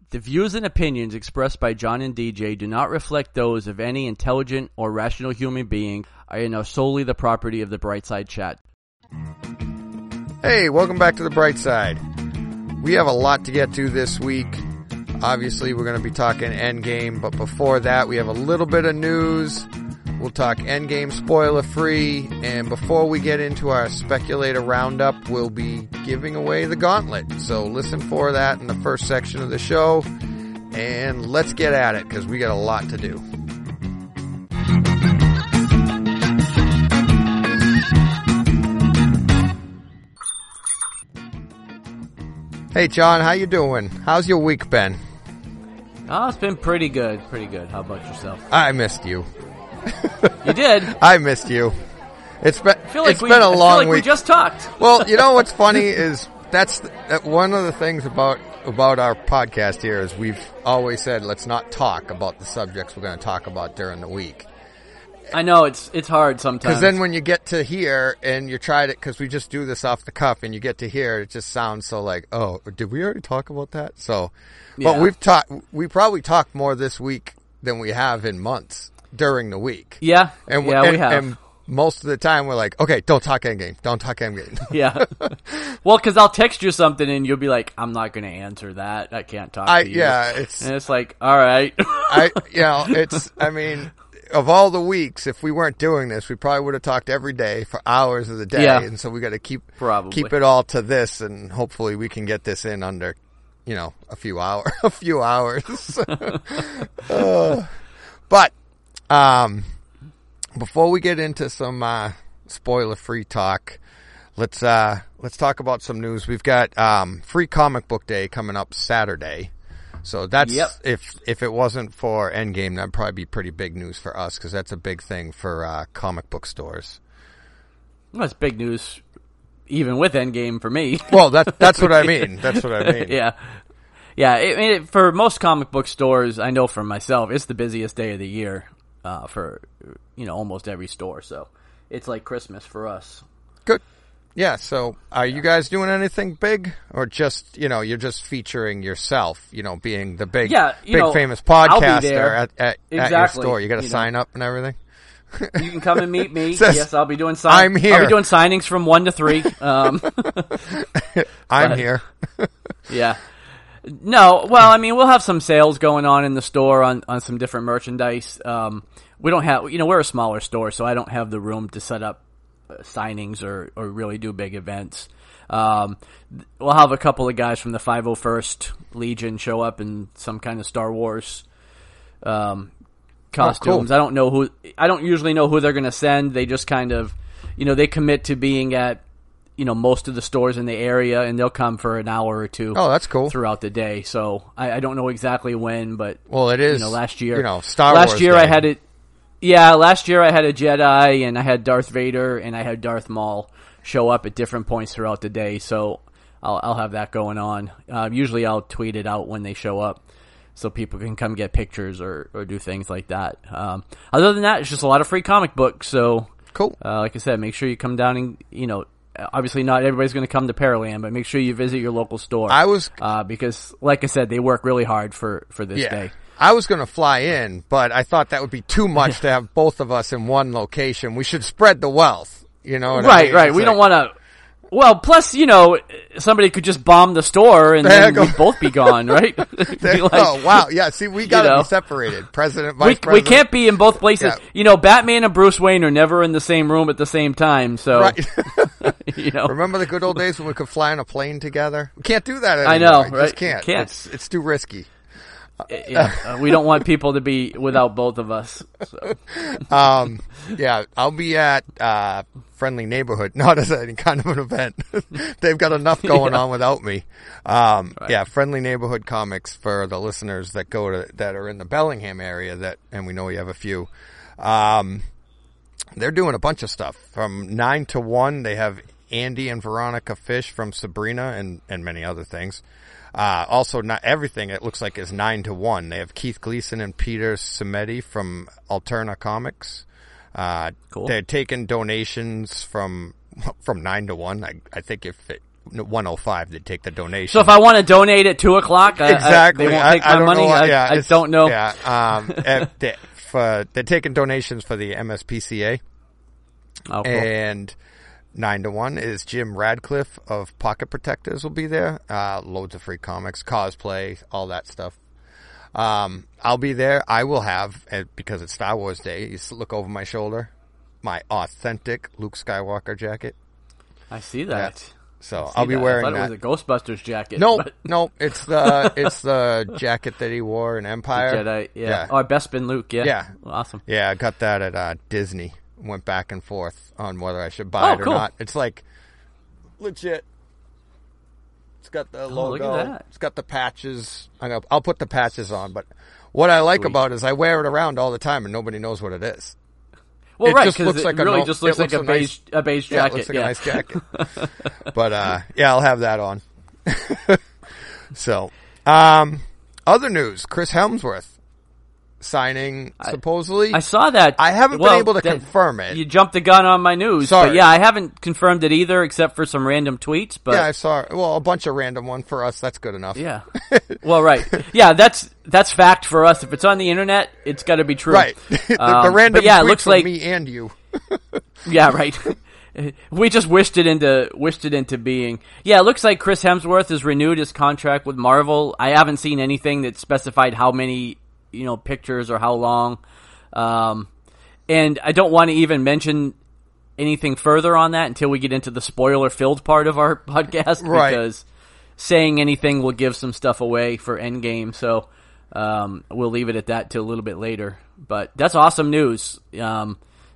The views and opinions expressed by John and DJ do not reflect those of any intelligent or rational human being and are solely the property of the Brightside Chat. Hey, welcome back to the Bright Side. We have a lot to get to this week. Obviously, we're going to be talking Endgame, but before that, we have a little bit of news. We'll talk Endgame spoiler-free, and before we get into our speculator roundup, we'll be giving away the gauntlet. So listen for that in the first section of the show, and let's get at it, because we got a lot to do. Hey, John, how you doing? How's your week been? Oh, it's been pretty good. Pretty good. How about yourself? I missed you. You did? I missed you. It's been a long I feel like week. We just talked. Well, you know what's funny is that's one of the things about our podcast here is we've always said let's not talk about the subjects we're going to talk about during the week. I know it's hard sometimes. Because then when you get to here and you tried it, because we just do this off the cuff, and you get to here, it just sounds so like, oh, did we already talk about that? So, yeah. But we probably talked more this week than we have in months during the week. Yeah, and we have. And most of the time we're like, okay, don't talk Endgame. Don't talk Endgame. Yeah. Well, because I'll text you something and you'll be like, I'm not going to answer that. I can't talk to you. Yeah, and it's like, all right. I mean, of all the weeks, if we weren't doing this, we probably would have talked every day for hours of the day. Yeah. And so we got to keep it all to this, and hopefully we can get this in under, a few hours. But, before we get into some, spoiler-free talk, let's talk about some news. We've got, Free Comic Book Day coming up Saturday. So that's, if it wasn't for Endgame, that'd probably be pretty big news for us, because that's a big thing for comic book stores. Well, that's big news, even with Endgame for me. Well, that's what I mean. That's what I mean. Yeah. For most comic book stores, I know for myself, it's the busiest day of the year for almost every store. So it's like Christmas for us. Good. Yeah, so are you guys doing anything big, or just, you're just featuring yourself, being the big famous podcaster at your store? You got to sign up and everything? You can come and meet me. Yes, I'll be doing I'm here. I'll be doing signings from 1 to 3. I'm here. Yeah. No, well, I mean, we'll have some sales going on in the store on some different merchandise. We don't have, we're a smaller store, so I don't have the room to set up signings or really do big events. We'll have a couple of guys from the 501st Legion show up in some kind of Star Wars costumes. Oh, cool. I don't usually know who they're going to send. They just kind of, they commit to being at, most of the stores in the area, and they'll come for an hour or two. Oh, that's cool. Throughout the day. So I don't know exactly when, but it is. Last year, Star Wars. Last year Day. I had it. Yeah, last year I had a Jedi, and I had Darth Vader, and I had Darth Maul show up at different points throughout the day, so I'll have that going on. Usually I'll tweet it out when they show up, so people can come get pictures or do things like that. Other than that, it's just a lot of free comic books, so cool. Like I said, make sure you come down and, obviously not everybody's going to come to Pearland, but make sure you visit your local store. Because, like I said, they work really hard for this day. I was going to fly in, but I thought that would be too much to have both of us in one location. We should spread the wealth. You know what I mean? Right. We don't want to. Well, plus, somebody could just bomb the store and then we'd both be gone, right? Oh, wow. Yeah, see, we got to be separated. President, vice president. We can't be in both places. Yeah. Batman and Bruce Wayne are never in the same room at the same time, so. Right. Remember the good old days when we could fly on a plane together? We can't do that anymore. I know, right? Just can't. It's too risky. We don't want people to be without both of us. So. I'll be at Friendly Neighborhood, not as any kind of an event. They've got enough going on without me. Right. Yeah, Friendly Neighborhood Comics for the listeners that that are in the Bellingham area and we know we have a few. They're doing a bunch of stuff from 9 to 1. They have Andy and Veronica Fish from Sabrina and many other things. Also, not everything, it looks like, is 9 to 1. They have Keith Gleason and Peter Simeti from Alterna Comics. Cool. They're taking donations from 9 to 1. I think if 1:05 they'd take the donation. So if I want to donate at 2:00, exactly, they won't take my money. I don't know. Yeah, they're taking donations for the MSPCA. Oh, cool. And 9-1 is Jim Radcliffe of Pocket Protectors will be there. Loads of free comics, cosplay, all that stuff. I'll be there. I will have, because it's Star Wars Day, you look over my shoulder, my authentic Luke Skywalker jacket. I see that. Yeah. So I'll be wearing that. I thought it was a Ghostbusters jacket. No, it's the jacket that he wore in Empire. The Jedi, yeah. Oh, Bespin Luke, yeah. Yeah. Awesome. Yeah, I got that at Disney. Went back and forth on whether I should buy it or not. It's like legit. It's got the logo. Look at that. It's got the patches. I'll put the patches on, but what I like about it is I wear it around all the time and nobody knows what it is. Well, it just looks like just looks like a beige jacket. Yeah, it looks like a nice jacket. But I'll have that on. So, other news: Chris Hemsworth signing supposedly. I saw that. I haven't been able to confirm it. You jumped the gun on my news. Sorry. But yeah, I haven't confirmed it either, except for some random tweets. But yeah, I saw. Well, a bunch of random one for us. That's good enough. Yeah. Well, right. Yeah, that's fact for us. If it's on the internet, it's got to be true. Right. the random tweets it looks like me and you. Yeah, right. We just wished it into being. Yeah, it looks like Chris Hemsworth has renewed his contract with Marvel. I haven't seen anything that specified how many pictures or how long. And I don't want to even mention anything further on that until we get into the spoiler-filled part of our podcast, right. Because saying anything will give some stuff away for Endgame, so we'll leave it at that till a little bit later. But that's awesome news. Yeah.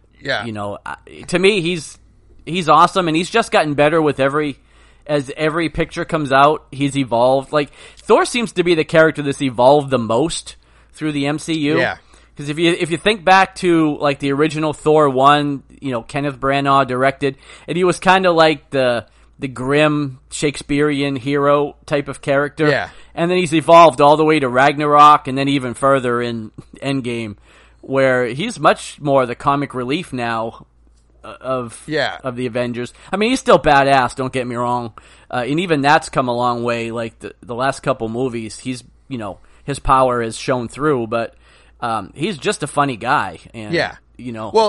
To me, he's awesome, and he's just gotten better with every picture comes out. He's evolved. Like, Thor seems to be the character that's evolved the most through the MCU. Yeah. Because if you think back to like the original Thor 1, Kenneth Branagh directed, and he was kind of like the grim Shakespearean hero type of character. Yeah. And then he's evolved all the way to Ragnarok, and then even further in Endgame, where he's much more the comic relief now of the Avengers. I mean, he's still badass, don't get me wrong. And even that's come a long way. Like the last couple movies, he's, his power has shown through, but he's just a funny guy. And, well,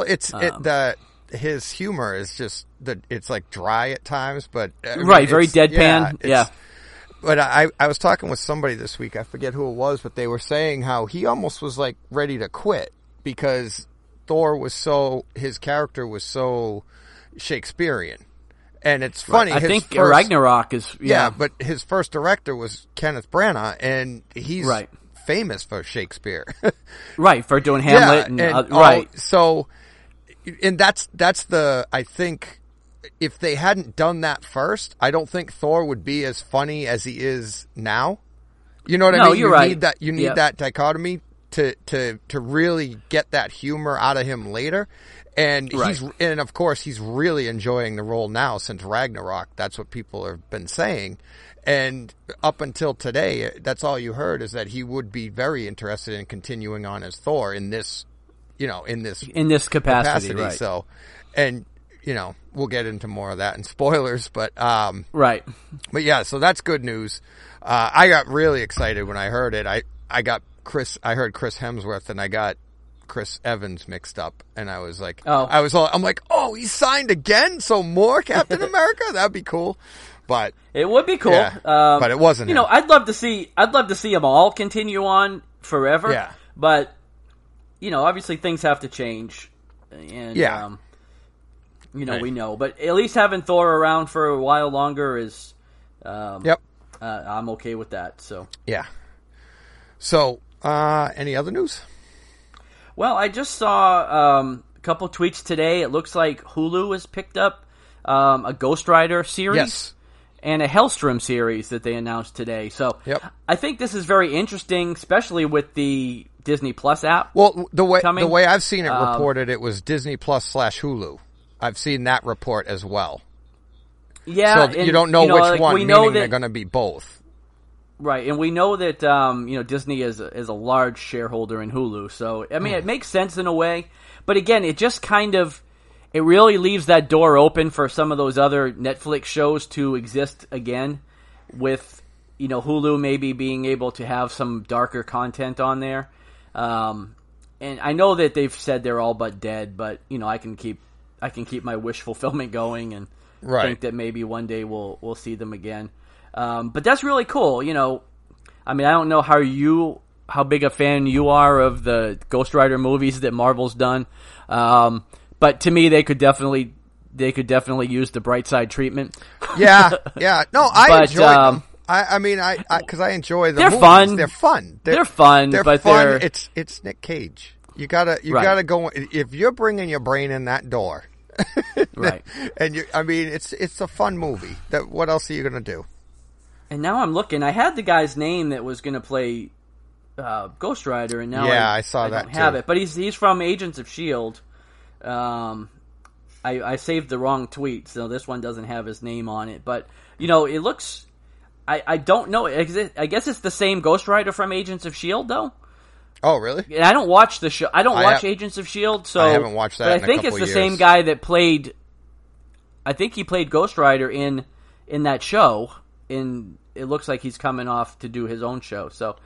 his humor is just it's like dry at times, but very deadpan. Yeah. But I was talking with somebody this week. I forget who it was, but they were saying how he almost was like ready to quit because Thor his character was so Shakespearean. And it's funny. I think Ragnarok is, yeah, but his first director was Kenneth Branagh, and he's right. famous for Shakespeare. Right, for doing Hamlet. Right. So, and that's I think, if they hadn't done that first, I don't think Thor would be as funny as he is now. You know what I mean? You're right. You need that dichotomy to really get that humor out of him later. And of course he's really enjoying the role now since Ragnarok. That's what people have been saying. And up until today, that's all you heard is that he would be very interested in continuing on as Thor in this, in this capacity. Right. So, and we'll get into more of that in spoilers, but right. But yeah, so that's good news. I got really excited when I heard it. I heard Chris Hemsworth and I got Chris Evans mixed up, and I was like, I'm like, oh, he signed again, so more Captain America? That'd be cool. But it would be cool. Yeah, but it wasn't. I'd love to see them all continue on forever. Yeah. But obviously things have to change, and Right. we know. But at least having Thor around for a while longer is, yep. I'm okay with that. So yeah. So any other news? Well, I just saw a couple tweets today. It looks like Hulu has picked up a Ghost Rider series. Yes. And a Hellstrom series that they announced today. So I think this is very interesting, especially with the Disney Plus app. Well, the way I've seen it reported, it was Disney Plus / Hulu. I've seen that report as well. Yeah. So you don't know which one, meaning they're going to be both. Right, and we know that Disney is a large shareholder in Hulu, so I mean it makes sense in a way, but again, it just kind of it really leaves that door open for some of those other Netflix shows to exist again, with Hulu maybe being able to have some darker content on there. And I know that they've said they're all but dead, but I can keep my wish fulfillment going and think that maybe one day we'll see them again. But that's really cool. I mean, I don't know how big a fan you are of the Ghost Rider movies that Marvel's done, but to me, they could definitely use the bright side treatment. Yeah. No, I enjoy them. I mean, because I enjoy the movies. Fun. They're fun. They're fun, but fun. It's Nick Cage. You gotta go. If you're bringing your brain in that door, right? And it's a fun movie. What else are you gonna do? And now I'm looking. I had the guy's name that was gonna play Ghost Rider, and now I saw that. I don't have it, but he's from Agents of S.H.I.E.L.D. I saved the wrong tweet, so this one doesn't have his name on it. But it looks. I don't know. I guess it's the same Ghost Rider from Agents of S.H.I.E.L.D. though. Oh, really? And I don't watch the show. I don't watch Agents of S.H.I.E.L.D., so I haven't watched that. But I think it's the same guy that played. I think he played Ghost Rider in that show. It looks like he's coming off to do his own show. So,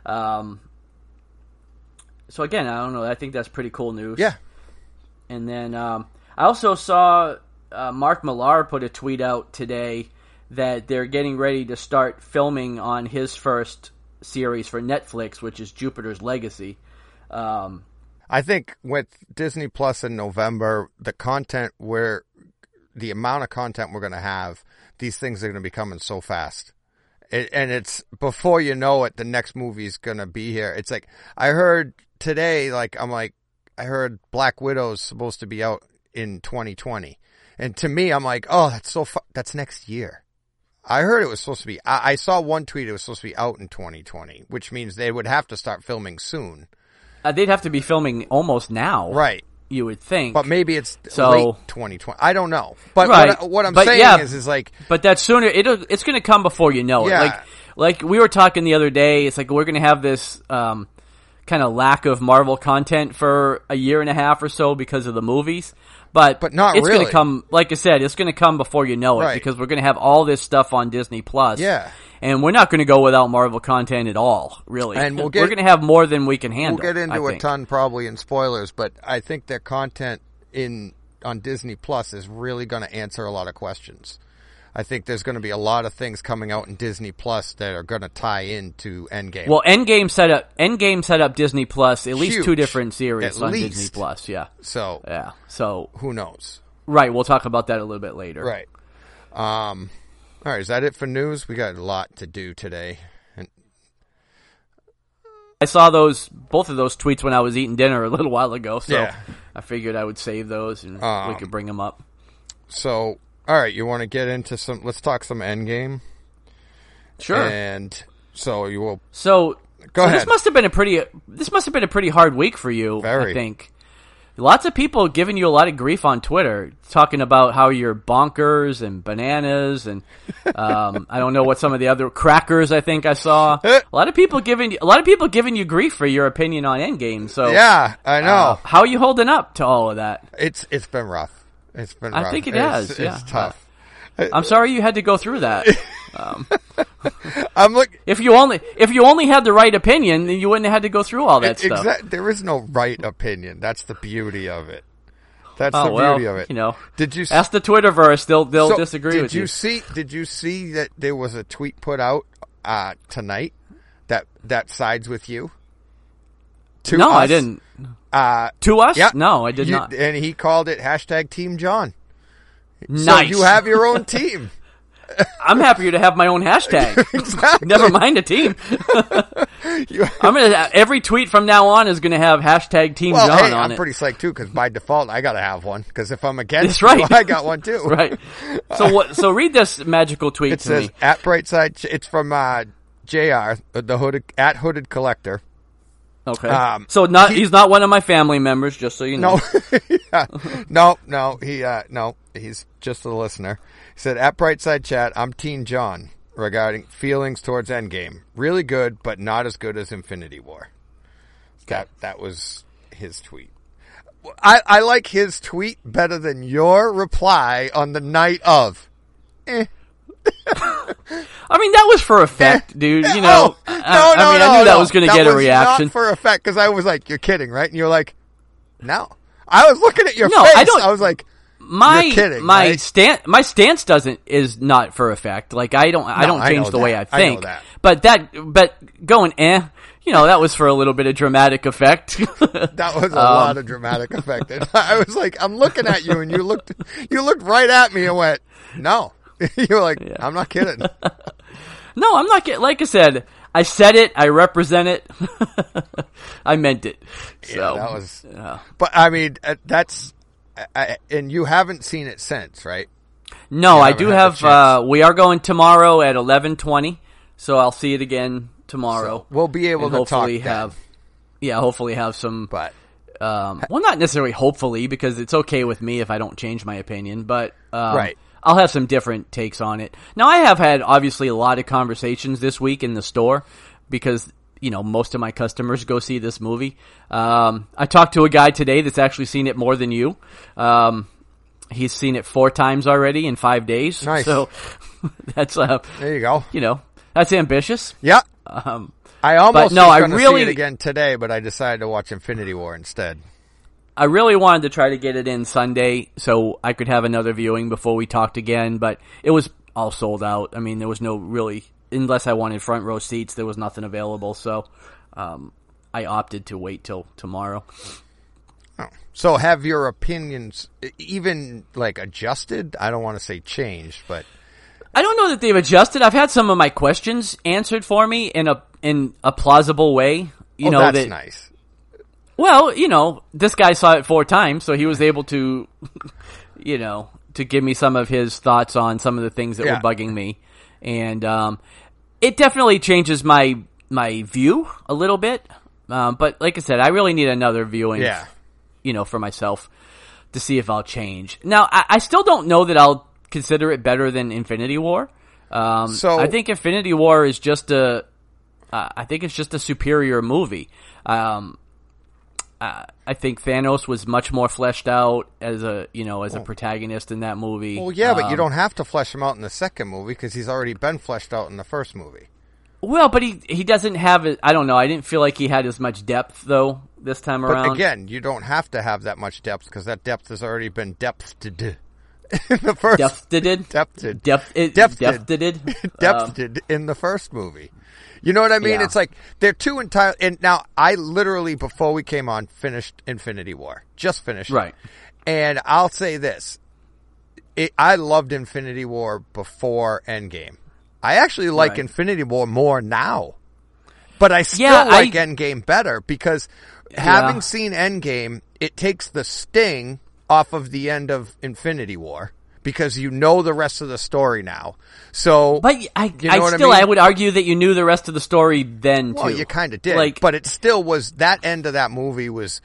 so again, I don't know. I think that's pretty cool news. Yeah. And then I also saw Mark Millar put a tweet out today that they're getting ready to start filming on his first series for Netflix, which is Jupiter's Legacy. I think with Disney Plus in November, the amount of content we're going to have, these things are going to be coming so fast. And it's before you know it, the next movie's going to be here. It's like, I heard today, I heard Black Widow's supposed to be out in 2020. And to me, I'm like, oh, that's next year. I heard it was supposed to be, I saw one tweet, it was supposed to be out in 2020, which means they would have to start filming soon. They'd have to be filming almost now. Right. You would think. But maybe it's late 2020. I don't know. But what I'm saying is like... But that sooner, it's going to come before you know it. Yeah. Like we were talking the other day, it's like we're going to have this kind of lack of Marvel content for a year and a half or so because of the movies. But not it's really. going to come, like I said, it's going to come before you know it because we're going to have all this stuff on Disney Plus. Yeah. And we're not going to go without Marvel content at all, really. And we're going to have more than we can handle. We'll get into a ton probably in spoilers, but I think their content on Disney Plus is really going to answer a lot of questions. I think there's going to be a lot of things coming out in Disney Plus that are going to tie into Endgame. Well, Endgame set up Disney Plus at least 2 different series on Disney Plus. Yeah. So who knows? Right. We'll talk about that a little bit later. Right. All right. Is that it for news? We got a lot to do today. I saw both of those tweets when I was eating dinner a little while ago, so I figured I would save those and we could bring them up. So. All right, you want to get into let's talk some Endgame? Sure. And so you will... Go ahead. This must have been a pretty hard week for you, Very. I think. Lots of people giving you a lot of grief on Twitter, talking about how you're bonkers and bananas and I don't know what some of the other crackers I think I saw. A lot of people giving you grief for your opinion on Endgame. So yeah, I know. How are you holding up to all of that? It's been rough. It's been rough. I think it has. It's tough. I'm sorry you had to go through that. If you only had the right opinion, then you wouldn't have had to go through all that stuff. There is no right opinion. That's the beauty of it. That's the beauty of it. Did you ask the Twitterverse? They'll disagree with you. Did you see that there was a tweet put out tonight that sides with you? No, I didn't. To us? Yep. No, I did not. And he called it #Team John. Nice. So you have your own team. I'm happier to have my own hashtag. Exactly. Never mind a team. Every tweet from now on is gonna have #Team John on it. I'm pretty psyched too because by default I gotta have one because if I'm against, that's right. I got one too. Right. So read this magical tweet to me. It says at Brightside. It's from JR, the Hooded Collector. Okay. He's not one of my family members, just so you know. No. He's just a listener. He said, at Brightside Chat, I'm Team John regarding feelings towards Endgame. Really good, but not as good as Infinity War. That was his tweet. I like his tweet better than your reply on the night of. I mean, that was for effect, dude. You know, I knew that was going to get a reaction. Not for effect, because I was like, "You're kidding, right?" And you're like, "No." I was looking at your face. I was like, "You're kidding." My stance is not for effect. Like I don't change the way I think. I know that. But going that was for a little bit of dramatic effect. That was a lot of dramatic effect. And I was like, I'm looking at you, and you looked right at me and went, "No." You were like, yeah. I'm not kidding. No, I'm not kidding. Like I said it. I represent it. I meant it. So yeah, that was. But I mean, and you haven't seen it since, right? No, I do have. We are going tomorrow at 11:20, so I'll see it again tomorrow. So we'll be able to hopefully talk. Hopefully have some. But well, not necessarily hopefully, because it's okay with me if I don't change my opinion. But right. I'll have some different takes on it. Now, I have had, obviously, a lot of conversations this week in the store because, most of my customers go see this movie. I talked to a guy today that's actually seen it more than you. He's seen it 4 times already in 5 days. Nice. So that's, there you go. That's ambitious. Yeah. I almost was going to see it again today, but I decided to watch Infinity War instead. I really wanted to try to get it in Sunday so I could have another viewing before we talked again, but it was all sold out. I mean, there was no really, unless I wanted front row seats, there was nothing available. So I opted to wait till tomorrow. Oh. So have your opinions even adjusted? I don't want to say changed, but I don't know that they've adjusted. I've had some of my questions answered for me in a plausible way. That's nice. Well, this guy saw it 4 times, so he was able to, to give me some of his thoughts on some of the things that were bugging me. And it definitely changes my view a little bit. But like I said, I really need another viewing, for myself to see if I'll change. Now, I still don't know that I'll consider it better than Infinity War. So I think Infinity War is just I think it's just a superior movie. I think Thanos was much more fleshed out as a protagonist in that movie. Well, yeah, but you don't have to flesh him out in the second movie because he's already been fleshed out in the first movie. Well, but he doesn't have it. I don't know. I didn't feel like he had as much depth though this time around. But again, you don't have to have that much depth because that depth has already been depthed in the first. Depthed in the first movie. You know what I mean? Yeah. It's like they're two entire. And now I literally, before we came on, finished Infinity War. Just finished. Right. And I'll say this: I loved Infinity War before Endgame. I actually like Infinity War more now, but I still like Endgame better because having seen Endgame, it takes the sting off of the end of Infinity War. Because you know the rest of the story now. So, but I would argue that you knew the rest of the story then too. Well, you kind of did. But it still was, that end of that movie was,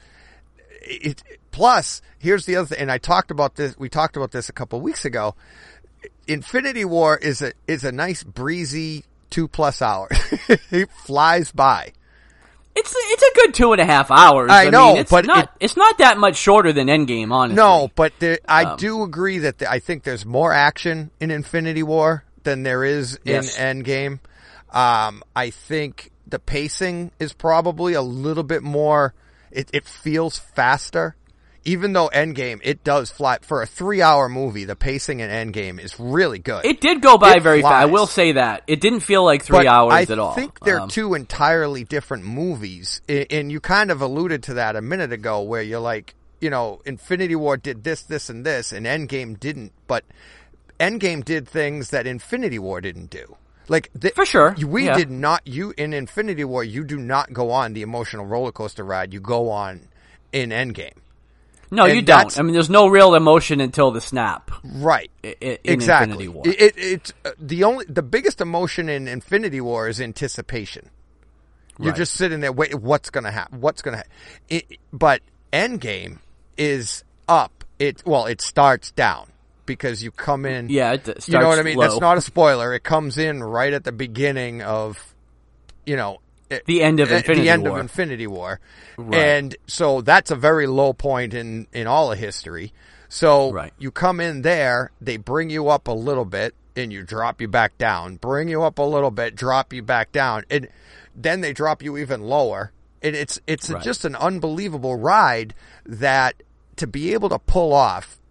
plus, here's the other thing, and we talked about this a couple of weeks ago. Infinity War is a nice breezy 2+ hours. It flies by. It's a good 2.5 hours. I know, mean, it's not that much shorter than Endgame, honestly. No, but I do agree that I think there's more action in Infinity War than there is in Endgame. I think the pacing is probably a little bit more. It feels faster. Even though Endgame, it does fly. For a 3-hour movie, the pacing in Endgame is really good. It did go by very fast. I will say that. It didn't feel like 3 hours at all. I think they're 2 entirely different movies. And you kind of alluded to that a minute ago where you're like, Infinity War did this, this, and this, and Endgame didn't. But Endgame did things that Infinity War didn't do. For sure. Did not, in Infinity War, you do not go on the emotional roller coaster ride you go on in Endgame. No, you don't. I mean, there's no real emotion until the snap. Right. In exactly. Infinity War. It's the biggest emotion in Infinity War is anticipation. You're just sitting there, wait, what's going to happen? What's going to happen? But Endgame is up. It starts down because you come in. Yeah, it starts you know what I mean? low. That's not a spoiler. It comes in right at the beginning of, the end of Infinity the end War. of Infinity War. Right. And so that's a very low point in all of history. So Right. you come in there, they bring you up a little bit, and you drop you back down. Bring you up a little bit, drop you back down, and then they drop you even lower. And it's Right. just an unbelievable ride that to be able to pull off.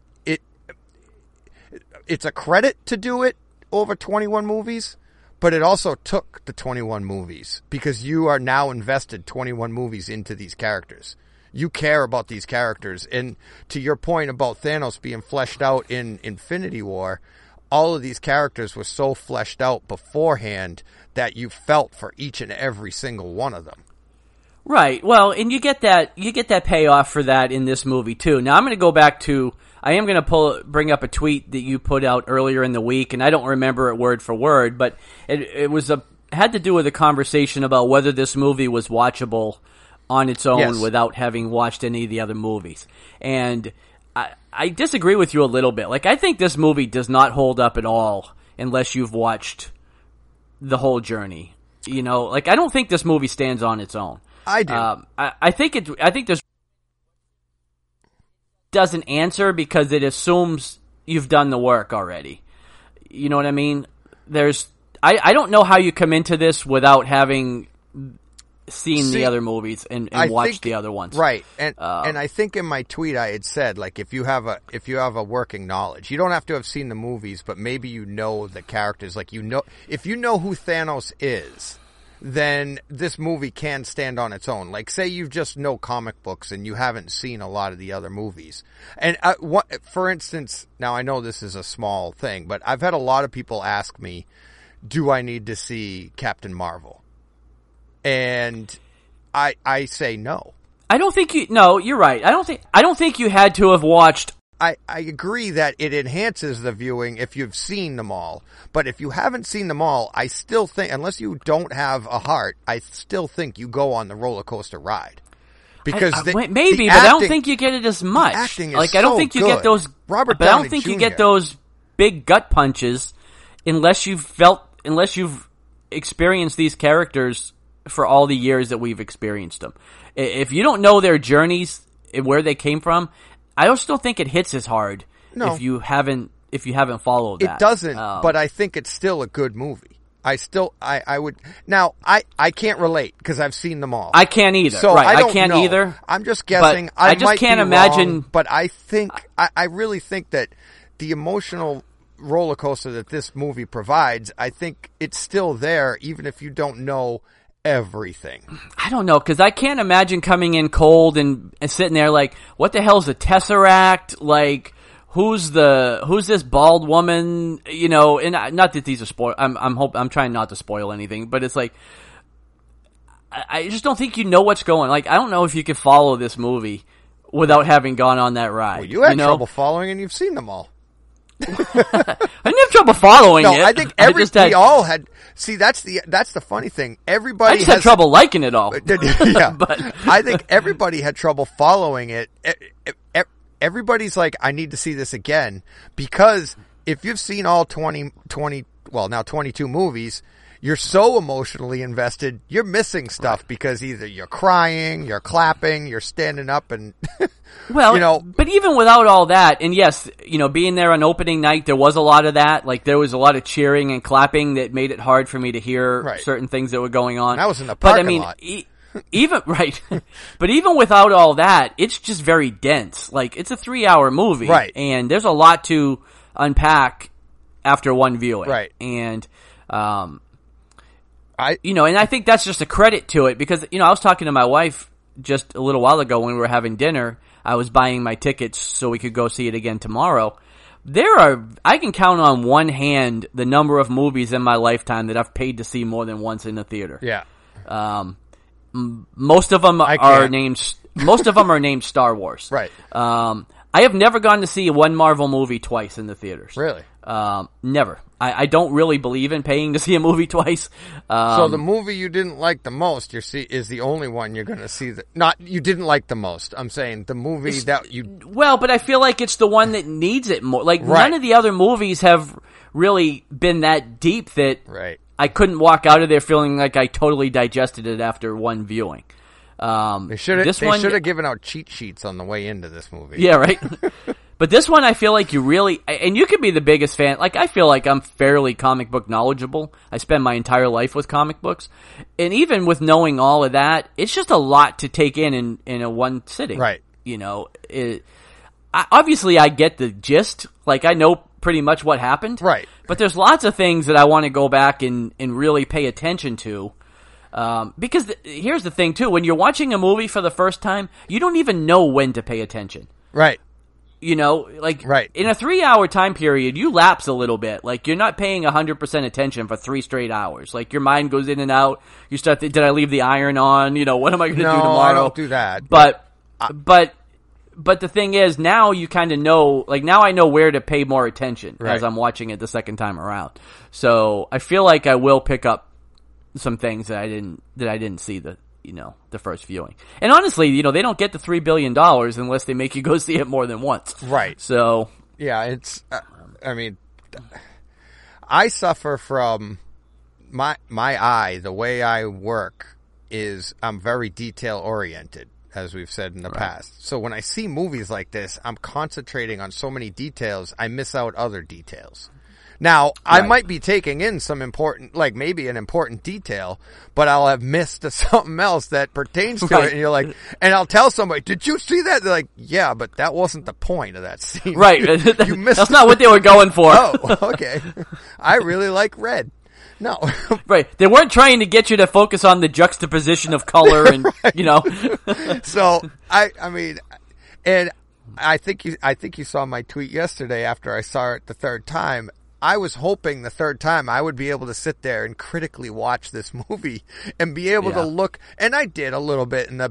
It's a credit to do it over 21 movies, but it also took the 21 movies because you are now invested 21 movies into these characters. You care about these characters. And to your point about Thanos being fleshed out in Infinity War, all of these characters were so fleshed out beforehand that you felt for each and every single one of them. Right. Well, and you get that payoff for that in this movie too. Now I'm going to go back to, I am going to bring up a tweet that you put out earlier in the week, and I don't remember it word for word, but it had to do with a conversation about whether this movie was watchable on its own Yes. without having watched any of the other movies. And I disagree with you a little bit. Like, I think this movie does not hold up at all unless you've watched the whole journey. You know, like, I don't think this movie stands on its own. I do. I think there's doesn't answer because it assumes you've done the work already. You know what I mean? I don't know how you come into this without having seen the other movies and watched the other ones. Right. And I think in my tweet I had said, like, if you have a working knowledge, you don't have to have seen the movies, but maybe you know the characters. Like, if you know who Thanos is, then this movie can stand on its own. Like, say you just know comic books and you haven't seen a lot of the other movies. And for instance, now I know this is a small thing, but I've had a lot of people ask me, do I need to see Captain Marvel? And I say no. I don't think you're right. I don't think you had to have watched. I agree that it enhances the viewing if you've seen them all. But if you haven't seen them all, I still think, unless you don't have a heart, I still think you go on the roller coaster ride. Because I don't think you get it as much. Acting is like, I don't think you get those. Robert but Downey I don't think Jr. you get those big gut punches unless you've experienced these characters for all the years that we've experienced them. If you don't know their journeys and where they came from, I also don't think it hits as hard if you haven't followed that. It doesn't, but I think it's still a good movie. I would, now, I can't relate because I've seen them all. I can't either. So right. I can't know. either. I'm just guessing. I just might can't be imagine. wrong, but I think, I really think that the emotional roller coaster that this movie provides, I think it's still there even if you don't know everything. I don't know, because I can't imagine coming in cold and sitting there like, what the hell's a Tesseract? Like, who's this bald woman? You know, and not that these are spoil. I'm trying not to spoil anything, but it's like, I just don't think you know what's going. Like, I don't know if you could follow this movie without having gone on that ride. Well, you had trouble following, and you've seen them all. I didn't have trouble following it. I think we all had. See, that's the funny thing. Everybody I just had trouble liking it all. Yeah, but I think everybody had trouble following it. Everybody's like, I need to see this again, because if you've seen all 22 movies, you're so emotionally invested, you're missing stuff because either you're crying, you're clapping, you're standing up, and well, you know. But even without all that, and yes, you know, being there on opening night, there was a lot of that. Like, there was a lot of cheering and clapping that made it hard for me to hear certain things that were going on. And I was in the parking lot. Even right, but even without all that, it's just very dense. Like, it's a 3-hour movie, right? And there's a lot to unpack after one viewing, right? And and I think that's just a credit to it, because, you know, I was talking to my wife just a little while ago when we were having dinner. I was buying my tickets so we could go see it again tomorrow. I can count on one hand the number of movies in my lifetime that I've paid to see more than once in the theater. Yeah. Most of them are named Star Wars. Right. I have never gone to see one Marvel movie twice in the theaters. Really? Never. I don't really believe in paying to see a movie twice. So the movie you didn't like the most, is the only one you're going to see you didn't like the most. I'm saying the movie that you. Well, but I feel like it's the one that needs it more. Like, none of the other movies have really been that deep that. Right. I couldn't walk out of there feeling like I totally digested it after one viewing. They should have given out cheat sheets on the way into this movie. Yeah, right. But this one, I feel like you really, and you could be the biggest fan. Like, I feel like I'm fairly comic book knowledgeable. I spend my entire life with comic books. And even with knowing all of that, it's just a lot to take in a one sitting. Right. You know, obviously I get the gist. Like, I know pretty much what happened. Right. But there's lots of things that I want to go back and really pay attention to. Because here's the thing too, when you're watching a movie for the first time, you don't even know when to pay attention. Right. You know, like, right. In a 3-hour time period, you lapse a little bit. Like, you're not paying 100% attention for 3 straight hours. Like, your mind goes in and out. You start did I leave the iron on? You know, what am I going to do tomorrow? No, I don't do that. But the thing is, now you kind of know, like, now I know where to pay more attention as I'm watching it the second time around. So, I feel like I will pick up some things that I didn't see the first viewing. And honestly, you know, they don't get the $3 billion unless they make you go see it more than once. Right. So. Yeah, it's, I mean, I suffer from my eye, the way I work is I'm very detail oriented, as we've said in the past. So when I see movies like this, I'm concentrating on so many details, I miss out other details. Now, I might be taking in some important, like maybe an important detail, but I'll have missed something else that pertains to it. And you're like, and I'll tell somebody, did you see that? They're like, yeah, but that wasn't the point of that scene. Right. You missed That's not what they were going for. Oh, okay. I really like red. No. Right. They weren't trying to get you to focus on the juxtaposition of color and, you know. So, I mean, and I think you saw my tweet yesterday after I saw it the third time. I was hoping the third time I would be able to sit there and critically watch this movie and be able to look, and I did a little bit in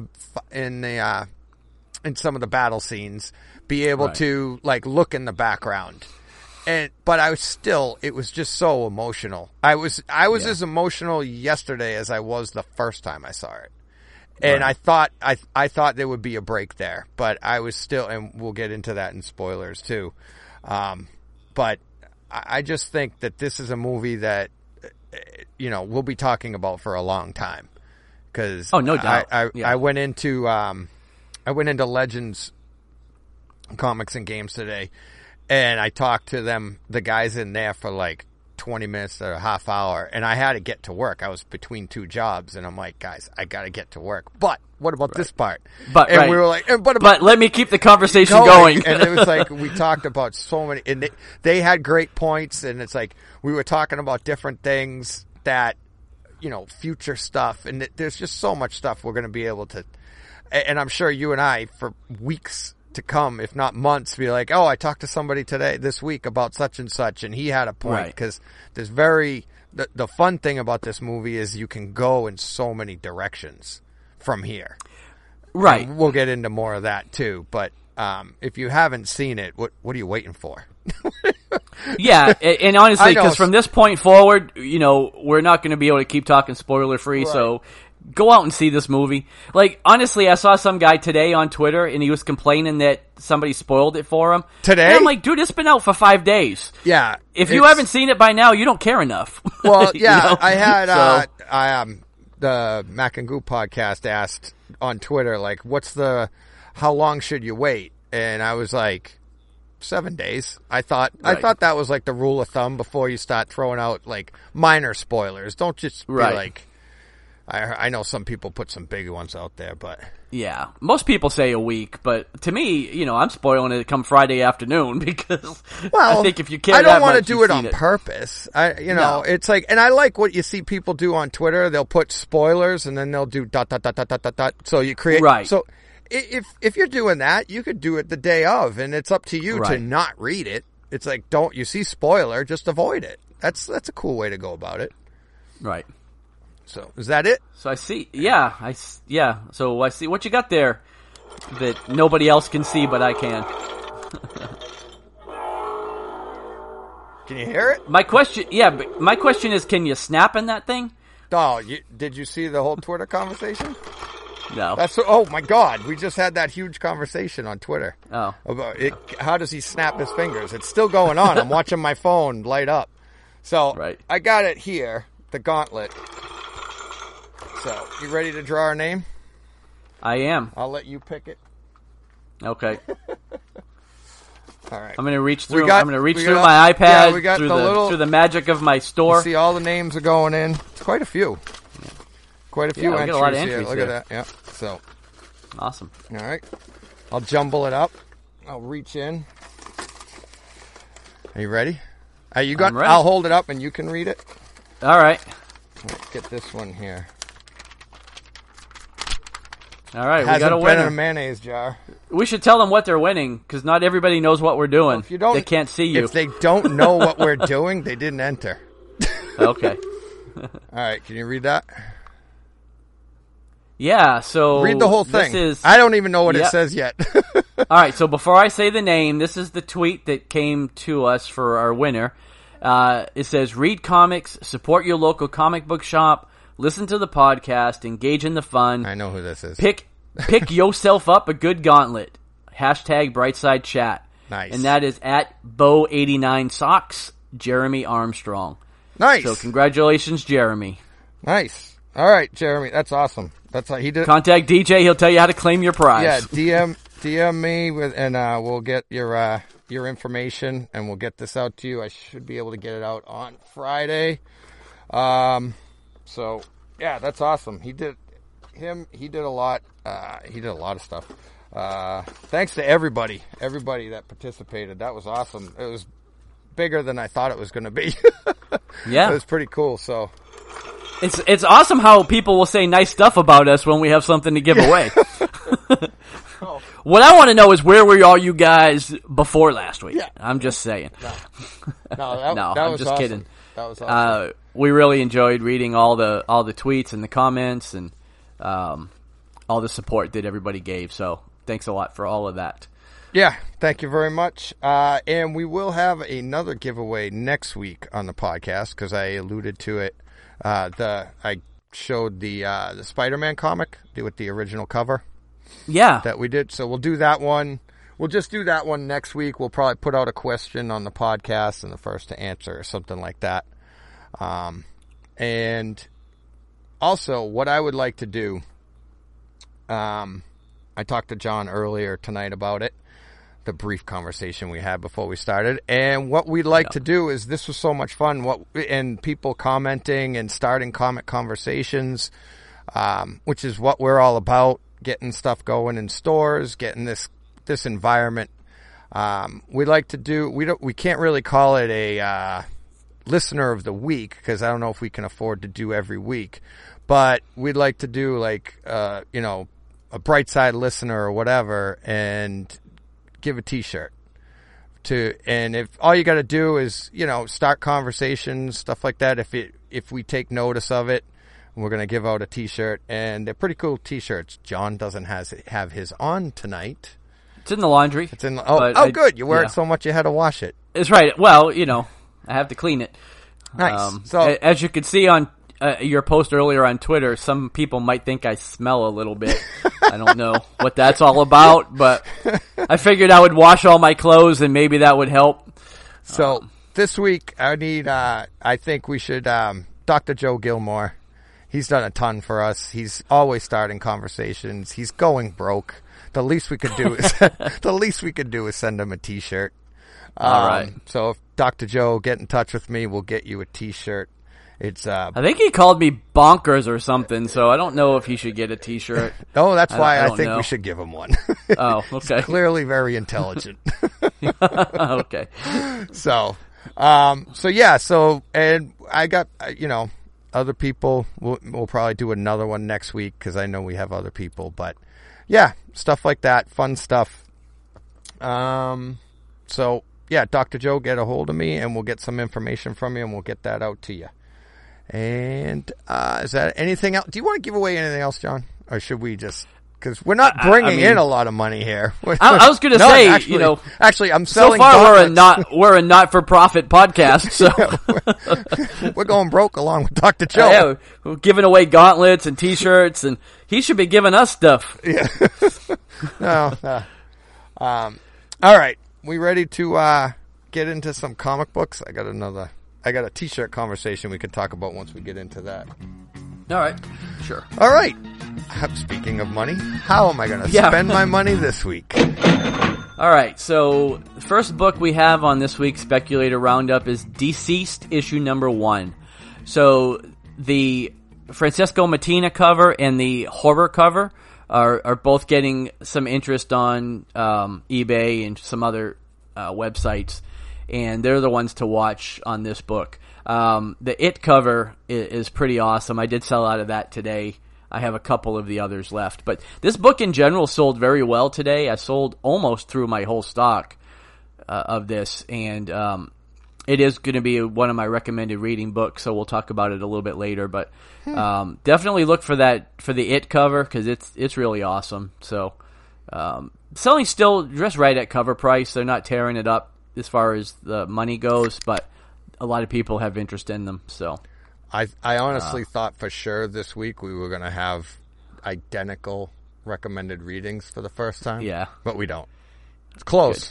some of the battle scenes, be able to like look in the background. But I was still, it was just so emotional. I was as emotional yesterday as I was the first time I saw it. And I thought there would be a break there, but I was still, and we'll get into that in spoilers too. But I just think that this is a movie that, you know, we'll be talking about for a long time. Cause no doubt. I went into Legends Comics and Games today, and I talked to the guys in there for like 20 minutes or a half hour, and I had to get to work. I was between two jobs, and I'm like, guys, I gotta get to work. But what about this part? And we were like, but let me keep the conversation going. And it was like, we talked about so many, and they had great points, and it's like, we were talking about different things that, you know, future stuff, and there's just so much stuff we're going to be able to, and I'm sure you and I, for weeks to come, if not months, be like, oh, I talked to somebody this week about such and such, and he had a point, because there's the fun thing about this movie is you can go in so many directions from here. Right. And we'll get into more of that too, but if you haven't seen it, what are you waiting for? Yeah, and honestly, because from this point forward, you know, we're not going to be able to keep talking spoiler free, so go out and see this movie. Like, honestly, I saw some guy today on Twitter, and he was complaining that somebody spoiled it for him. Today? And I'm like, dude, it's been out for 5 days. Yeah. If you haven't seen it by now, you don't care enough. Well, yeah, you know? I had, the Mac and Goop podcast asked on Twitter, like, how long should you wait? And I was like, 7 days. I thought that was like the rule of thumb before you start throwing out like minor spoilers. Don't just be like, I know some people put some big ones out there, but yeah, most people say a week, but to me, you know, I'm spoiling it come Friday afternoon because I think if you care, I don't want to do it on purpose. It's like, and I like what you see people do on Twitter. They'll put spoilers and then they'll do ... So you create so. If you're doing that, you could do it the day of, and it's up to you to not read it. It's like, you see spoiler, just avoid it. That's a cool way to go about it. Right. So, is that it? So I see, so I see what you got there that nobody else can see, but I can. Can you hear it? My question is, can you snap in that thing? Oh, did you see the whole Twitter conversation? No. Oh my God, we just had that huge conversation on Twitter. Oh. About it, how does he snap his fingers? It's still going on. I'm watching my phone light up. So Right. I got it here, the gauntlet. So you ready to draw our name? I am. I'll let you pick it. Okay. All right. I'm gonna reach through. got- I'm gonna reach we through got- my iPad yeah, we got through the little- through the magic of my store. See, all the names are going in. It's quite a few. Quite a few Yeah, we entries, got a lot of here. entries Look here. at that. Yeah. So, Awesome. all right. I'll jumble it up. I'll reach in. Are you ready? You got. I'm ready. I'll hold it up and you can read it. All right. Let's get this one here. All right. We Hasn't got a been in a winner. mayonnaise jar. We should tell them what they're winning because not everybody knows what we're doing. If you don't, they can't see you. If they don't know what we're doing, they didn't enter. Okay. All right. Can you read that? Yeah. So Read the whole thing. This is I don't even know what it Yep. says yet. all right. So before I say the name, this is the tweet that came to us for our winner. It says, "Read comics, support your local comic book shop, listen to the podcast, engage in the fun. I know who this is. Pick yourself up a good gauntlet. Hashtag Brightside Chat." Nice. And that is at Bo89Socks, Jeremy Armstrong. Nice. So congratulations, Jeremy. Nice. All right, Jeremy. That's awesome. That's how he did. Contact DJ. He'll tell you how to claim your Yeah, prize. DM me and we'll get your information and we'll get this out to you. I should be able to get it out on Friday. So yeah, that's awesome. He did a lot. He did a lot of stuff. Thanks to everybody that participated. That was awesome. It was bigger than I thought it was going to be. Yeah. It was pretty cool. So It's awesome how people will say nice stuff about us when we have something to give away. What I want to know is where were all you guys before last week? Yeah. I'm just saying. no, No, that I'm was just awesome. kidding. That was awesome. We really enjoyed reading all the tweets and the comments and all the support that everybody gave. So thanks a lot for all of that. Yeah, thank you very much. And we will have another giveaway next week on the podcast because I alluded to it. I showed the Spider-Man comic with the original cover Yeah. that we did. So we'll do that one. We'll just do that one next week. We'll probably put out a question on the podcast and the first to answer or something like that. And also what I would like to do, I talked to John earlier tonight about it, the brief conversation we had before we started. And what we'd like to do is, this was so much fun, and people commenting and starting comic conversations, which is what we're all about, getting stuff going in stores, getting this environment. We'd like to do, we can't really call it a listener of the week because I don't know if we can afford to do every week, but we'd like to do like, a Brightside listener or whatever and give a t-shirt and if all you got to do is, start conversations, stuff like that. If we take notice of it, we're going to give out a t-shirt, and they're pretty cool t-shirts. John doesn't have his on tonight. It's in the laundry. It's in, good. You wear it so much you had to wash it. It's right. Well, I have to clean it. Nice. As you could see on your post earlier on Twitter, some people might think I smell a little bit. I don't know what that's all about, but I figured I would wash all my clothes and maybe that would help. So this week I think we should, Dr. Joe Gilmore. He's done a ton for us. He's always starting conversations. He's going broke. The least we could do is send him a t-shirt. All right. So if Dr. Joe, get in touch with me, we'll get you a t-shirt. It's I think he called me bonkers or something, so I don't know if he should get a t-shirt. Oh, that's why I don't think know. we should give him one. Oh, okay. He's clearly very intelligent. Okay. So and I got, other people. We'll probably do another one next week because I know we have other people, but yeah, stuff like that, fun stuff. So yeah, Dr. Joe, get a hold of me and we'll get some information from you and we'll get that out to you. And is that anything else? Do you want to give away anything else, John? Or should we just, because we're not bringing in a lot of money here. I was going to say, actually, I'm selling. So far, gauntlets. we're a not-for-profit podcast, so we're going broke along with Dr. Joe. Yeah, we're giving away gauntlets and T-shirts, and he should be giving us stuff. Yeah. No. All right, we ready to get into some comic books? I I got a T-shirt conversation we could talk about once we get into that. All right. Sure. All right. Speaking of money, how am I going to spend my money this week? All right. So the first book we have on this week's Speculator Roundup is Deceased, issue number 1. So the Francesco Mattina cover and the horror cover are both getting some interest on eBay and some other websites, and they're the ones to watch on this book. The It cover is pretty awesome. I did sell out of that today. I have a couple of the others left, but this book in general sold very well today. I sold almost through my whole stock of this, and it is going to be one of my recommended reading books, so we'll talk about it a little bit later. But definitely look for the It cover because it's really awesome. So selling still just right at cover price. They're not tearing it up as far as the money goes, but a lot of people have interest in them. So I honestly thought for sure this week we were going to have identical recommended readings for the first time. Yeah, but we don't. It's close.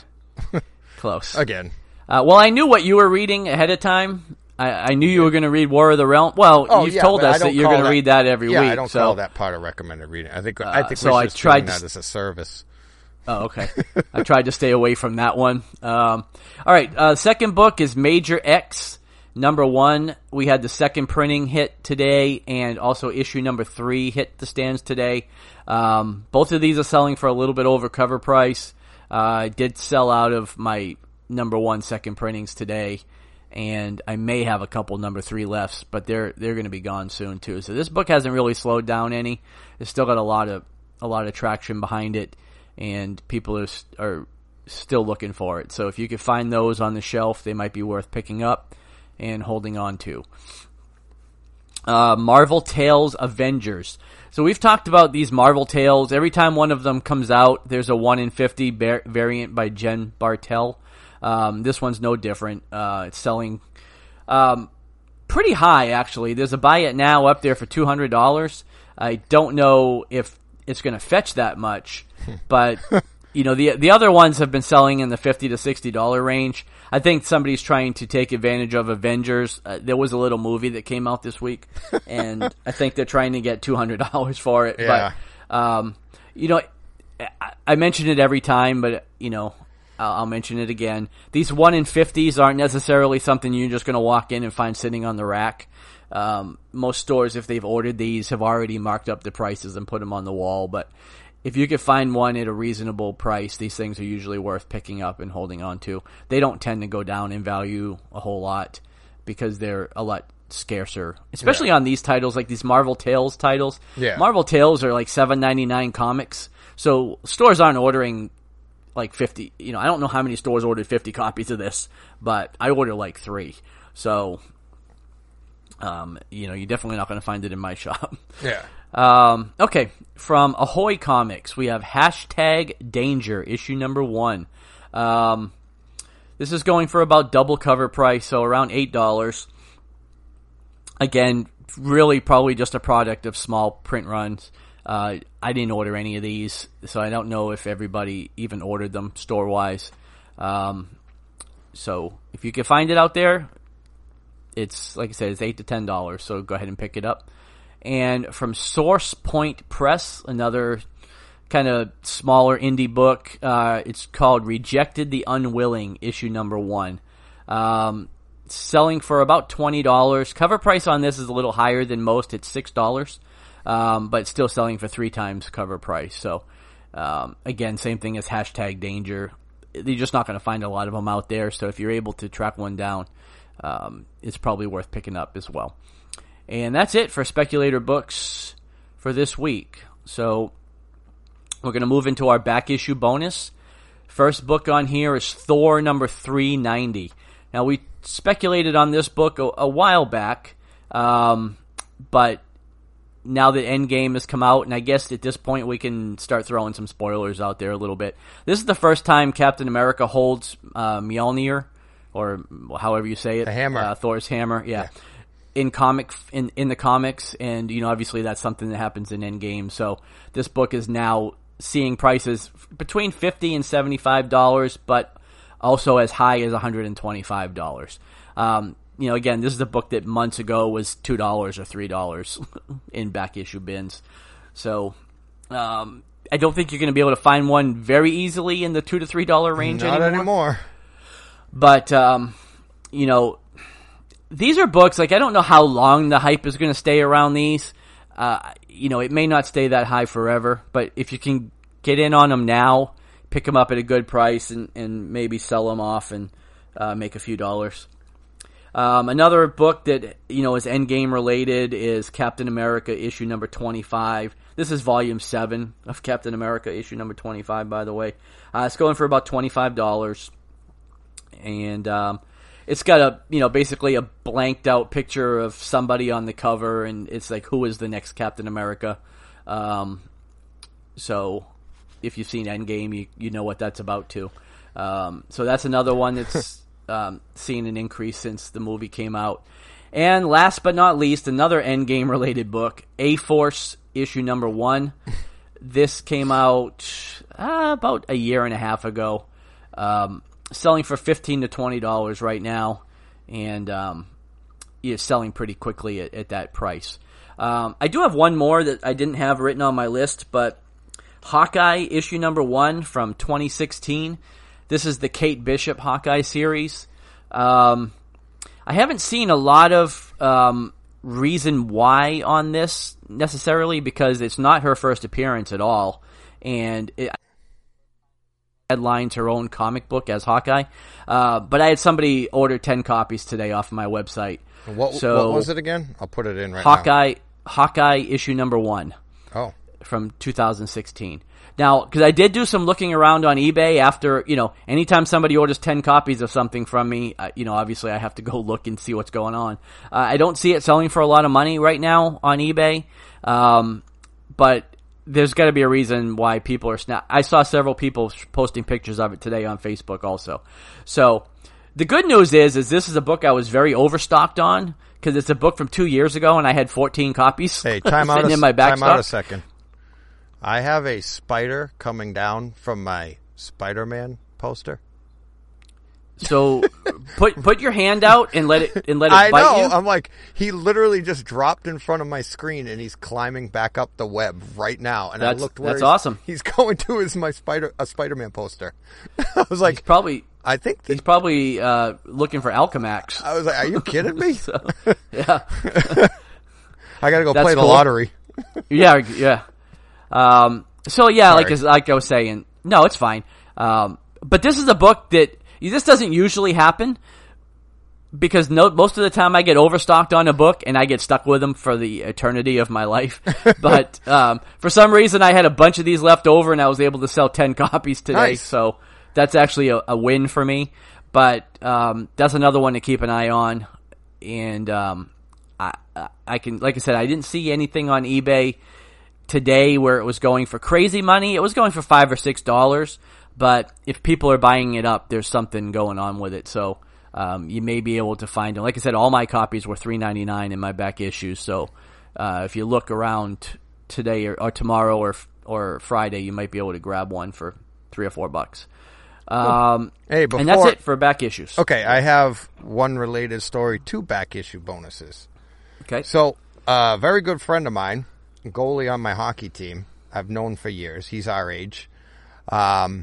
Close again. Well, I knew what you were reading ahead of time. I knew you were going to read War of the Realm. Well, you've told us that you're going to read that every week. Yeah, I don't call that part of recommended reading. I think so we should treat that as a service. Oh, okay. I tried to stay away from that one. All right. Second book is Major X, number 1. We had the second printing hit today, and also issue number 3 hit the stands today. Both of these are selling for a little bit over cover price. I did sell out of my number 1 second printings today, and I may have a couple number 3 left, but they're going to be gone soon too. So this book hasn't really slowed down any. It's still got a lot of traction behind it, and people are still looking for it. So if you could find those on the shelf, they might be worth picking up and holding on to. Marvel Tales Avengers. So we've talked about these Marvel Tales. Every time one of them comes out, there's a 1 in 50 variant by Jen Bartel. This one's no different. It's selling pretty high, actually. There's a buy it now up there for $200. I don't know if it's going to fetch that much, but the other ones have been selling in the $50 to $60 range. I think somebody's trying to take advantage of Avengers. There was a little movie that came out this week, and I think they're trying to get $200 for it. Yeah. But I mention it every time, but I'll mention it again. These 1 in 50s aren't necessarily something you're just going to walk in and find sitting on the rack. Most stores, if they've ordered these, have already marked up the prices and put them on the wall. But if you could find one at a reasonable price, these things are usually worth picking up and holding on to. They don't tend to go down in value a whole lot because they're a lot scarcer, especially on these titles, like these Marvel Tales titles. Yeah. Marvel Tales are like $7.99 comics, so stores aren't ordering like 50. I don't know how many stores ordered 50 copies of this, but I ordered like 3. So, you're definitely not going to find it in my shop. Yeah. Okay. From Ahoy Comics, we have #Danger, issue number 1. This is going for about double cover price, so around $8. Again, really probably just a product of small print runs. I didn't order any of these, so I don't know if everybody even ordered them store-wise. So if you can find it out there, it's, like I said, it's $8 to $10, so go ahead and pick it up. And from Source Point Press, another kind of smaller indie book, it's called Rejected the Unwilling, issue number 1. Selling for about $20. Cover price on this is a little higher than most. It's $6. But it's still selling for 3 times cover price. So, again, same thing as #Danger. You're just not going to find a lot of them out there. So if you're able to track one down, it's probably worth picking up as well. And that's it for Speculator Books for this week. So we're going to move into our back issue bonus. First book on here is Thor number 390. Now, we speculated on this book a while back, but now that Endgame has come out, and I guess at this point we can start throwing some spoilers out there a little bit. This is the first time Captain America holds Mjolnir, or however you say it. The hammer. Thor's hammer, yeah. In the comics, and obviously that's something that happens in Endgame. So this book is now seeing prices between $50 and $75, but also as high as $125. again, this is a book that months ago was $2 or $3 in back issue bins. So, I don't think you're going to be able to find one very easily in the $2 to $3 range Not anymore. But, these are books, like, I don't know how long the hype is going to stay around these. It may not stay that high forever, but if you can get in on them now, pick them up at a good price and maybe sell them off and make a few dollars. Another book that, is Endgame related is Captain America issue number 25. This is volume 7 of Captain America issue number 25, by the way. It's going for about $25. And it's got basically a blanked out picture of somebody on the cover, and it's like, who is the next Captain America? So if you've seen Endgame, you know what that's about too. So that's another one that's seen an increase since the movie came out. And last but not least, another Endgame related book, A-Force issue number 1. This came out about a year and a half ago. Selling for $15 to $20 right now, and selling pretty quickly at that price. I do have one more that I didn't have written on my list, but Hawkeye issue number 1 from 2016. This is the Kate Bishop Hawkeye series. I haven't seen a lot of reason why on this necessarily, because it's not her first appearance at all, and headlines her own comic book as Hawkeye. But I had somebody order 10 copies today off of my website. What was it again? I'll put it in right now. Hawkeye issue number 1. Oh. From 2016. Now, because I did do some looking around on eBay after, anytime somebody orders 10 copies of something from me, obviously I have to go look and see what's going on. I don't see it selling for a lot of money right now on eBay. But there's got to be a reason why people are I saw several people posting pictures of it today on Facebook also. So the good news is this is a book I was very overstocked on, because it's a book from 2 years ago and I had 14 copies. Hey, time out a second. I have a spider coming down from my Spider-Man poster. So put your hand out and let it I bite know. you. I'm like, he literally just dropped in front of my screen and he's climbing back up the web right now. And I looked where that's awesome. He's going to a Spider-Man poster. I was like, he's probably looking for Alchemax. I was like, are you kidding me? So, yeah. I got to go play the lottery. Yeah. Like I was saying, no, it's fine. But this is a book that this doesn't usually happen, because most of the time I get overstocked on a book and I get stuck with them for the eternity of my life. But for some reason I had a bunch of these left over and I was able to sell 10 copies today. Nice. So that's actually a win for me. But that's another one to keep an eye on. And I can, like I said, I didn't see anything on eBay today where it was going for crazy money. It was going for $5 or $6, but if people are buying it up, there's something going on with it. So you may be able to find them. Like I said, all my copies were $3.99 in my back issues. So if you look around today or tomorrow or Friday, you might be able to grab one for $3 or $4. And that's it for back issues. Okay, I have one related story to back issue bonuses. Okay. So a very good friend of mine, goalie on my hockey team, I've known for years. He's our age. I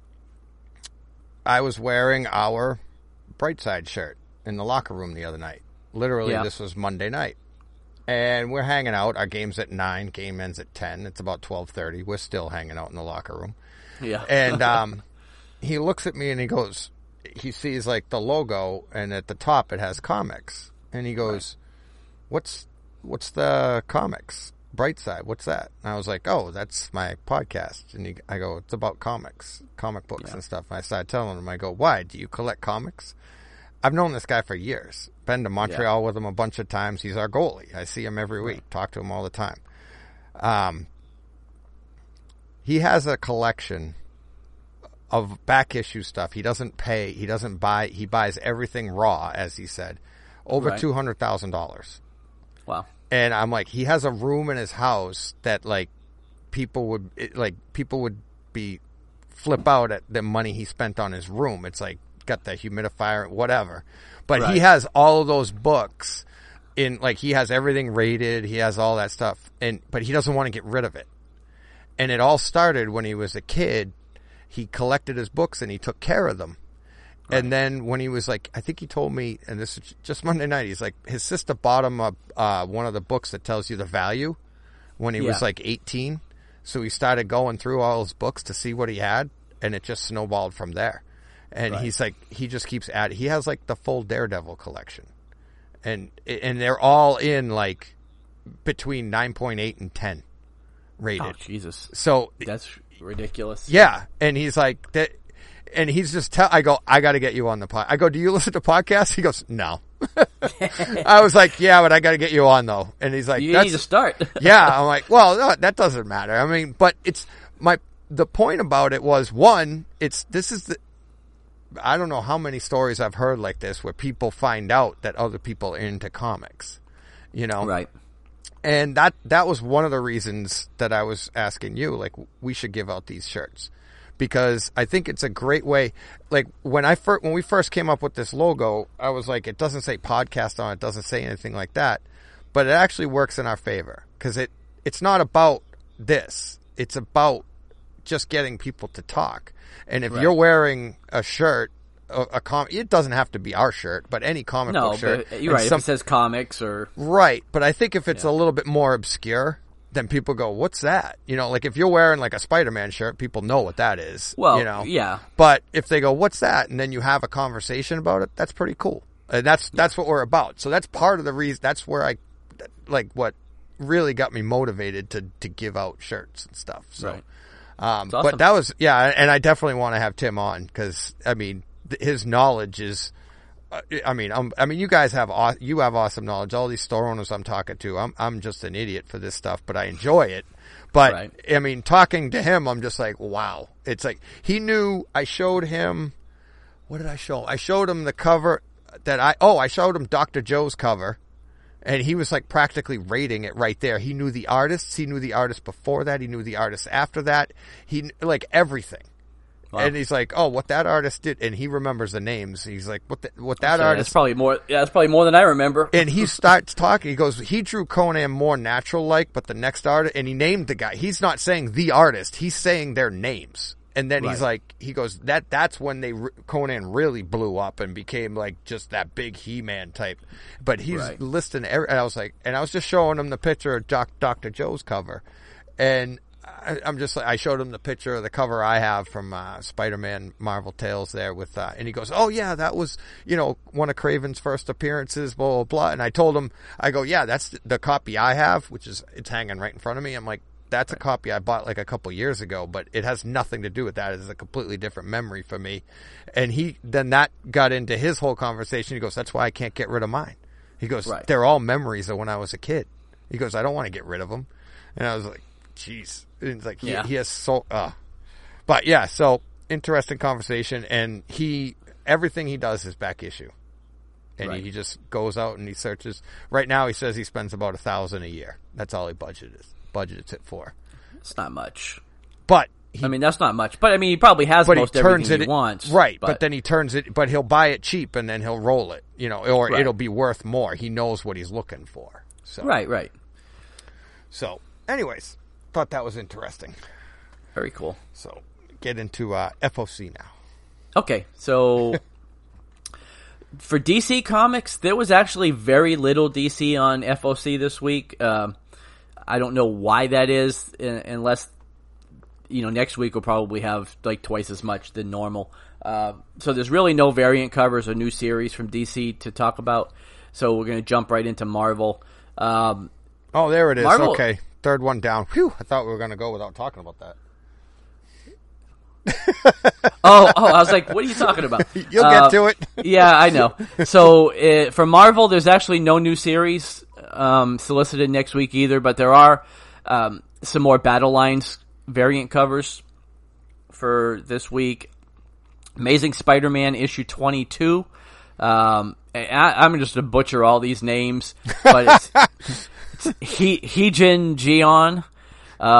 was wearing our Brightside shirt in the locker room the other night. Literally, This was Monday night. And we're hanging out. Our game's at 9. Game ends at 10. It's about 12:30. We're still hanging out in the locker room. Yeah. And he looks at me and he sees like the logo, and at the top it has comics. And he goes, What's the comics? Brightside, what's that? And I was like, oh, that's my podcast. And I go, it's about comics, comic books and stuff. And I started telling him, I go, why? Do you collect comics? I've known this guy for years. Been to Montreal with him a bunch of times. He's our goalie. I see him every week. Talk to him all the time. He has a collection of back issue stuff. He doesn't pay. He doesn't buy. He buys everything raw, as he said. Over $200,000. Wow. And I'm like, he has a room in his house that people would be flip out at the money he spent on his room. It's like got the humidifier, whatever. But Right. he has all of those books in, like, he has everything rated. He has all that stuff, but he doesn't want to get rid of it. And it all started when he was a kid. He collected his books and he took care of them. Right. And then when he was like, I think he told me, and this is just Monday night, he's like, his sister bought him one of the books that tells you the value when he was like 18. So he started going through all his books to see what he had, and it just snowballed from there. And he's like, he just keeps adding. He has like the full Daredevil collection. And they're all in like between 9.8 and 10 rated. Oh, Jesus. So that's ridiculous. Yeah. And he's like, that, and he's just I go, I got to get you on the pod. I go, do you listen to podcasts? He goes, no. I was like, yeah, but I got to get you on though. And he's like, you need to start. Yeah. I'm like, well, no, that doesn't matter. I mean, but the point about it was, one, I don't know how many stories I've heard like this where people find out that other people are into comics, you know? Right. And that was one of the reasons that I was asking you, like, we should give out these shirts, because I think it's a great way. Like, when we first came up with this logo, I was like, it doesn't say podcast on it, doesn't say anything like that, but it actually works in our favor, because it's not about this. It's about just getting people to talk. And if you're wearing a shirt, it doesn't have to be our shirt, but any comic book shirt. But you're right. If it says comics or right, but I think if it's a little bit more obscure, then people go, "What's that?" You know, like if you're wearing like a Spider-Man shirt, people know what that is. Well, you know, yeah. But if they go, "What's that?" and then you have a conversation about it, that's pretty cool. And that's what we're about. So that's part of the reason. That's where what really got me motivated to give out shirts and stuff. So. Right. Awesome. Awesome. But that was, and I definitely want to have Tim on, because, I mean, his knowledge is, you guys have awesome knowledge. All these store owners I'm talking to, I'm just an idiot for this stuff, but I enjoy it. But, right. I mean, talking to him, I'm just like, wow. It's like, he knew, I showed him, what did I show him? I showed him the cover I showed him Dr. Joe's cover. And he was like practically rating it right there. He knew the artists. He knew the artist before that. He knew the artist after that. He like everything. Wow. And he's like, "Oh, what that artist did," and he remembers the names. He's like, "What that artist?" That's probably more. Yeah, that's probably more than I remember. And he starts talking. He goes, "He drew Conan more natural like, but the next artist," and he named the guy. He's not saying the artist. He's saying their names. And then he's like, he goes, that's when Conan really blew up and became like just that big He-Man type. But he's listing and I was like, and I was just showing him the picture of Dr. Joe's cover. And I'm just like, I showed him the picture of the cover I have from Spider-Man Marvel Tales there with, and he goes, "Oh yeah, that was, one of Craven's first appearances, blah, blah, blah." And I told him, I go, "Yeah, that's the copy I have," which is, it's hanging right in front of me. I'm like, that's a copy I bought like a couple years ago, but it has nothing to do with that. It's a completely different memory for me. And then that got into his whole conversation. He goes, "That's why I can't get rid of mine." He goes, "They're all memories of when I was a kid." He goes, "I don't want to get rid of them." And I was like, "Jeez." And it's like, he has so, but yeah, so interesting conversation. And everything he does is back issue. And he just goes out and he searches. Right now he says he spends about $1,000 a year. That's all he budgets it for. It's not much. But that's not much. But he probably has most everything he wants. Right, but then he turns it, but he'll buy it cheap and then he'll roll it, or it'll be worth more. He knows what he's looking for. So Right. So, anyways, thought that was interesting. Very cool. So, get into FOC now. Okay, so for DC Comics, there was actually very little DC on FOC this week. I don't know why that is, unless, next week we'll probably have like twice as much than normal. So there's really no variant covers or new series from DC to talk about. So we're going to jump right into Marvel. There it is. Marvel, okay. Third one down. Whew. I thought we were going to go without talking about that. I was like, what are you talking about? You'll get to it. Yeah, I know. So for Marvel, there's actually no new series solicited next week either, but there are some more Battle Lines variant covers for this week. Amazing Spider-Man issue 22. I'm just going to butcher all these names, but it's Heejin Jian.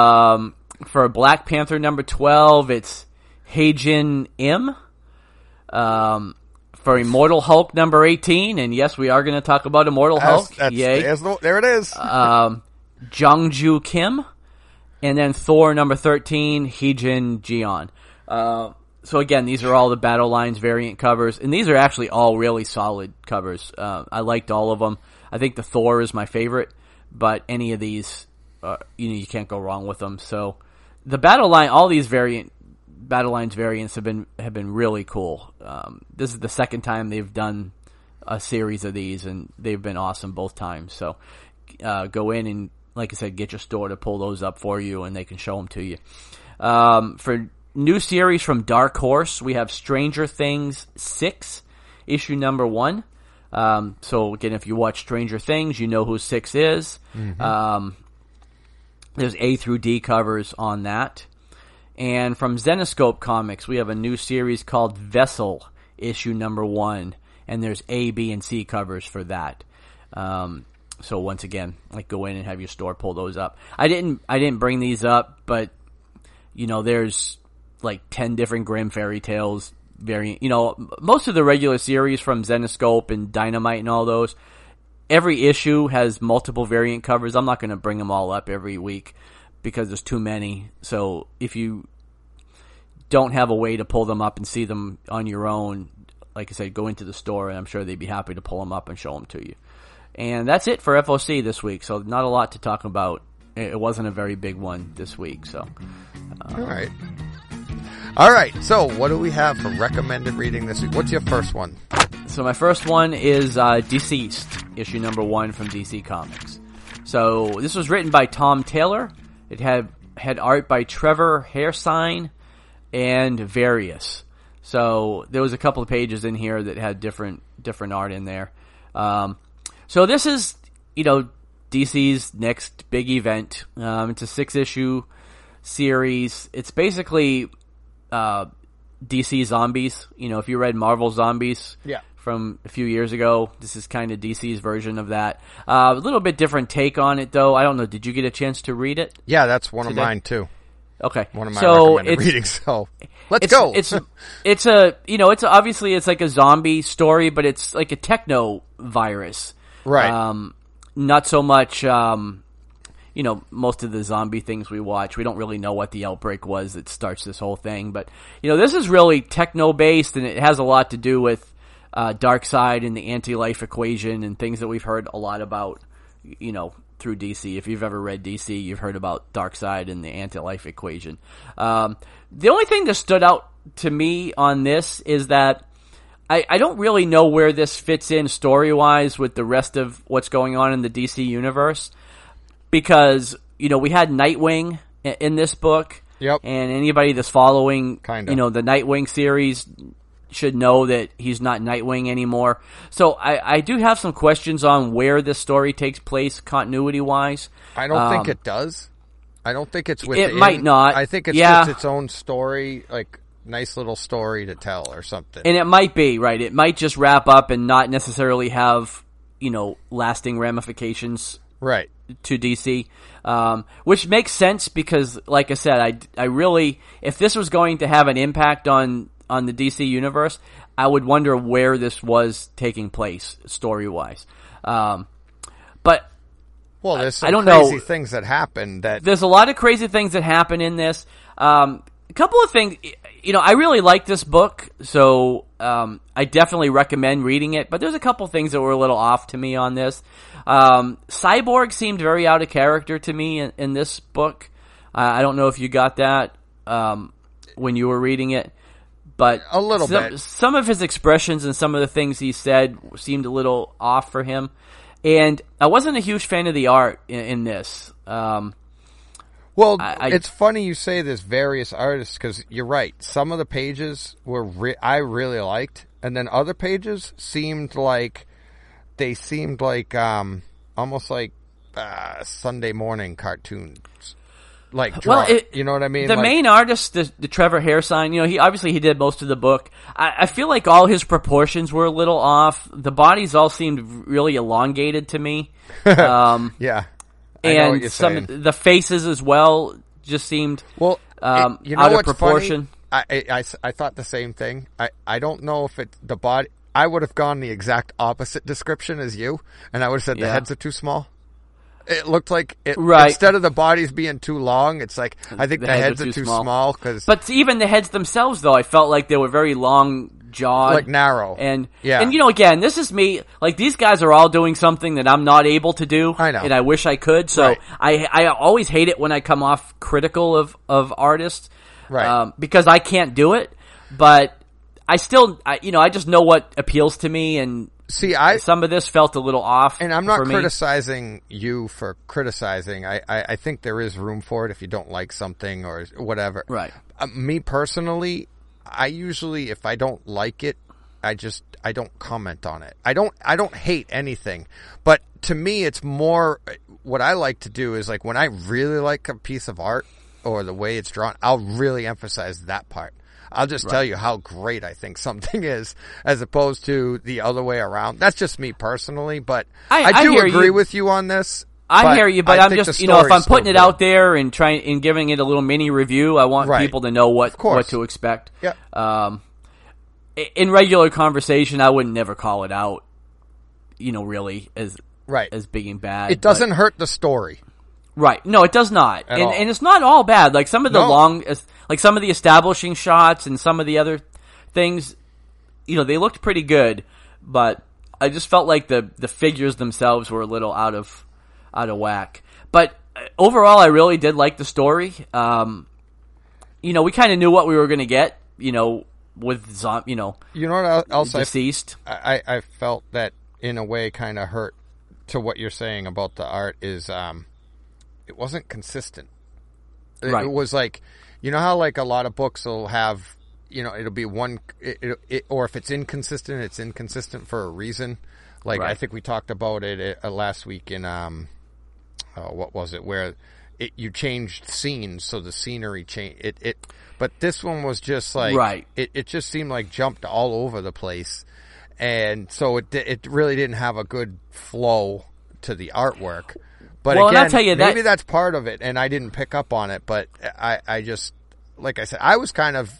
For Black Panther number 12, it's Heijin M. For Immortal Hulk number 18, and yes, we are going to talk about Immortal Hulk. Yay. There it is. Jungju Kim. And then Thor number 13, Heejin Jion. So again, these are all the Battle Lines variant covers, and these are actually all really solid covers. I liked all of them. I think the Thor is my favorite, but any of these, you can't go wrong with them. So the Battle Line, all these Battle Lines variants have been really cool. This is the second time they've done a series of these, and they've been awesome both times. So go in and, like I said, get your store to pull those up for you, and they can show them to you. For new series from Dark Horse, we have Stranger Things 6, issue number 1. So again, if you watch Stranger Things, you know who 6 is. Mm-hmm. There's A through D covers on that. And from Zenescope Comics, we have a new series called Vessel, issue number 1. And there's A, B, and C covers for that. So once again, go in and have your store pull those up. I didn't bring these up, but there's 10 different Grimm fairy tales variant. Most of the regular series from Zenescope and Dynamite and all those, every issue has multiple variant covers. I'm not going to bring them all up every week because there's too many. So if you don't have a way to pull them up and see them on your own, like I said, go into the store, and I'm sure they'd be happy to pull them up and show them to you. And that's it for FOC this week, so not a lot to talk about. It wasn't a very big one this week, so. All right, so what do we have for recommended reading this week? What's your first one? So my first one is Deceased, issue number 1 from DC Comics. So this was written by Tom Taylor. It had art by Trevor Hairsine and Various. So there was a couple of pages in here that had different art in there. So this is, DC's next big event. It's a 6-issue series. It's basically DC Zombies. If you read Marvel Zombies from a few years ago, this is kind of DC's version of that. A little bit different take on it, though. I don't know. Did you get a chance to read it? Yeah, that's one of mine, too. Okay. One of my recommended readings, so let's go. It's obviously it's like a zombie story, but it's like a techno virus. Right. Not so much, most of the zombie things we watch, we don't really know what the outbreak was that starts this whole thing. But, this is really techno-based, and it has a lot to do with Darkseid and the anti-life equation and things that we've heard a lot about, through DC. If you've ever read DC, you've heard about Darkseid and the anti-life equation. The only thing that stood out to me on this is that I don't really know where this fits in story-wise with the rest of what's going on in the DC universe. Because, we had Nightwing in this book. Yep. And anybody that's following, Kinda. The Nightwing series should know that he's not Nightwing anymore. So I do have some questions on where this story takes place continuity-wise. I don't think it does. I don't think it's within. It might not. I think it's just its own story, nice little story to tell or something. And it might be, right. It might just wrap up and not necessarily have, lasting ramifications. Right. To DC, which makes sense because, like I said, I really, if this was going to have an impact on the DC universe, I would wonder where this was taking place story-wise. But there's some I don't crazy know. Things that happen. There's a lot of crazy things that happen in this. A couple of things, I really like this book, so I definitely recommend reading it. But there's a couple of things that were a little off to me on this. Cyborg seemed very out of character to me in this book. I don't know if you got that when you were reading it, but a little bit. Some of his expressions and some of the things he said seemed a little off for him, and I wasn't a huge fan of the art in this. It's funny you say there's various artists because you're right. Some of the pages were I really liked, and then other pages seemed like. They seemed like almost like Sunday morning cartoons, you know what I mean? The main artist, the Trevor Hairsine, he did most of the book. I feel like all his proportions were a little off. The bodies all seemed really elongated to me. Yeah, and some of the faces as well just seemed out of proportion. Funny? I thought the same thing. I don't know if it's the body. I would have gone the exact opposite description as you, and I would have said the heads are too small. It looked like it, instead of the bodies being too long, it's like, I think the heads are too small. But even the heads themselves, though, I felt like they were very long jawed. Like narrow. And again, this is me, like, these guys are all doing something that I'm not able to do. I know. And I wish I could. So I always hate it when I come off critical of artists. Right. Because I can't do it. But I still, I just know what appeals to me, and some of this felt a little off. And I'm not criticizing you for criticizing. I think there is room for it if you don't like something or whatever. Right. Me personally, I usually, if I don't like it, I don't comment on it. I don't hate anything. But to me, it's more, what I like to do is, like, when I really like a piece of art or the way it's drawn, I'll really emphasize that part. I'll just tell you how great I think something is, as opposed to the other way around. That's just me personally, but I do agree with you on this. I hear you, but I'm just, if I'm putting it out there and giving it a little mini review, I want people to know what to expect. Yeah. In regular conversation, I would never call it out, really as being bad. It doesn't hurt the story. Right. No, it does not. And it's not all bad. Like some of the some of the establishing shots and some of the other things, they looked pretty good, but I just felt like the figures themselves were a little out of whack. But overall, I really did like the story. We kind of knew what we were going to get, with You know what else deceased. I felt that in a way kind of hurt to what you're saying about the art is it wasn't consistent. It was like, how like a lot of books will have, it'll be one, or if it's inconsistent for a reason. Like I think we talked about it last week in what was it, where you changed scenes, so the scenery changed. But this one was just like it just seemed like jumped all over the place, and so it really didn't have a good flow to the artwork. But again, I'll tell you maybe that's part of it, and I didn't pick up on it. But I just, like I said, I was kind of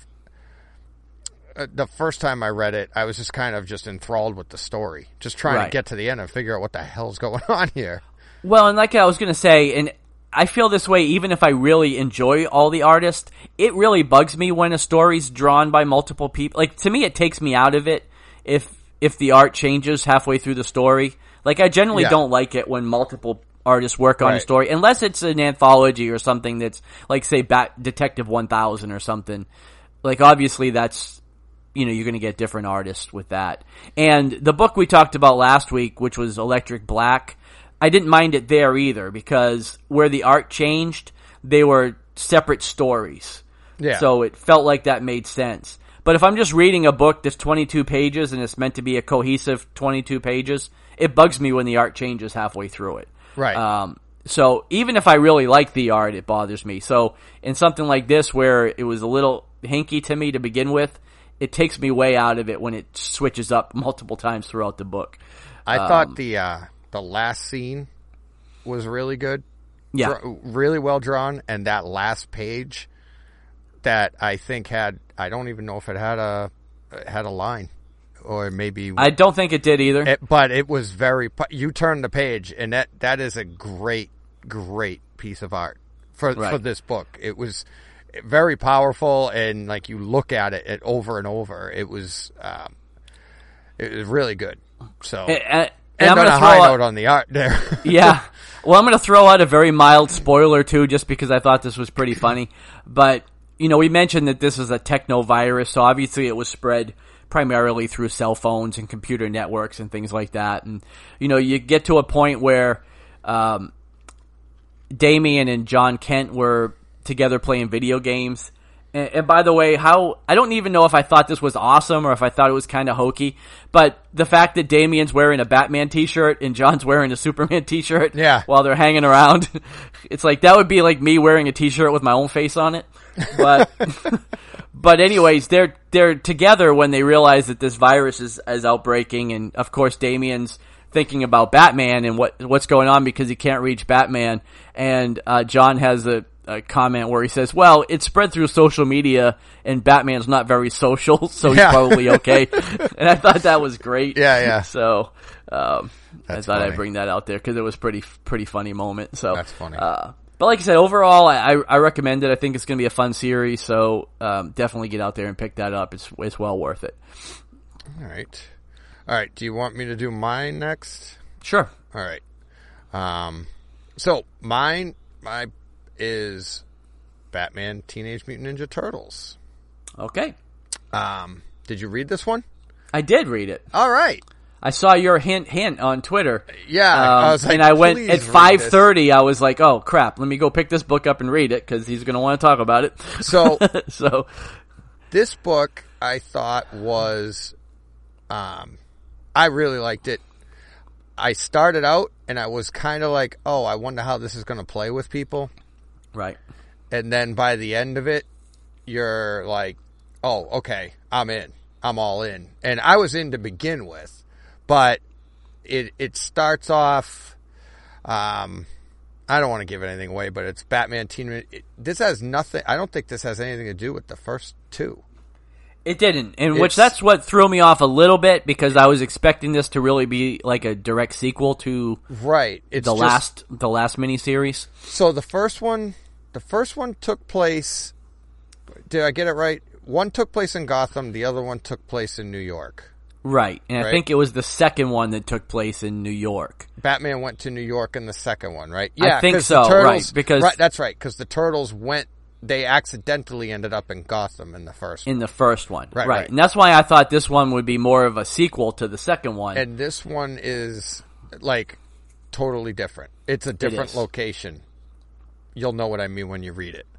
the first time I read it, I was just kind of just enthralled with the story, just trying to get to the end and figure out what the hell's going on here. Well, and like I was going to say, and I feel this way even if I really enjoy all the artists, it really bugs me when a story's drawn by multiple people. Like, to me, it takes me out of it if the art changes halfway through the story. Like, I generally don't like it when multiple artists work on a story, unless it's an anthology or something that's, like, say, Detective 1000 or something. Like, obviously, that's, you're going to get different artists with that. And the book we talked about last week, which was Electric Black, I didn't mind it there either, because where the art changed, they were separate stories. Yeah. So it felt like that made sense. But if I'm just reading a book that's 22 pages and it's meant to be a cohesive 22 pages, it bugs me when the art changes halfway through it. Right. So even if I really like the art, it bothers me. So in something like this, where it was a little hinky to me to begin with, it takes me way out of it when it switches up multiple times throughout the book. I thought the last scene was really good. Yeah. Really well drawn. And that last page that I think I don't even know if it had a line. Or maybe I don't think it did either. But it was you turn the page, and that is a great piece of art for this book. It was very powerful, and like you look at it over and over, it was really good. So and I'm going to high note on the art there. Yeah. Well, I'm going to throw out a very mild spoiler too, just because I thought this was pretty funny. But we mentioned that this is a techno virus, so obviously it was spread primarily through cell phones and computer networks and things like that. And, you get to a point where Damien and John Kent were together playing video games. And by the way, I don't even know if I thought this was awesome or if I thought it was kind of hokey, but the fact that Damien's wearing a Batman t-shirt and John's wearing a Superman t-shirt while they're hanging around, it's like, that would be like me wearing a t-shirt with my own face on it. But but anyways, they're together when they realize that this virus is outbreaking, and of course Damien's thinking about Batman and what's going on because he can't reach Batman, and John has a comment where he says, "Well, it spread through social media, and Batman's not very social, so he's probably okay." And I thought that was great. Yeah. So I thought funny. I'd bring that out there because it was pretty funny moment. So That's funny. But like I said, overall, I recommend it. I think it's going to be a fun series, so definitely get out there and pick that up. It's well worth it. All right. Do you want me to do mine next? Sure. All right. So mine is Batman Teenage Mutant Ninja Turtles. Okay. Did you read this one? I did read it. All right. I saw your hint on Twitter. Yeah, I was like, and I went "Please at read this." 5:30. I was like, "Oh crap! Let me go pick this book up and read it because he's going to want to talk about it." So, so this book I thought was, I really liked it. I started out and I was kind of like, "Oh, I wonder how this is going to play with people." right, And then by the end of it, you're like, "Oh, okay, I'm in. I'm all in." And I was in to begin with. But it starts off, I don't want to give anything away, but it's Batman this has nothing, I don't think this has anything to do with the first two. it didn't, and which that's what threw me off a little bit because I was expecting this to really be like a direct sequel to Right. It's the last miniseries. So the first one took place, did I get it right? One took place in Gotham, the other one took place in New York. Right, and Right. I think it was the second one that took place in New York. Batman went to New York in the second one, right? Yeah, I think 'cause so, the Turtles, right, because- right, that's right, because the Turtles they accidentally ended up in Gotham in the first one. In the first one, Right. and that's why I thought this one would be more of a sequel to the second one. And this one is, like, totally different. It's a different is. location. You'll know what I mean when you read it.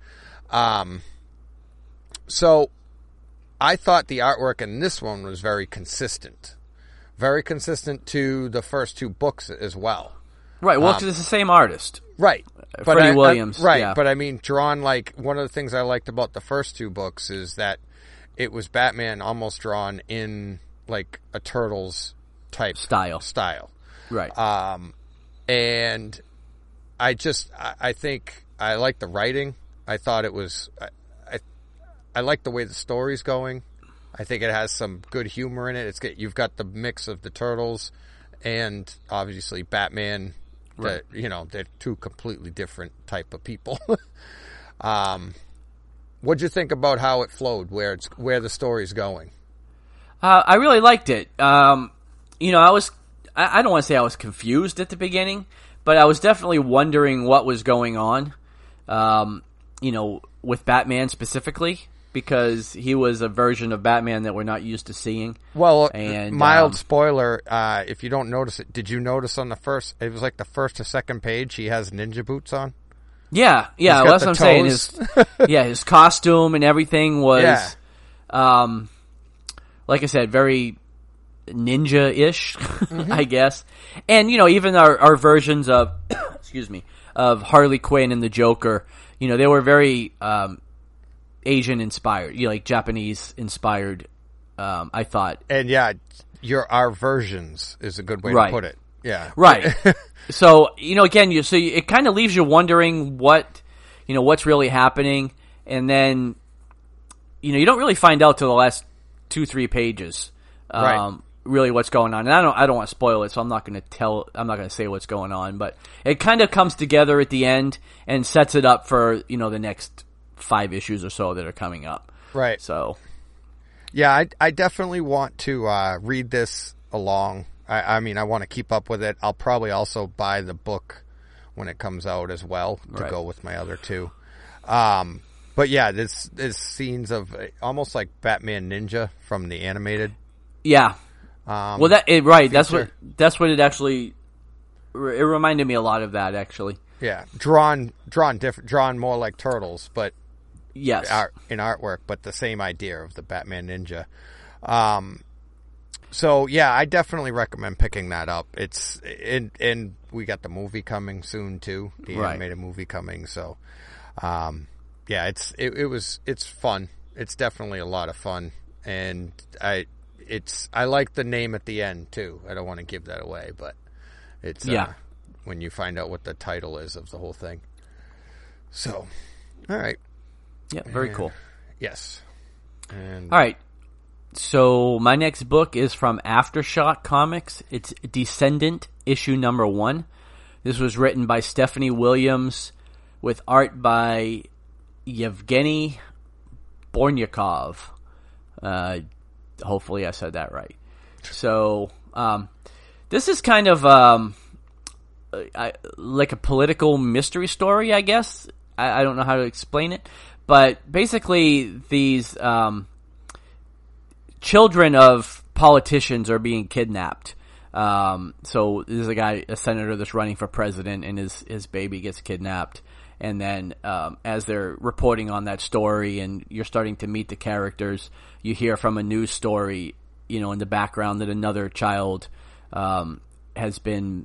So, I thought the artwork in this one was very consistent. Very consistent to the first two books as well. Right, well, 'cause it's the same artist. Right. Freddie Williams, right, yeah. but I mean, drawn, like, one of the things I liked about the first two books is that it was Batman almost drawn in, like, a Turtles type Style. Right. And I think I like the writing. I thought it was, I like the way the story's going. I think it has some good humor in it. You've got the mix of the Turtles and obviously Batman. Right. They're two completely different type of people. What'd you think about how it flowed, where the story's going? I really liked it. I don't want to say I was confused at the beginning, but I was definitely wondering what was going on, with Batman specifically, because he was a version of Batman that we're not used to seeing. Well, and mild spoiler, if you don't notice it, did you notice on it was like the first or second page, he has ninja boots on? Yeah, got that's the what I'm toes. saying. His costume and everything was, like I said, very ninja-ish, I guess. And, even our versions of, excuse me, of Harley Quinn and the Joker, they were very Asian inspired, like Japanese inspired, I thought. And our versions is a good way to put it. Yeah. Right. So, again, it kind of leaves you wondering what's really happening. And then, you don't really find out till the last 2-3 pages, really what's going on. And I don't want to spoil it, so I'm not going to say what's going on, but it kind of comes together at the end and sets it up for, the next 5 issues or so that are coming up. Right. So, yeah, I definitely want to read this along. I mean, I want to keep up with it. I'll probably also buy the book when it comes out as well to go with my other two. But yeah, this is scenes of almost like Batman Ninja from the animated. Yeah. Well, that's what it actually. It reminded me a lot of that, actually. Yeah, drawn different, drawn more like Turtles, but yes, in artwork, but the same idea of the Batman Ninja. So yeah, I definitely recommend picking that up. It's and we got the movie coming soon too, the animated movie coming. So, yeah, it's fun. It's definitely a lot of fun, and I like the name at the end too. I don't want to give that away, but it's when you find out what the title is of the whole thing. So, All right. Yeah, very cool. Yes. And All right. So my next book is from Aftershock Comics. It's Descendant, issue number 1. This was written by Stephanie Williams with art by Yevgeny Bornyakov. Hopefully I said that right. So this is kind of like a political mystery story, I guess. I don't know how to explain it. But basically these children of politicians are being kidnapped. So there's a senator that's running for president, and his baby gets kidnapped. And then as they're reporting on that story and you're starting to meet the characters, you hear from a news story, in the background that another child has been,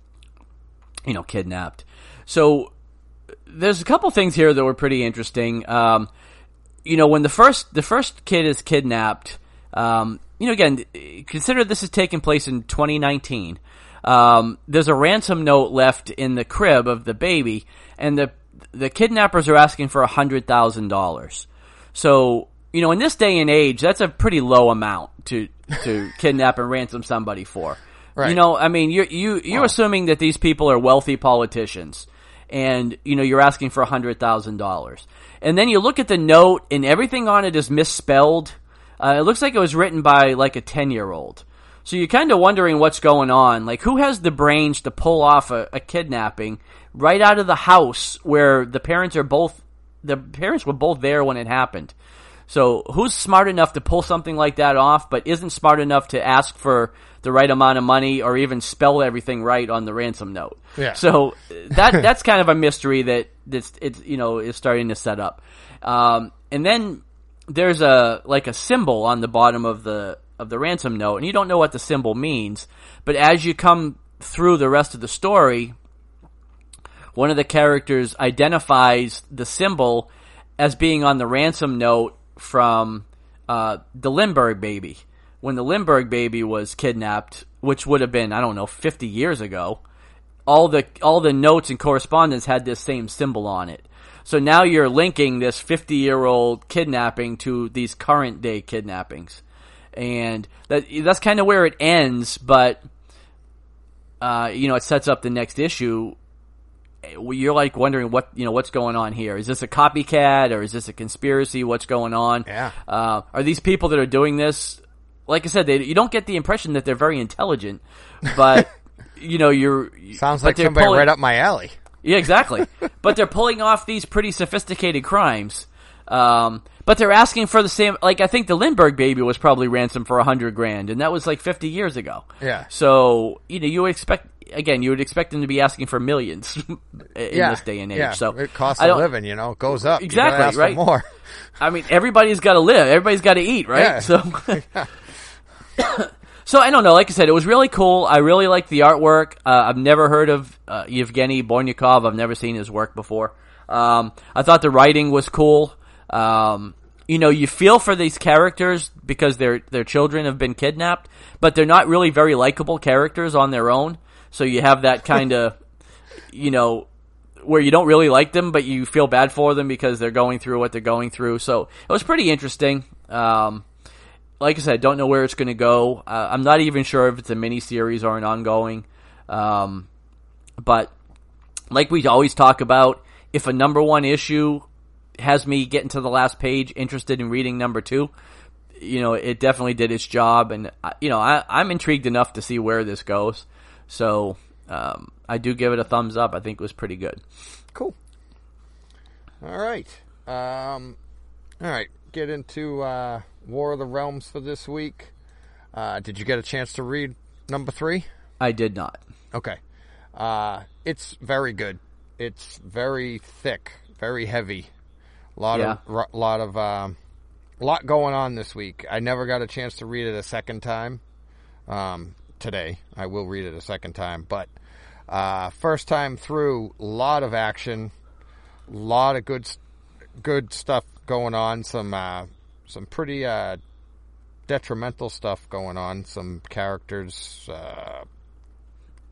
kidnapped. So there's a couple things here that were pretty interesting. When the first kid is kidnapped, again, consider this is taking place in 2019. There's a ransom note left in the crib of the baby, and the kidnappers are asking for $100,000. So, in this day and age, that's a pretty low amount to kidnap and ransom somebody for. Right. You're assuming that these people are wealthy politicians, and, you're asking for $100,000. And then you look at the note, and everything on it is misspelled. It looks like it was written by, like, a 10-year-old. So you're kind of wondering what's going on. Like, who has the brains to pull off a kidnapping right out of the house where the parents were both there when it happened? So who's smart enough to pull something like that off, but isn't smart enough to ask for the right amount of money or even spell everything right on the ransom note? Yeah. So that's kind of a mystery that is starting to set up. And then there's a symbol on the bottom of the ransom note, and you don't know what the symbol means, but as you come through the rest of the story, one of the characters identifies the symbol as being on the ransom note from the Lindbergh baby. When the Lindbergh baby was kidnapped, which would have been, 50 years ago, all the notes and correspondence had this same symbol on it. So now you're linking this 50-year-old kidnapping to these current day kidnappings. And that's kind of where it ends, but it sets up the next issue. You're like wondering what's going on here. Is this a copycat or is this a conspiracy? What's going on? Yeah. Are these people that are doing this? Like I said, you don't get the impression that they're very intelligent, but sounds like somebody right up my alley. Yeah, exactly. But they're pulling off these pretty sophisticated crimes. But they're asking for the same, I think the Lindbergh baby was probably ransomed for $100,000, and that was 50 years ago. Yeah. So, you would expect them to be asking for millions in this day and age. Yeah. So it costs a living, it goes up. Exactly, ask right? For more. Everybody's got to live. Everybody's got to eat, right? Yeah. So, so I don't know. Like I said, it was really cool. I really liked the artwork. I've never heard of Yevgeny Bornyakov. I've never seen his work before. I thought the writing was cool. You feel for these characters because their children have been kidnapped, but they're not really very likable characters on their own. So you have that kind of, where you don't really like them, but you feel bad for them because they're going through what they're going through. So it was pretty interesting. Like I said, I don't know where it's going to go. I'm not even sure if it's a mini-series or an ongoing. But like we always talk about, if a number one issue has me getting to the last page interested in reading number 2, it definitely did its job. And, I'm intrigued enough to see where this goes. So I do give it a thumbs up. I think it was pretty good. Cool. All right. All right. Get into War of the Realms for this week. Did you get a chance to read number 3? I did not. Okay. It's very good. It's very thick, very heavy. Lot going on this week. I never got a chance to read it a second time. Today I will read it a second time, but first time through, lot of action, lot of good stuff going on. Some pretty detrimental stuff going on. Some characters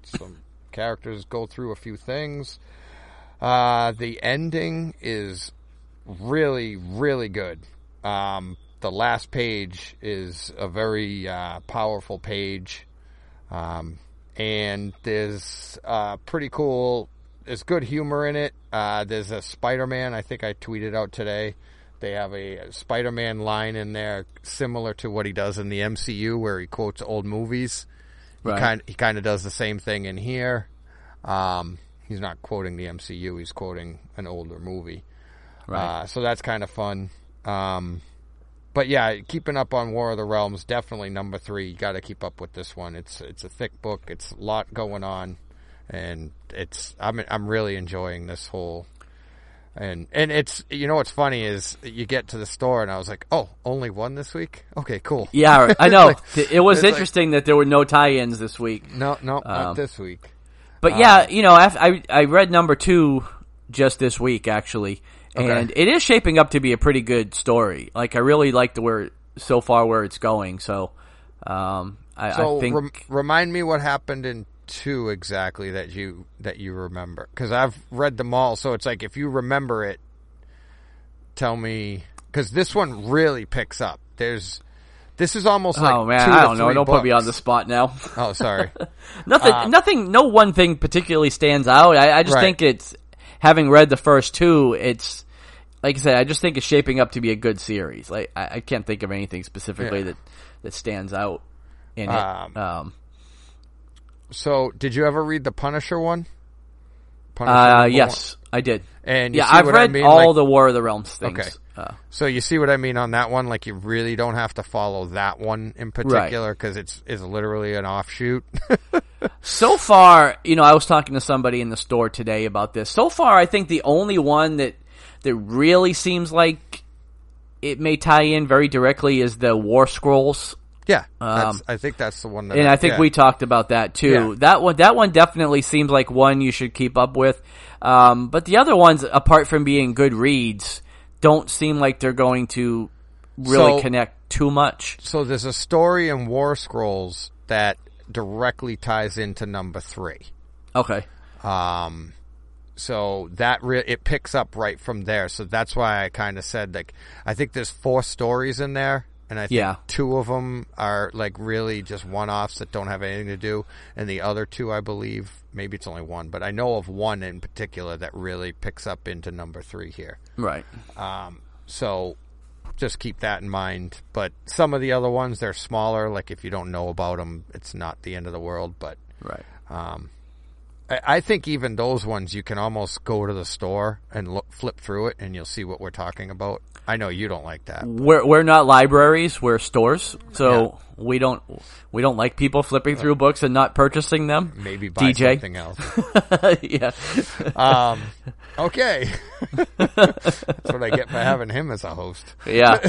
go through a few things. The ending is really, really good. The last page is a very powerful page, and there's pretty cool. There's good humor in it. There's a Spider-Man. I think I tweeted out today. They have a Spider-Man line in there similar to what he does in the MCU, where he quotes old movies. Right. He kind of does the same thing in here. He's not quoting the MCU. He's quoting an older movie. Right. So that's kind of fun. But yeah, keeping up on War of the Realms, definitely number 3. You got to keep up with this one. It's a thick book. It's a lot going on, and I'm really enjoying this whole. And it's, what's funny is you get to the store and I was like, oh, only one this week? Okay, cool. Yeah, I know. It was it's interesting that there were no tie-ins this week. No, not this week. But yeah, I read number 2 just this week actually, and it is shaping up to be a pretty good story. Like I really like where it's going. So, I think remind me what happened in 2 exactly that you remember, because I've read them all. So it's like if you remember it, tell me, because this one really picks up. This is almost like 2 to 3 I don't know. Don't books. put me on the spot now. Oh, sorry. Nothing. No one thing particularly stands out. I just think it's, having read the first 2, it's like I said. I just think it's shaping up to be a good series. Like I can't think of anything specifically that stands out in it. So, did you ever read the Punisher one? Yes, I did. And I've read all the War of the Realms things. Okay. So you see what I mean on that one? Like you really don't have to follow that one in particular because it's literally an offshoot. So far, I was talking to somebody in the store today about this. So far, I think the only one that really seems like it may tie in very directly is the War Scrolls. Yeah, I think that's the one. And I think we talked about that too. Yeah. That one definitely seems like one you should keep up with. But the other ones, apart from being good reads, don't seem like they're going to really connect too much. So there's a story in War Scrolls that directly ties into number 3. Okay. So that it picks up right from there. So that's why I kind of said, like, I think there's 4 stories in there. And I think 2 of them are like really just one-offs that don't have anything to do. And the other 2, I believe, maybe it's only 1, but I know of one in particular that really picks up into number 3 here. Right. So just keep that in mind. But some of the other ones, they're smaller. Like if you don't know about them, it's not the end of the world. But right. I think even those ones, you can almost go to the store and flip through it, and you'll see what we're talking about. I know you don't like that. We're not libraries; we're stores, so we don't like people flipping through books and not purchasing them. Maybe buy something else. Yeah. Okay. That's what I get for having him as a host. Yeah.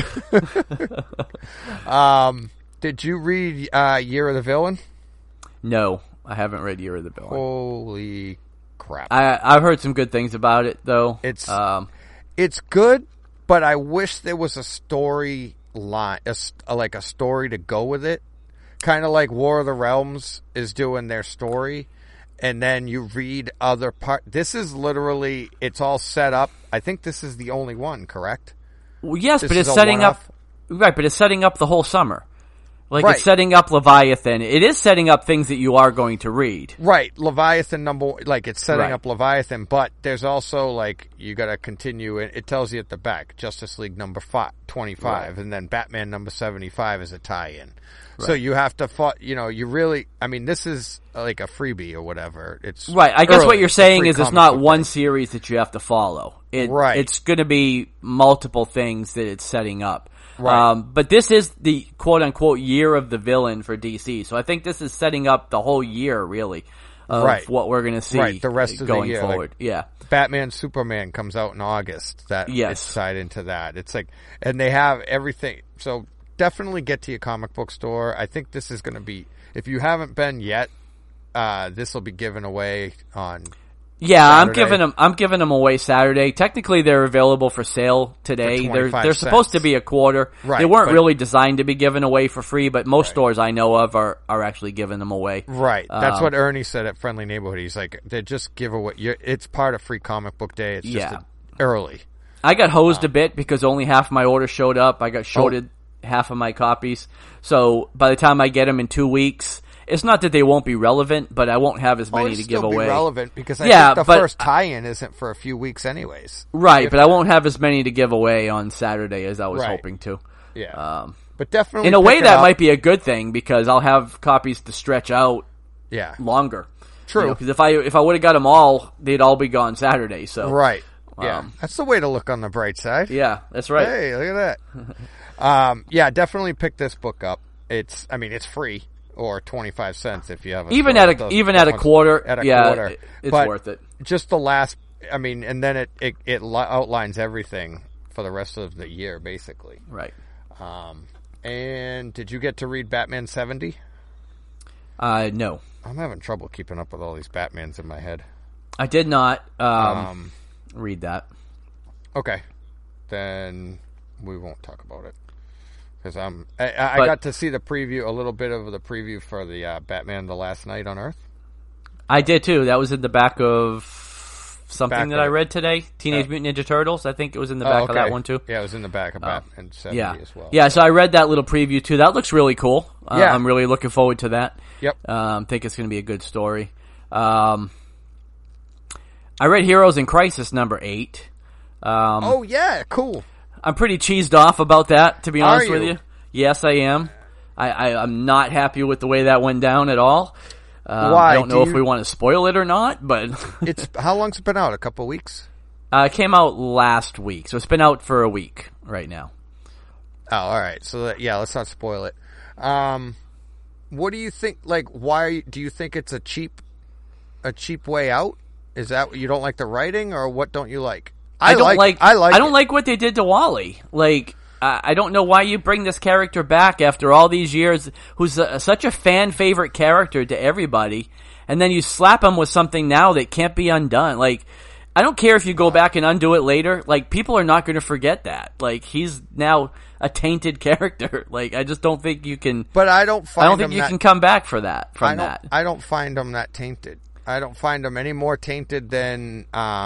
Did you read Year of the Villain? No, I haven't read Year of the Villain. Holy crap! I've heard some good things about it, though. It's good. But I wish there was a story line, like a story to go with it. Kind of like War of the Realms is doing their story. And then you read other part. This is literally, it's all set up. I think this is the only one, correct? Well, yes, but it's setting up. Right, but it's setting up the whole summer. Like, right. It's setting up Leviathan. It is setting up things that you are going to read. Right. Leviathan it's setting up Leviathan, but there's also, like, you gotta continue, it tells you at the back, Justice League number 25, and then Batman number 75 is a tie-in. Right. So you have to, you really, I mean, this is like a freebie or whatever. It's right. I guess what you're saying is it's not one series that you have to follow. It's gonna be multiple things that it's setting up. Right. But this is the quote-unquote year of the villain for DC. So I think this is setting up the whole year, really, of what we're going to see the rest of going the year, forward. Batman Superman comes out in August. It's tied into that. It's like, and they have everything. So definitely get to your comic book store. I think this is going to be, if you haven't been yet, this will be given away on Saturday. I'm giving them away Saturday. Technically, they're available for sale today. They're supposed to be a quarter. Right, they weren't really designed to be given away for free, but most stores I know of are actually giving them away. Right. That's what Ernie said at Friendly Neighborhood. He's like, they just give away. It's part of Free Comic Book Day. It's just early. I got hosed a bit because only half my order showed up. I got shorted half of my copies. So by the time I get them in 2 weeks, it's not that they won't be relevant, but I won't have as many to give away. Be relevant because I think the first tie-in isn't for a few weeks anyways. Right, but I won't have as many to give away on Saturday as I was hoping to. Yeah. But definitely in a way that might be a good thing because I'll have copies to stretch out longer. True. Because if I would have got them all, they'd all be gone Saturday. So right. Yeah. That's the way to look on the bright side. Yeah, that's right. Hey, look at that. Yeah, definitely pick this book up. It's free. Or 25 cents if you have even at a quarter. Quarter. It's worth it. Just the last, and then it outlines everything for the rest of the year, basically. Right. And did you get to read Batman 70? No. I'm having trouble keeping up with all these Batmans in my head. I did not read that. Okay, then we won't talk about it. Because I got to see the preview, a little bit of the preview for the Batman The Last Night on Earth. I did too. That was in the back of something that I read today. Teenage Mutant Ninja Turtles. I think it was in the back of that one too. Yeah, it was in the back of Batman 70 as well. Yeah, so I read that little preview too. That looks really cool. Yeah. I'm really looking forward to that. Yep. Think it's going to be a good story. I read Heroes in Crisis number 8. Oh yeah, cool. I'm pretty cheesed off about that, to be honest with you. Yes, I am. I'm not happy with the way that went down at all. Why? I don't know if we want to spoil it or not, but how long's it been out? A couple of weeks? It came out last week, so it's been out for a week right now. Oh, all right. So let's not spoil it. What do you think? Like, why do you think it's a cheap way out? Is that you don't like the writing, or what don't you like? I don't like what they did to Wally. Like, I don't know why you bring this character back after all these years, who's such a fan favorite character to everybody, and then you slap him with something now that can't be undone. Like, I don't care if you go back and undo it later. Like, people are not going to forget that. Like, he's now a tainted character. Like, I just don't think you can. But I don't think you can come back for that. I don't find him that tainted. I don't find him any more tainted than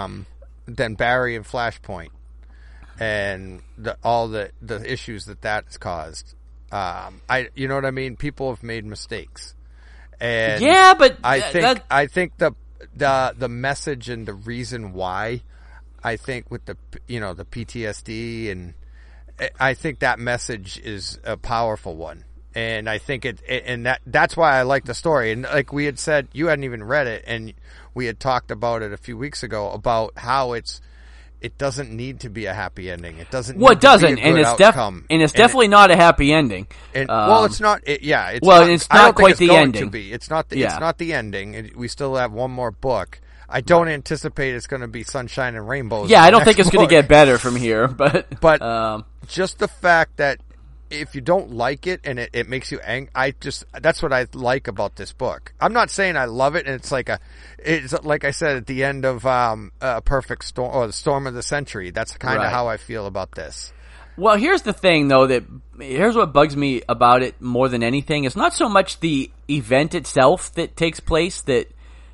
Barry and Flashpoint, and all the issues that's caused. You know what I mean? People have made mistakes, and yeah, but I think the message and the reason why, I think with the PTSD, and I think that message is a powerful one. And I think that's why I like the story. And like we had said, you hadn't even read it, and we had talked about it a few weeks ago about how it doesn't need to be a happy ending. It doesn't. Well, it doesn't, and it's definitely not a happy ending. Well, it's not. It's not quite the ending. It's not the ending. We still have one more book. I don't anticipate it's going to be sunshine and rainbows. Yeah, I don't think it's going to get better from here. But just the fact that if you don't like it and it makes you angry, that's what I like about this book. I'm not saying I love it, and it's like I said at the end of a Perfect Storm or the Storm of the Century. That's kind of how I feel about this. Well, here's the thing, though. Here's what bugs me about it more than anything. It's not so much the event itself that takes place that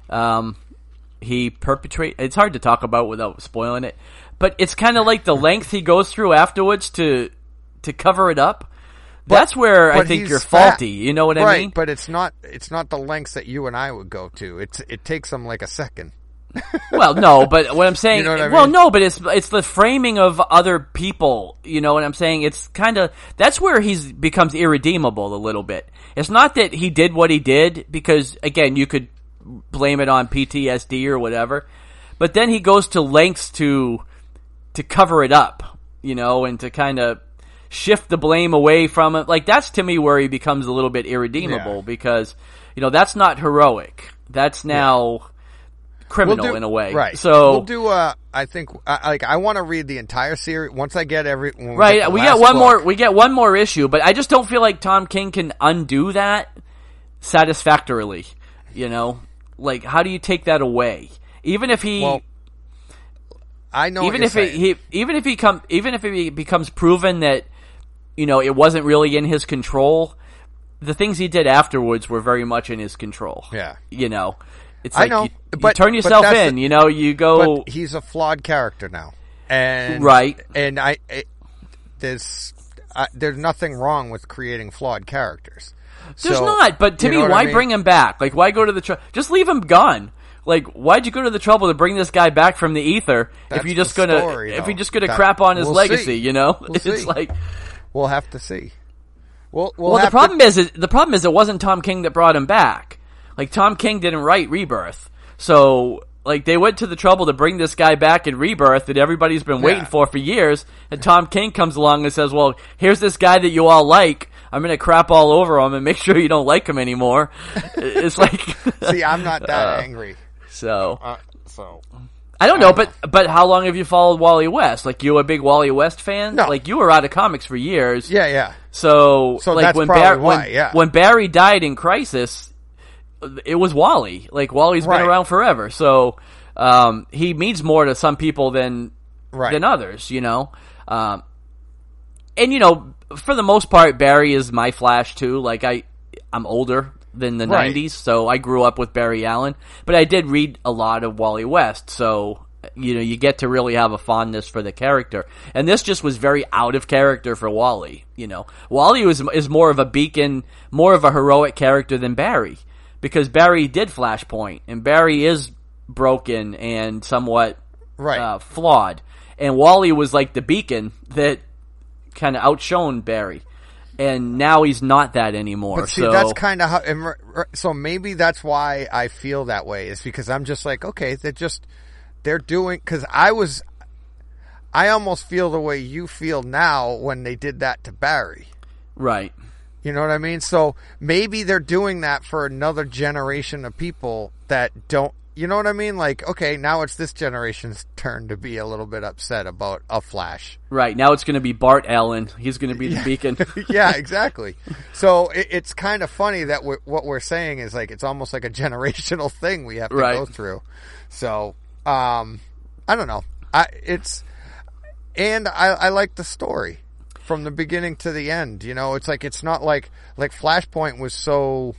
he perpetrates. It's hard to talk about without spoiling it, but it's kind of like the length he goes through afterwards to cover it up. That's where I think you're faulty. You know what I mean? But it's not the lengths that you and I would go to. It takes them like a second. Well, no, but what I'm saying, you know what I mean? Well, no, but it's the framing of other people. You know what I'm saying? It's kind of that's where he becomes irredeemable a little bit. It's not that he did what he did, because again, you could blame it on PTSD or whatever, but then he goes to lengths to cover it up, and to kind of shift the blame away from it. Like, that's to me where he becomes a little bit irredeemable, because that's not heroic. That's now criminal in a way. Right. So we'll do. I think I want to read the entire series once I get every. Right. We get one more. We get one more issue, but I just don't feel like Tom King can undo that satisfactorily. Like, how do you take that away? Even if he. Well, I know. Even if it becomes proven that it wasn't really in his control, the things he did afterwards were very much in his control. Yeah. It's like you turn yourself in. You go. But he's a flawed character now. And right. And there's nothing wrong with creating flawed characters. There's not, but to me, why bring him back? Like, why go to the just leave him gone. Like, why'd you go to the trouble to bring this guy back from the ether if you're just gonna crap on his legacy? See. You know, We'll it's see. like we'll have to see. Well, the problem is it wasn't Tom King that brought him back. Like, Tom King didn't write Rebirth, so like they went to the trouble to bring this guy back in Rebirth that everybody's been waiting for years, and Tom King comes along and says, "Well, here's this guy that you all like. I'm gonna crap all over him and make sure you don't like him anymore." It's like, see, I'm not that angry. So I don't know, but how long have you followed Wally West? Like, you a big Wally West fan? No. Like, you were out of comics for years. Yeah. So like that's when probably why. When Barry died in Crisis, it was Wally. Like, Wally's been around forever. So he means more to some people than others, you know. And you know, for the most part, Barry is my Flash too. Like, I'm older than the 90s, so I grew up with Barry Allen, but I did read a lot of Wally West, so you know, you get to really have a fondness for the character. And this just was very out of character for Wally, you know. Wally is more of a beacon, more of a heroic character than Barry, because Barry did Flashpoint, and Barry is broken and somewhat flawed, and Wally was like the beacon that kind of outshone Barry. And now he's not that anymore. But see, that's kind of how. So maybe that's why I feel that way. Is because I'm just like, okay, they're doing. Because I almost feel the way you feel now when they did that to Barry. Right. You know what I mean? So maybe they're doing that for another generation of people that don't. You know what I mean? Like, okay, now it's this generation's turn to be a little bit upset about a Flash. Right. Now it's going to be Bart Allen. He's going to be the beacon. Yeah, exactly. So it's kind of funny that what we're saying is like, it's almost like a generational thing we have to go through. So, I don't know. I like the story from the beginning to the end. You know, it's like, it's not like Flashpoint was so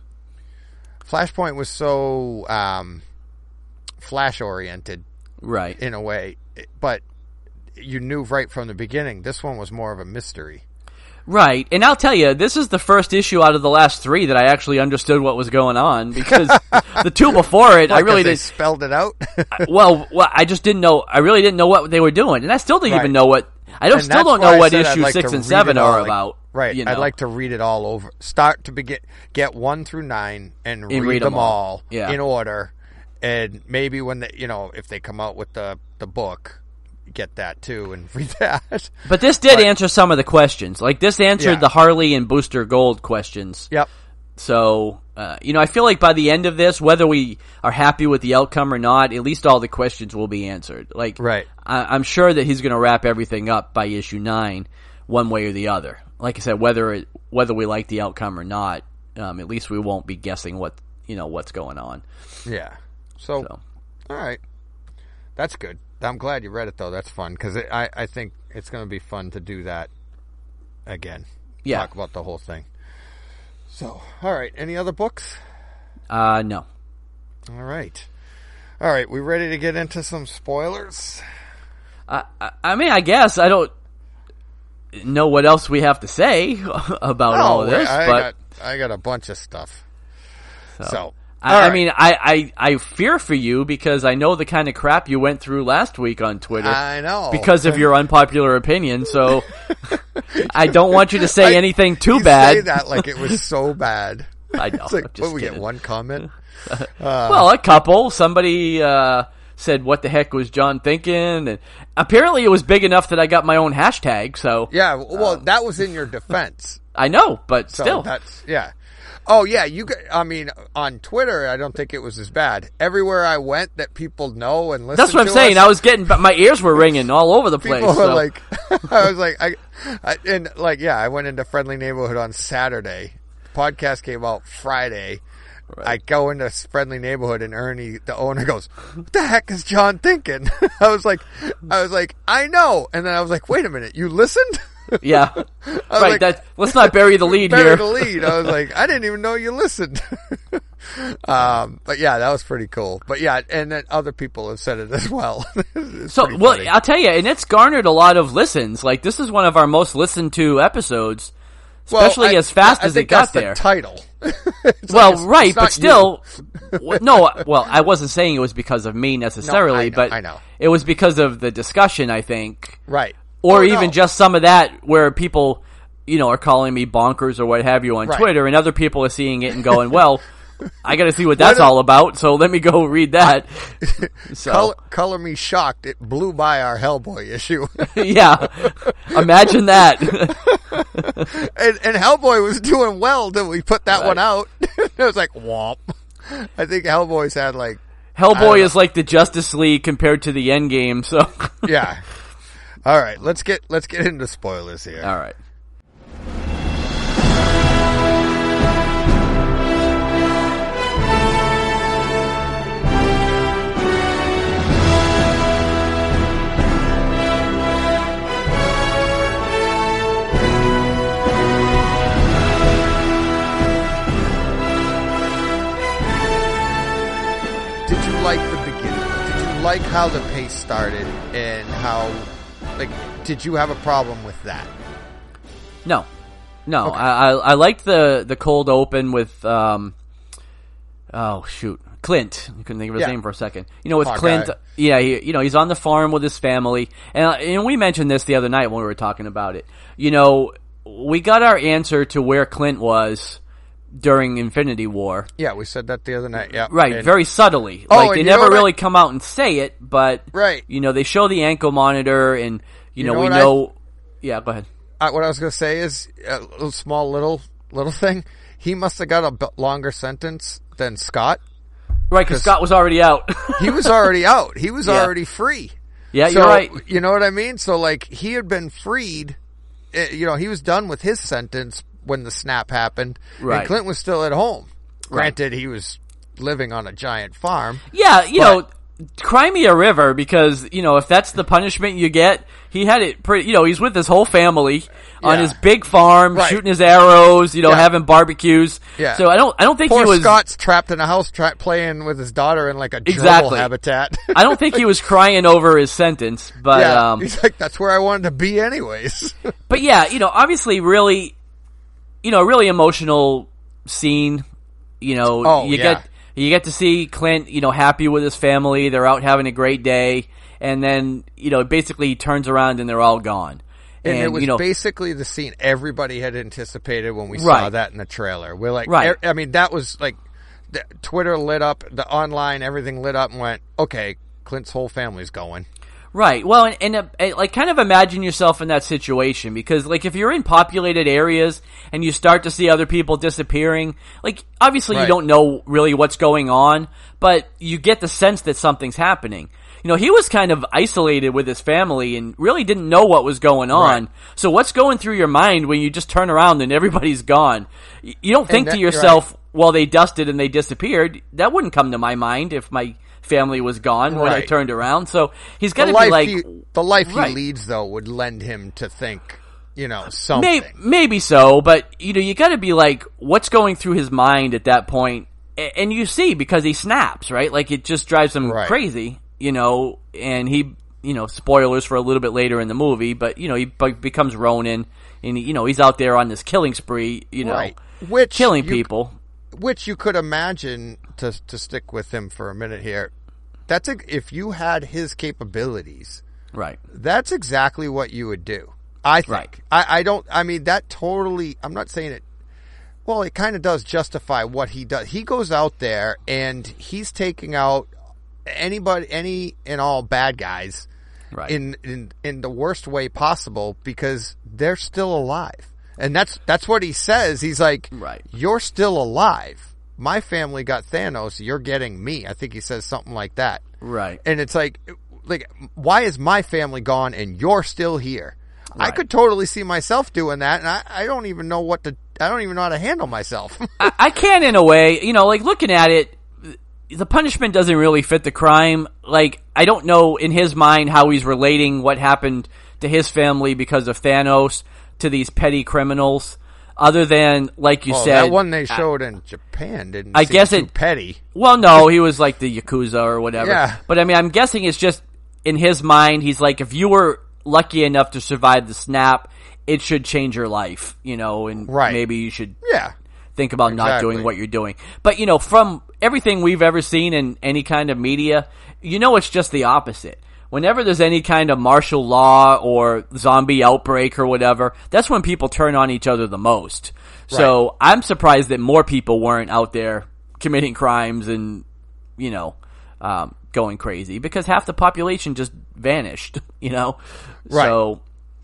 Flash oriented, right? In a way, but you knew right from the beginning. This one was more of a mystery, right? And I'll tell you, this is the first issue out of the last 3 that I actually understood what was going on, because the 2 before it, I really didn't spelled it out. well, I just didn't know. I really didn't know what they were doing, and I still didn't even know what. Still don't know what issue 6 and 7 are about. Right. You know? I'd like to read it all over. Start to get 1 through 9 and read them all in order. And maybe when if they come out with the book, get that too and read that. But this did answer some of the questions. Like, this answered the Harley and Booster Gold questions. Yep. So, I feel like by the end of this, whether we are happy with the outcome or not, at least all the questions will be answered. Like, I'm sure that he's going to wrap everything up by issue 9, one way or the other. Like I said, whether we like the outcome or not, at least we won't be guessing what's going on. Yeah. So, all right. That's good. I'm glad you read it, though. That's fun, because I think it's going to be fun to do that again. Yeah. Talk about the whole thing. So, all right. Any other books? No. All right. We ready to get into some spoilers? I mean, I guess I don't know what else we have to say about all of this, but I got a bunch of stuff. So I mean, I fear for you, because I know the kind of crap you went through last week on Twitter. I know. Because of your unpopular opinion, so I don't want you to say anything too bad. You say that like it was so bad. I know. It's like, we get one comment? Well, a couple. Somebody said, "What the heck was John thinking?" And apparently it was big enough that I got my own hashtag, so... Yeah, well, that was in your defense. I know, but so still. That's, yeah. Oh, yeah, on Twitter, I don't think it was as bad. Everywhere I went that people know and listen to That's what I'm saying. I was getting, but my ears were ringing all over the place. People were like, I was like, I went into Friendly Neighborhood on Saturday. Podcast came out Friday. Right. I go into Friendly Neighborhood and Ernie, the owner, goes, "What the heck is John thinking?" I was like, I know. And then I was like, wait a minute, you listened? Yeah. Right. Like, let's not bury the lead here. Bury the lead. I was like, I didn't even know you listened. But yeah, that was pretty cool. But yeah, and then other people have said it as well. So, well, funny. I'll tell you, and it's garnered a lot of listens. Like, this is one of our most listened to episodes, especially as fast as it got there. The title. Well, like, right, but still, no. Well, I wasn't saying it was because of me necessarily, but I know. It was because of the discussion, I think. Right. Or even just some of that where people, are calling me bonkers or what have you on Twitter, and other people are seeing it and going, well, I got to see what that's all about, so let me go read that. Color me shocked. It blew by our Hellboy issue. Yeah. Imagine that. and Hellboy was doing well till we put that one out. It was like, womp. I think Hellboy's had like... Hellboy is like the Justice League compared to the Endgame, so... Yeah. All right, let's get into spoilers here. All right. Did you like the beginning? Did you like how the pace started and how, did you have a problem with that? No. Okay. I liked the cold open with, Clint. I couldn't think of his name for a second. With Clint, he's on the farm with his family. And we mentioned this the other night when we were talking about it. We got our answer to where Clint was during Infinity War. Yeah, we said that the other night. Yeah, right. Very subtly. They never really come out and say it, but right. They show the ankle monitor, and we know. Yeah, go ahead. What I was going to say is a small little thing. He must have got a longer sentence than Scott. Right, because Scott was already out. He was already out. He was already free. Yeah, you're right. You know what I mean? So, he had been freed. He was done with his sentence when the snap happened. Right. And Clint was still at home. Granted, he was living on a giant farm. Yeah, cry me a river, because, if that's the punishment you get, he had it pretty, he's with his whole family on his big farm, shooting his arrows, having barbecues. Yeah. So I don't think Poor he was... Scott's trapped in a house playing with his daughter in a gerbil habitat. I don't think he was crying over his sentence, but... he's like, that's where I wanted to be anyways. But yeah, obviously really, really emotional scene, You get to see Clint, happy with his family. They're out having a great day. And then, basically he turns around and they're all gone. And it was basically the scene everybody had anticipated when we saw that in the trailer. We're like, that was Twitter lit up, the online, everything lit up and went, okay, Clint's whole family's going. Right. Well, and kind of imagine yourself in that situation, because, if you're in populated areas and you start to see other people disappearing, obviously you don't know really what's going on, but you get the sense that something's happening. He was kind of isolated with his family and really didn't know what was going on. Right. So what's going through your mind when you just turn around and everybody's gone? You don't think to yourself, well, they dusted and they disappeared. That wouldn't come to my mind if my family was gone when I turned around. So he's got to be the life he leads, though, would lend him to think, something. Maybe so, but you got to be like, what's going through his mind at that point? And you see, because he snaps, right? It just drives him crazy, and he, spoilers for a little bit later in the movie, but he becomes Ronin, and he's out there on this killing spree, killing people. Which you could imagine, to stick with him for a minute here, if you had his capabilities, right? That's exactly what you would do. I think. Right. That totally, I'm not saying it, well, it kind of does justify what he does. He goes out there and he's taking out any and all bad guys in the worst way possible, because they're still alive. And that's what he says. He's like, you're still alive. My family got Thanos. You're getting me. I think he says something like that. Right. And it's like, why is my family gone and you're still here? Right. I could totally see myself doing that. And I don't even know I don't even know how to handle myself. I can, in a way, looking at it, the punishment doesn't really fit the crime. I don't know in his mind how he's relating what happened to his family because of Thanos to these petty criminals. other than, like you said... that one they showed in Japan didn't I seem guess too petty. Well, no, he was like the Yakuza or whatever. Yeah. But, I mean, I'm guessing it's just, in his mind, he's like, if you were lucky enough to survive the snap, it should change your life, and maybe you should think about not doing what you're doing. But, from everything we've ever seen in any kind of media, it's just the opposite. Whenever there's any kind of martial law or zombie outbreak or whatever, that's when people turn on each other the most. Right. So I'm surprised that more people weren't out there committing crimes and, going crazy, because half the population just vanished, Right. So,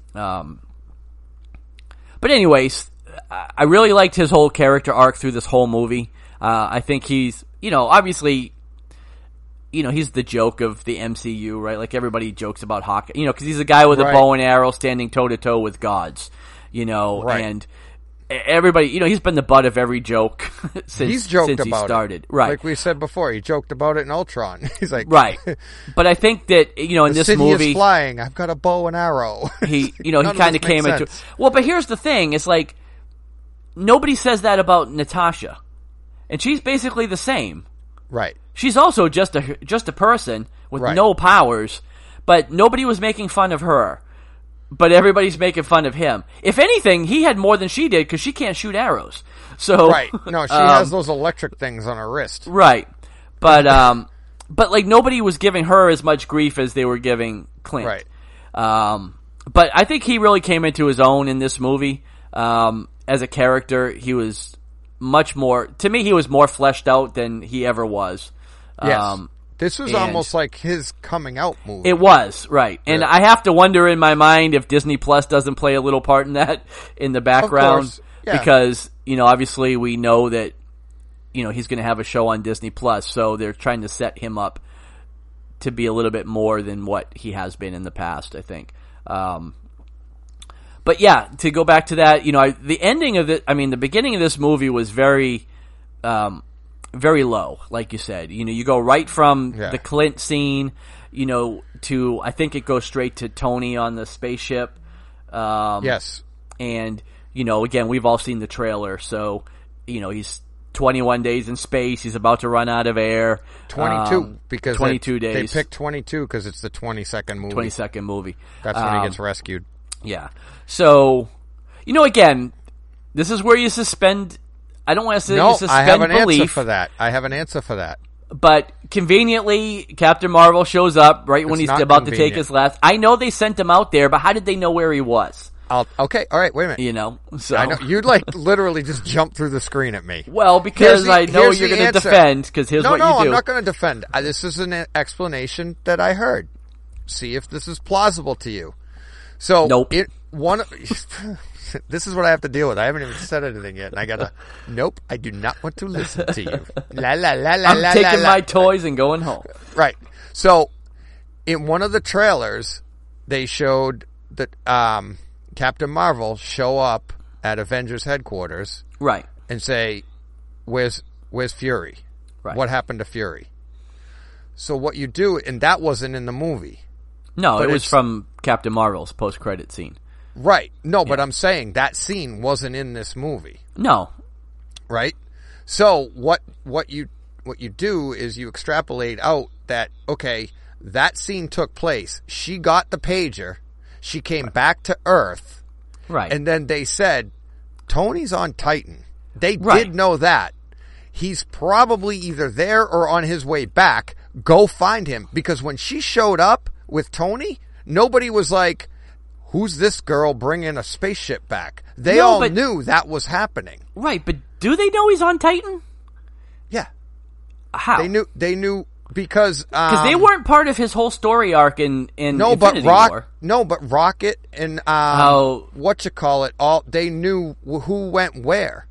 but anyways, I really liked his whole character arc through this whole movie. I think he's, obviously, he's the joke of the MCU, right? Like, everybody jokes about Hawkeye, because he's a guy with a bow and arrow standing toe-to-toe with gods, and everybody, he's been the butt of every joke since he started. Right. Like we said before, he joked about it in Ultron. He's like... Right. But I think that, in this movie... The city is flying. I've got a bow and arrow. He kind of came into... Well, but here's the thing. It's like, nobody says that about Natasha. And she's basically the same. Right. She's also just a person with no powers, but nobody was making fun of her. But everybody's making fun of him. If anything, he had more than she did, because she can't shoot arrows. So right. No, she has those electric things on her wrist. Right. But like, nobody was giving her as much grief as they were giving Clint. Right. But I think he really came into his own in this movie. As a character, he was much more, to me, he was more fleshed out than he ever was. Yes. This was almost like his coming out movie. It was, right. And I have to wonder in my mind if Disney Plus doesn't play a little part in that in the background. Of course. Yeah. Because, obviously we know that, he's going to have a show on Disney Plus, so they're trying to set him up to be a little bit more than what he has been in the past, I think. But yeah, to go back to that, the ending of it, the beginning of this movie was very, very low, like you said. You go right from the Clint scene, to, I think it goes straight to Tony on the spaceship. Yes. And, again, we've all seen the trailer, so, he's 21 days in space, he's about to run out of air. 22, because 22 days. They picked 22 because it's the 22nd movie. 22nd movie. That's when he gets rescued. Yeah. So, again, this is where you suspend... I don't want to say you suspend belief. I have an answer for that. I have an answer for that. But conveniently, Captain Marvel shows up right when he's about to take his last... I know they sent him out there, but how did they know where he was? Okay, all right, wait a minute. So... I know, you'd literally just jump through the screen at me. Well, because I know you're going to defend, because here's what you do. No, I'm not going to defend. This is an explanation that I heard. See if this is plausible to you. So, nope. This is what I have to deal with. I haven't even said anything yet, and I gotta. Nope, I do not want to listen to you. La la la la. I'm taking my toys and going home. Right. So, in one of the trailers, they showed that Captain Marvel show up at Avengers headquarters, right, and say, "Where's Fury? Right. What happened to Fury?" So what you do, and that wasn't in the movie. No, it was from Captain Marvel's post-credit scene. Right. No, but I'm saying that scene wasn't in this movie. No. Right? So what you do is you extrapolate out that, okay, that scene took place. She got the pager. She came back to Earth. Right. And then they said, Tony's on Titan. They did know that. He's probably either there or on his way back. Go find him. Because when she showed up with Tony, nobody was like, who's this girl bringing a spaceship back? They all knew that was happening. Right, but do they know he's on Titan? Yeah. How? They knew because they weren't part of his whole story arc in Infinity War. No, but Rocket and they knew who went where.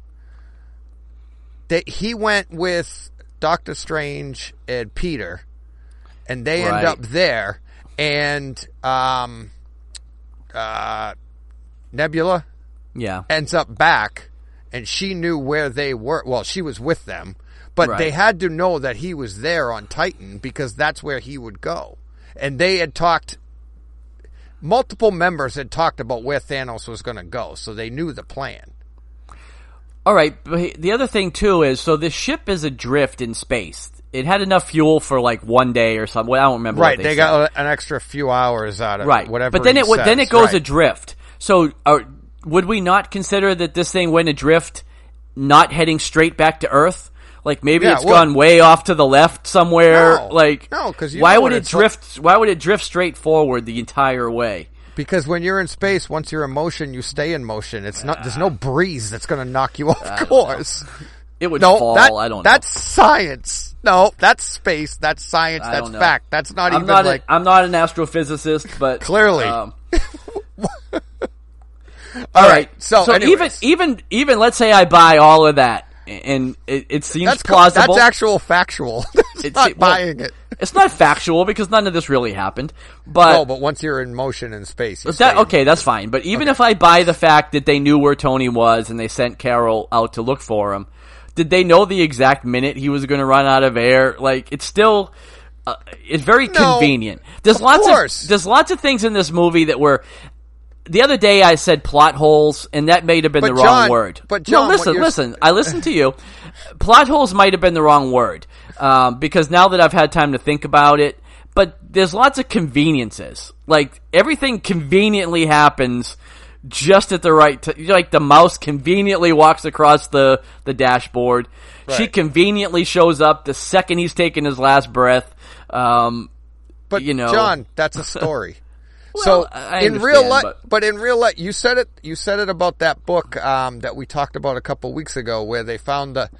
He went with Doctor Strange and Peter, and they end up there, and Nebula ends up back, and she knew where they were. Well, she was with them, but they had to know that he was there on Titan because that's where he would go. And they had talked, multiple members had talked about where Thanos was going to go, so they knew the plan. All right, but the other thing too is, so the ship is adrift in space. It had enough fuel for like 1 day or something. Well, I don't remember. Right, what they said. got an extra few hours out of it. Whatever. But then it goes right. adrift. So would we not consider that this thing went adrift, not heading straight back to Earth? Like maybe it's gone way off to the left somewhere. No, because why would it drift? Why would it drift straight forward the entire way? Because when you're in space, once you're in motion, you stay in motion. It's not. There's no breeze that's going to knock you off course. It would fall. I don't know. That's science. No, that's space. That's science. That's fact. That's not I'm not an astrophysicist, but clearly. All right. So even let's say I buy all of that, and it seems plausible. That's actual factual. It's not buying it. It's not factual because none of this really happened. But once you're in motion in space, that's fine. But even if I buy the fact that they knew where Tony was and they sent Carol out to look for him, did they know the exact minute he was going to run out of air? Like, it's still, it's very convenient. There's lots of things in this movie that were. The other day I said plot holes, and that may have been the wrong word. But John, listen. I listened to you. Plot holes might have been the wrong word, because now that I've had time to think about it, but there's lots of conveniences. Like, everything conveniently happens just at the right time. Like, the mouse conveniently walks across the dashboard. Right. She conveniently shows up the second he's taken his last breath. But, John, that's a story. Well, so in real life, but in real life, you said it about that book that we talked about a couple weeks ago, where they found the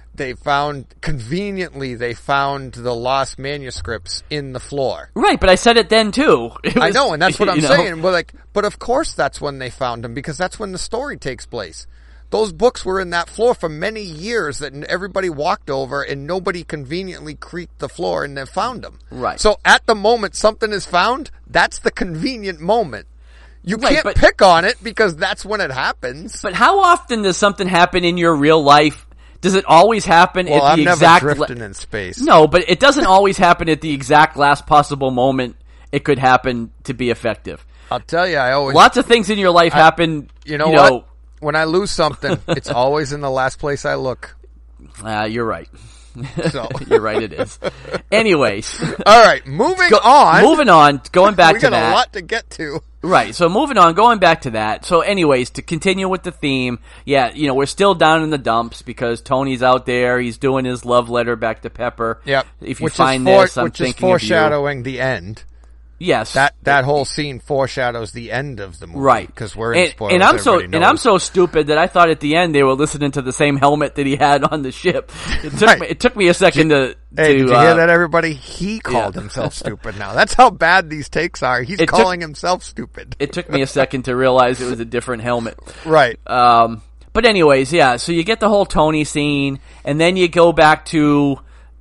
lost manuscripts in the floor. Right, but I said it then too. I know, and that's what I'm saying. But of course, that's when they found them, because that's when the story takes place. Those books were in that floor for many years that everybody walked over, and nobody conveniently creaked the floor and then found them. Right. So at the moment something is found, that's the convenient moment. You can't pick on it because that's when it happens. But how often does something happen in your real life? Does it always happen at the exact... Well, I'm never drifting in space. No, but it doesn't always happen at the exact last possible moment it could happen to be effective. I'll tell you, lots of things in your life happen... You know what? When I lose something, it's always in the last place I look. You're right. So. You're right, it is. Anyways. All right, moving on, going back to that. We got a lot to get to. Right, so moving on, going back to that. So anyways, to continue with the theme, we're still down in the dumps because Tony's out there. He's doing his love letter back to Pepper. Yep. If you find this, I'm thinking of you. Which is foreshadowing the end. Yes, that whole scene foreshadows the end of the movie, right? Because we're in spoilers. And I'm so stupid that I thought at the end they were listening to the same helmet that he had on the ship. It took me a second to. Did you hear that, everybody? He called himself stupid. Now that's how bad these takes are. He's calling himself stupid. It took me a second to realize it was a different helmet. Right. But anyways, so you get the whole Tony scene, and then you go back to,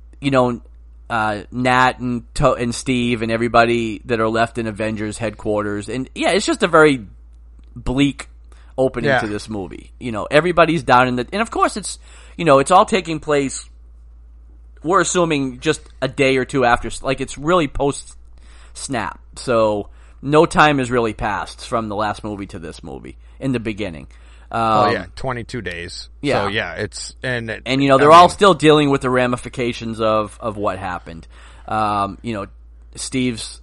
Nat and Steve and everybody that are left in Avengers headquarters, and it's just a very bleak opening to this movie. Everybody's down in and of course it's all taking place. We're assuming just a day or two after, like it's really post snap, so no time has really passed from the last movie to this movie in the beginning. 22 days. Yeah. So it's and they're all still dealing with the ramifications of what happened. Steve's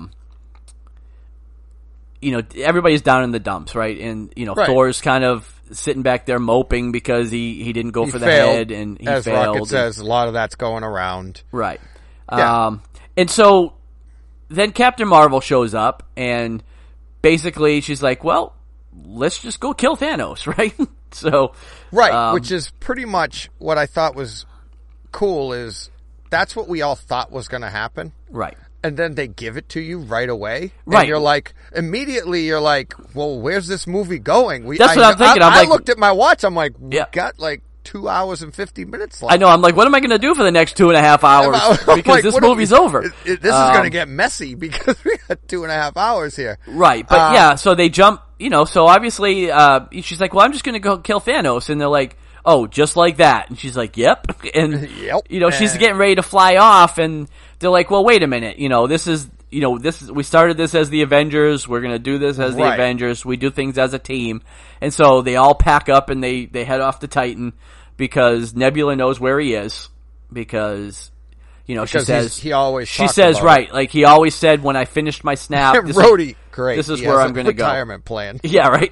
everybody's down in the dumps, right? And right. Thor's kind of sitting back there moping because he didn't go for the head, and he as failed. Rocket says, a lot of that's going around. Right. Yeah. And so then Captain Marvel shows up, and basically she's like, well, let's just go kill Thanos, right? So, right, which is pretty much what I thought was cool. Is that's what we all thought was going to happen, right? And then they give it to you right away, right? And you're like, well, where's this movie going? That's what I'm thinking. I looked at my watch. I'm like, we got like 2 hours and 50 minutes left. I know. I'm like, what am I going to do for the next 2.5 hours? Because this movie's over. This is going to get messy because we got 2.5 hours here. Right. But so they jump, so obviously, she's like, well, I'm just going to go kill Thanos. And they're like, oh, just like that. And she's like, yep. And, yep. She's getting ready to fly off, and they're like, well, wait a minute. This is, we started this as the Avengers. We're going to do this as the Avengers. We do things as a team. And so they all pack up and they head off to Titan because Nebula knows where he is because she says he always she says about right, like he always said when I finished my snap, Rhodey, great. This is where I'm going to go. Retirement plan. Yeah, right.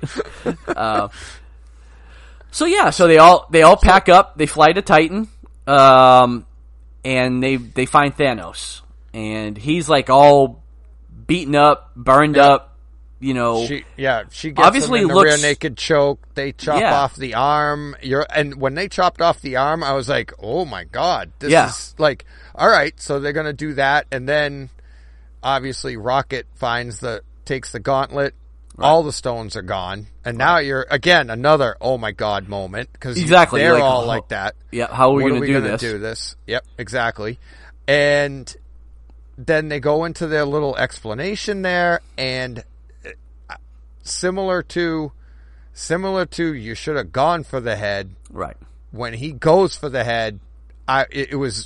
So they all pack up, they fly to Titan, and they find Thanos. And he's like all beaten up, burned up, She gets obviously him in the looks rear naked choke. They chop off the arm. And when they chopped off the arm, I was like, oh my God. This is like, all right, so they're going to do that. And then obviously Rocket takes the gauntlet. Right. All the stones are gone. And now you're, again, another oh my God moment. Because they're all like that. Yeah, how are we going to do this? Yep, exactly. And then they go into their little explanation there, and similar to you should have gone for the head. Right. When he goes for the head, I was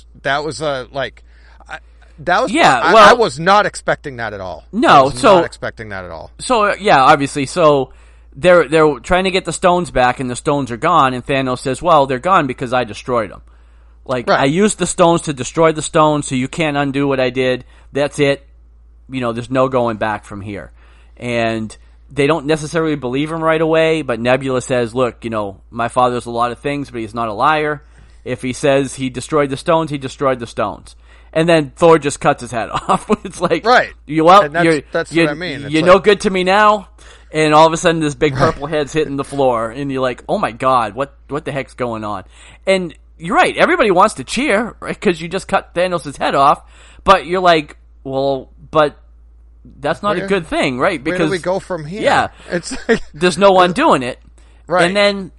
not expecting that at all. No, not expecting that at all. So obviously, so they're trying to get the stones back, and the stones are gone, and Thanos says, "Well, they're gone because I destroyed them." I used the stones to destroy the stones, so you can't undo what I did. That's it. There's no going back from here. And they don't necessarily believe him right away, but Nebula says, look, my father's a lot of things, but he's not a liar. If he says he destroyed the stones, he destroyed the stones. And then Thor just cuts his head off. It's like, right. That's what I mean. You're no good to me now. And all of a sudden this big purple head's hitting the floor, and you're like, oh my God, what the heck's going on? And you're right. Everybody wants to cheer, right? Because you just cut Thanos' head off. But you're like, well, but that's not a good thing, right? Because where do we go from here? Yeah, it's like, there's no one doing it, right? And then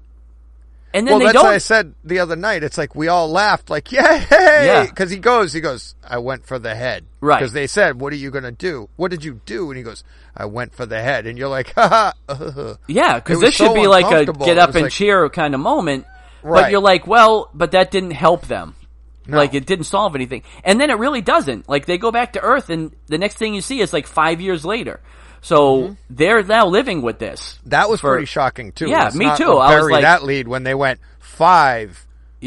that's what I said the other night. It's like we all laughed, like yeah, because he goes, I went for the head, right? Because they said, what are you gonna do? What did you do? And he goes, I went for the head, and you're like, ha ha. Yeah, because this should be like a get up and cheer kind of moment. Right. But you're like, well, but that didn't help them. No. Like, it didn't solve anything. And then it really doesn't. Like, they go back to Earth, and the next thing you see is, 5 years later. So, they're now living with this. That was pretty shocking, too. Yeah, me too. I was like, that lead when they went 5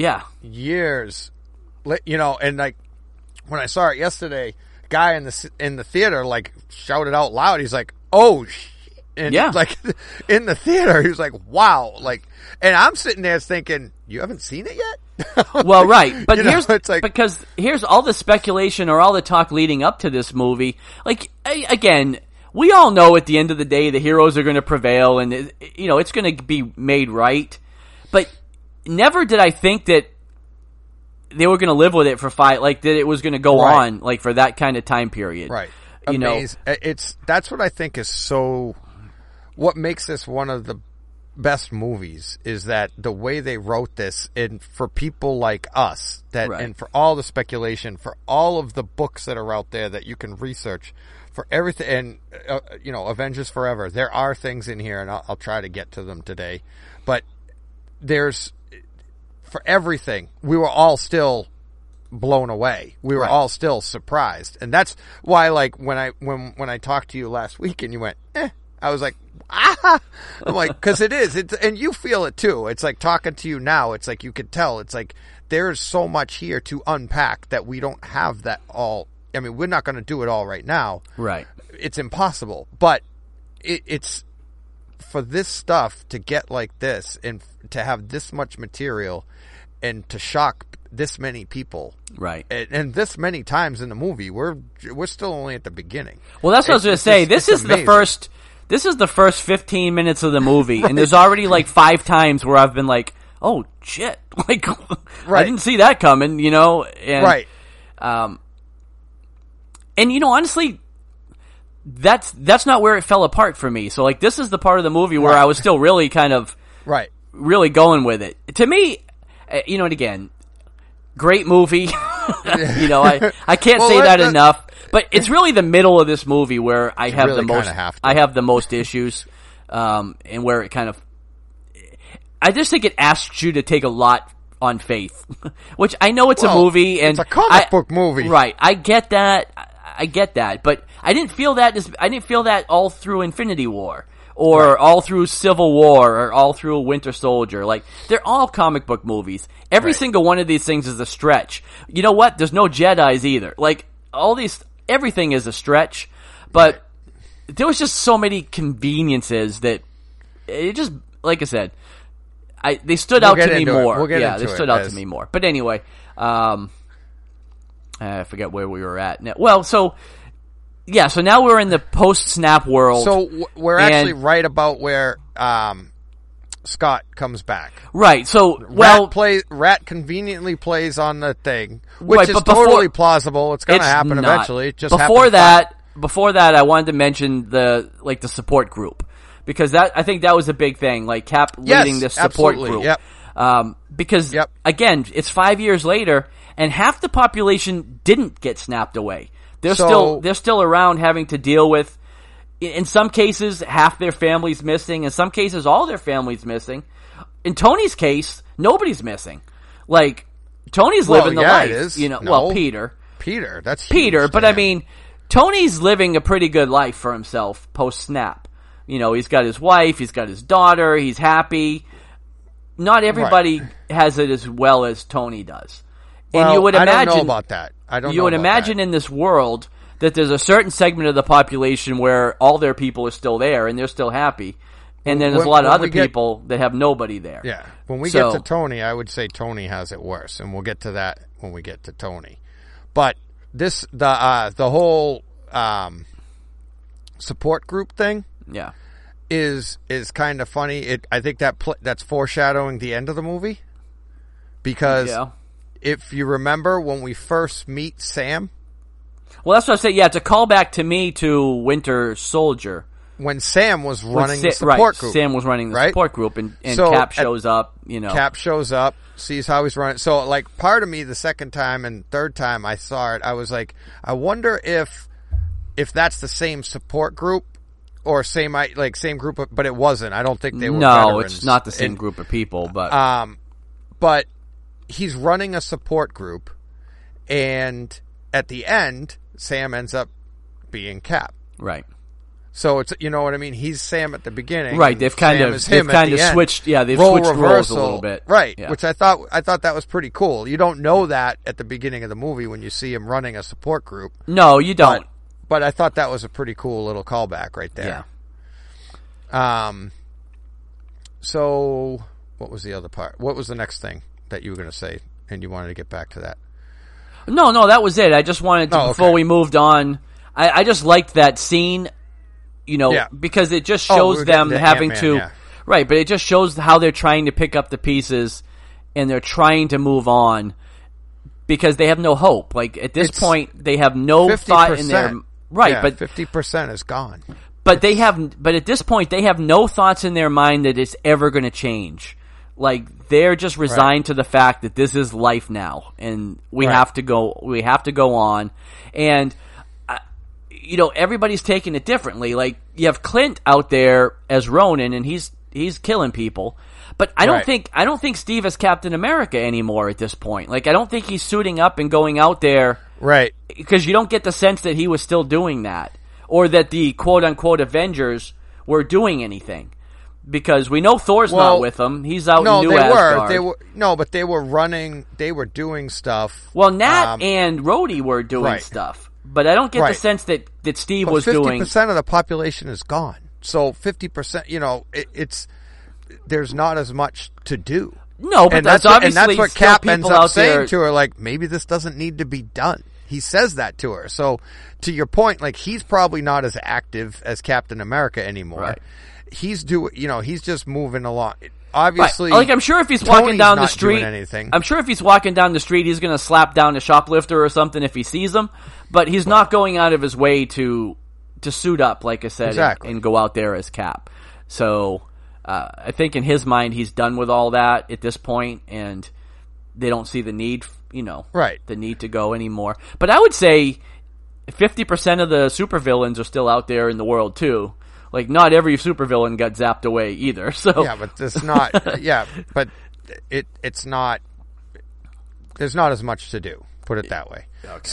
years. And, when I saw it yesterday, guy in the theater, shouted out loud. He's like, oh, and in the theater, he was like, wow. And I'm sitting there thinking, you haven't seen it yet? Well, right. But because here's all the speculation or all the talk leading up to this movie. Again, we all know at the end of the day, the heroes are going to prevail and, it's going to be made right. But never did I think that they were going to live with it for that it was going to go on, for that kind of time period. Right. That's what I think is so, what makes this one of the best movies is that the way they wrote this, and for people like us, and for all the speculation, for all of the books that are out there that you can research, for everything, and Avengers Forever, there are things in here, and I'll try to get to them today, but there's, for everything, we were all still blown away. We were all still surprised, and that's why, when I talked to you last week, and you went, I was like, I'm like, because it's, and you feel it too. It's like talking to you now. It's like you could tell. It's like there's so much here to unpack that we don't have that all. I mean, we're not going to do it all right now. Right. It's impossible. But it's for this stuff to get like this and to have this much material and to shock this many people, right? And this many times in the movie, we're still only at the beginning. Well, that's what I was going to say. This is the first 15 minutes of the movie, and there's already 5 times where I've been like, "Oh shit!" I didn't see that coming, And, right. And honestly, that's not where it fell apart for me. So this is the part of the movie where I was still really kind of really going with it. To me, and again, great movie. I can't say that enough. But it's really the middle of this movie where I have the most issues, and where it kind of, I just think it asks you to take a lot on faith, which I know it's a movie and it's a comic book movie, right? I get that. I get that, but I didn't feel that all through Infinity War. Or all through Civil War, or all through Winter Soldier. Like, they're all comic book movies. Every single one of these things is a stretch. You know what? There's no Jedis either. Like, everything is a stretch. But there was just so many conveniences that it just, like I said, they stood out to me more. They stood out to me more. But anyway, I forget where we were at now. Well, so now we're in the post-snap world. So we're actually right about where Scott comes back. Right. So, Rat conveniently plays on the thing, which is totally plausible. It's going to happen eventually. It just before that, I wanted to mention the support group, because I think that was a big thing. Like Cap leading this support group. Yep. Because again, it's 5 years later, and half the population didn't get snapped away. They're still around, having to deal with, in some cases, half their family's missing. In some cases, all their family's missing. In Tony's case, nobody's missing. Like, Tony's living the life. It is. Peter. That's Peter, huge, but I mean, Tony's living a pretty good life for himself post-snap. He's got his wife, he's got his daughter, he's happy. Not everybody has it as well as Tony does. Well, and you would imagine, I don't know about that. You would imagine in this world that there's a certain segment of the population where all their people are still there and they're still happy. And then there's a lot of other people that have nobody there. Yeah. When we get to Tony, I would say Tony has it worse, and we'll get to that when we get to Tony. But the whole support group thing, is kind of funny. I think that's foreshadowing the end of the movie, because if you remember when we first meet Sam, well, that's what I say. Yeah, it's a callback to me to Winter Soldier. When Sam was running the support group. Sam was running the support group, and so Cap shows up, Cap shows up, sees how he's running. So, like, part of me, the second time and third time I saw it, I was like, I wonder if that's the same support group, or same group, but it wasn't. I don't think they were veterans. It's not the same group of people, but... But he's running a support group, and at the end, Sam ends up being Cap. Right. So it's, you know what I mean? He's Sam at the beginning. Right, they've kind of switched, they've switched roles a little bit. Right, which I thought that was pretty cool. You don't know that at the beginning of the movie when you see him running a support group. No, you don't. But I thought that was a pretty cool little callback right there. Yeah. So what was the other part? What was the next thing that you were going to say, and you wanted to get back to that? No, that was it. I just wanted to, before we moved on, I just liked that scene, because it just shows them having to... Yeah. Right, but it just shows how they're trying to pick up the pieces, and they're trying to move on, because they have no hope. Like, at this point, they have no 50%. Thought in their... Right, but 50% is gone. But at this point, they have no thoughts in their mind that it's ever going to change. Like, they're just resigned to the fact that this is life now, and we have to go on. And, everybody's taking it differently. Like, you have Clint out there as Ronin, and he's killing people. But I don't think Steve is Captain America anymore at this point. Like, I don't think he's suiting up and going out there. Right. Because you don't get the sense that he was still doing that, or that the quote-unquote Avengers were doing anything. Because we know Thor's not with them. He's out in New Asgard. But they were running, they were doing stuff. Well, Nat and Rhodey were doing stuff. But I don't get the sense that Steve was doing... 50% of the population is gone. So 50%, it's... There's not as much to do. No, but that's what Cap ends up saying to her, like, maybe this doesn't need to be done. He says that to her. So, to your point, like, he's probably not as active as Captain America anymore. Right. He's just moving along. Obviously, like, I'm sure if he's walking down the street, I'm sure if he's walking down the street, he's going to slap down a shoplifter or something if he sees him. But he's not going out of his way to suit up, like I said, and go out there as Cap. So, I think in his mind, he's done with all that at this point, and they don't see the need, the need to go anymore. But I would say 50% of the supervillains are still out there in the world too. Like, not every supervillain got zapped away either. So yeah, but it's not. But it's not. There's not as much to do. Put it that way. Okay. So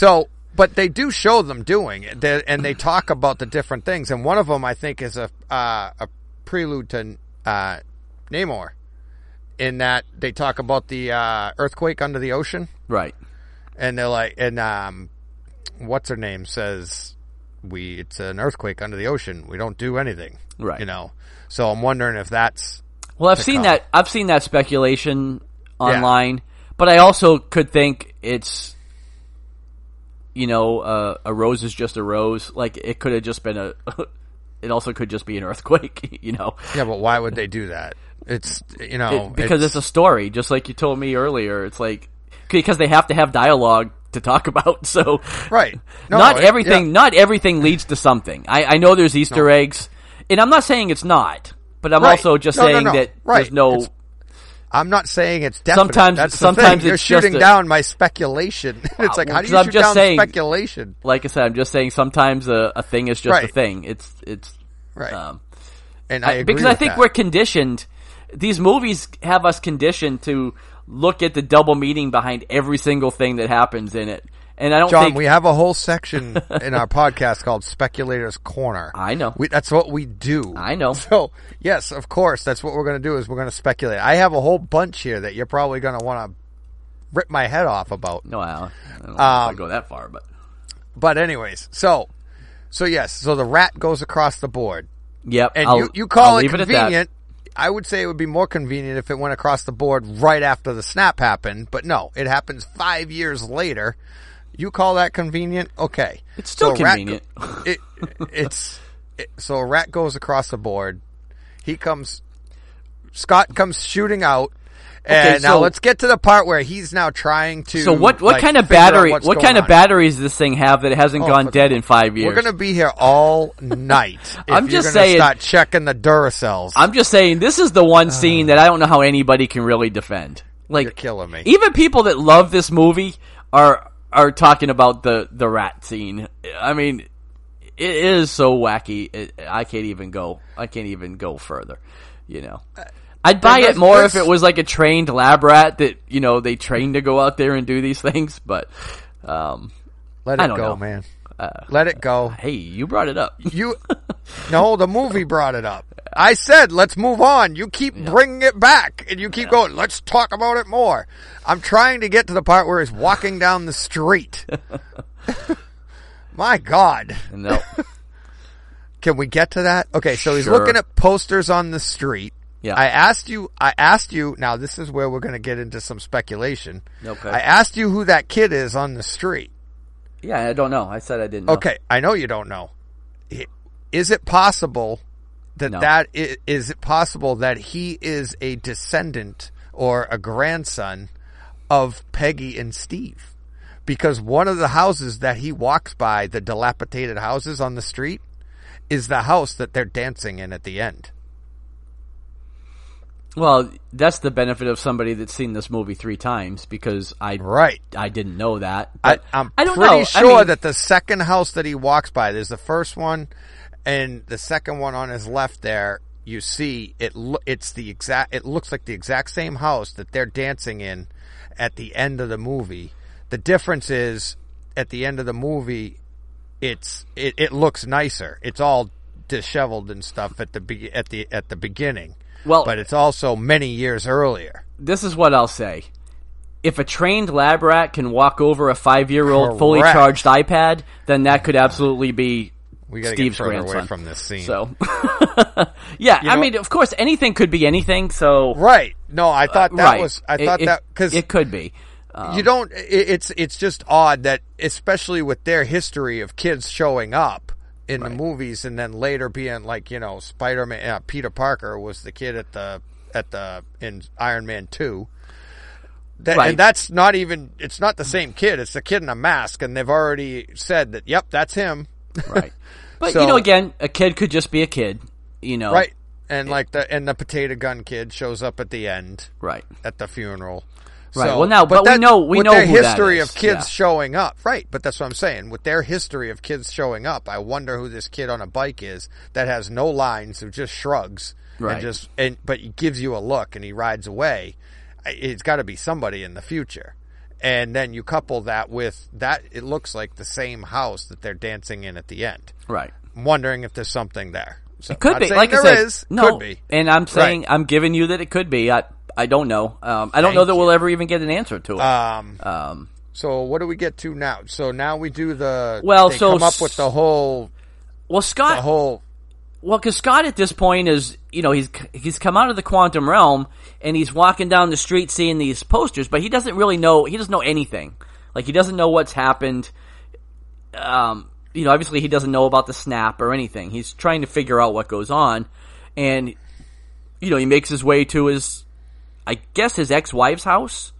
But they do show them doing it, and they talk about the different things. And one of them, I think, is a prelude to Namor, in that they talk about the earthquake under the ocean. Right. And they're like, and what's her name says, it's an earthquake under the ocean. We don't do anything. Right. You know. So I'm wondering if that's. Well, I've seen that speculation online, but I also could think it's, you know, a rose is just a rose. Like, it could have just been it also could just be an earthquake, you know. Yeah, but why would they do that? It's, you know. Because it's a story, just like you told me earlier. It's like, because they have to have dialogue to talk about, so. Right. No, not everything leads to something. I know there's Easter eggs, and I'm not saying it's not, but I'm also just saying that there's no. I'm not saying it's definite. Sometimes you're shooting down my speculation. It's like, how do you shoot down speculation? Like I said, I'm just saying sometimes a thing is just a thing. It's right. And I agree because I think we're conditioned. These movies have us conditioned to look at the double meaning behind every single thing that happens in it. And I don't John, we have a whole section in our podcast called Speculator's Corner. I know. That's what we do. I know. So, yes, of course, that's what we're going to do, is we're going to speculate. I have a whole bunch here that you're probably going to want to rip my head off about. No, I don't know if I go that far, but. But anyways, so yes, so the rat goes across the board. Yep. And you call it convenient. I would say it would be more convenient if it went across the board right after the snap happened, but no, it happens 5 years later. You call that convenient? Okay. It's still convenient. So a rat goes across the board. Scott comes shooting out. And now let's get to the part where he's now trying to. So what kind of battery? What kind of batteries does this thing have that it hasn't gone dead in 5 years? We're going to be here all night. I'm just saying. Start checking the Duracells. I'm just saying this is the one scene that I don't know how anybody can really defend. Like, you're killing me. Even people that love this movie are talking about the rat scene. I mean, it is so wacky. I can't even go further. You know. I'd buy it more if it was like a trained lab rat that, you know, they train to go out there and do these things, but let it go, man. Let it go. Hey, you brought it up. No, the movie brought it up. I said, let's move on. You keep bringing it back, and you keep going, let's talk about it more. I'm trying to get to the part where he's walking down the street. My God. No. Can we get to that? Okay, so he's looking at posters on the street. Yeah. I asked you, now this is where we're going to get into some speculation. Okay. I asked you who that kid is on the street. Yeah, I don't know. I said I didn't know. Okay, I know you don't know. Is it possible is it possible that he is a descendant or a grandson of Peggy and Steve? Because one of the houses that he walks by, the dilapidated houses on the street, is the house that they're dancing in at the end. Well, that's the benefit of somebody that's seen this movie 3 times, because I didn't know that. I'm pretty sure that the second house that he walks by, there's the first one, and the second one on his left there, you see it looks like the exact same house that they're dancing in at the end of the movie. The difference is, at the end of the movie, it looks nicer. It's all disheveled and stuff at the beginning. Well, but it's also many years earlier. This is what I'll say. If a trained lab rat can walk over a 5-year-old fully charged iPad, then that could absolutely be Steve's grandson. Away from this scene. So, yeah, I mean, of course, anything could be anything. So, right? No, I thought that was. I thought that because it could be. You don't. It's just odd that, especially with their history of kids showing up in the movies, and then later being like, you know, Spider-Man, Peter Parker was the kid in Iron Man 2. And that's not even, it's not the same kid. It's the kid in a mask, and they've already said that, yep, that's him. Right. But, you know, again, a kid could just be a kid, you know. Right. And the potato gun kid shows up at the end. Right. At the funeral. Right. So, well, now, but we know their who history that is. Of kids showing up, right? But that's what I'm saying. With their history of kids showing up, I wonder who this kid on a bike is that has no lines, who just shrugs, right? But he gives you a look and he rides away. It's got to be somebody in the future, And then you couple that with that, it looks like the same house that they're dancing in at the end. Right. I'm wondering if there's something there. So It could not be. saying Like I there said, is. no. Could be. And I'm saying, Right. I'm giving you that it could be. I don't know. I don't know that we'll ever even get an answer to it. So what do we get to now? So now we do the. Well, they so come up with the whole. Well, Scott. The whole. Well, because Scott at this point is, he's come out of the quantum realm and he's walking down the street seeing these posters, but he doesn't really know. He doesn't know anything. Like, he doesn't know what's happened. Obviously he doesn't know about the snap or anything. He's trying to figure out what goes on, and he makes his way to his ex-wife's house.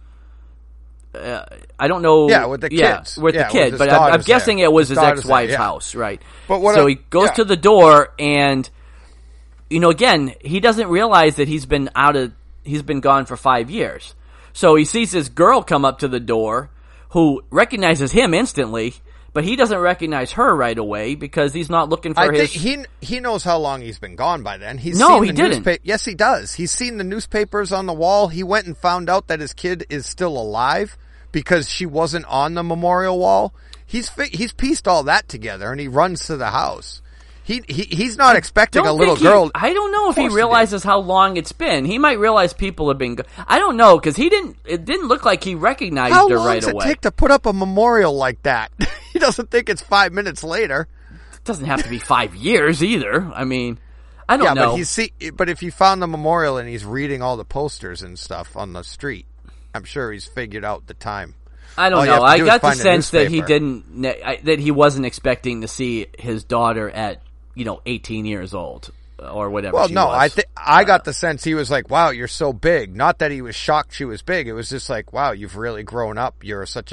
I don't know. Yeah, with the kids. With the Yeah, kid. with But his I'm daughters guessing there. it was his Daughters ex-wife's there, yeah. house, right? But what so he goes yeah. to the door, and again, he doesn't realize that he's been gone for 5 years. So he sees this girl come up to the door who recognizes him instantly, but he doesn't recognize her right away because he's not looking for his... think he knows how long he's been gone by then. He didn't. Yes, he does. He's seen the newspapers on the wall. He went and found out that his kid is still alive because she wasn't on the memorial wall. He's pieced all that together, and he runs to the house. He's not expecting a little girl. I don't know if he realizes how long it's been. He might realize people have been. I don't know, because it didn't look like he recognized her right away. How long does it take to put up a memorial like that? He doesn't think it's 5 minutes later. It doesn't have to be 5 years either. I mean, I don't know. But if you found the memorial and he's reading all the posters and stuff on the street, I'm sure he's figured out the time. I don't know. I got the sense that he wasn't expecting to see his daughter at 18 years old or whatever. Well, she no, was. I got the sense he was like, "Wow, you're so big." Not that he was shocked she was big. It was just like, "Wow, you've really grown up. You're such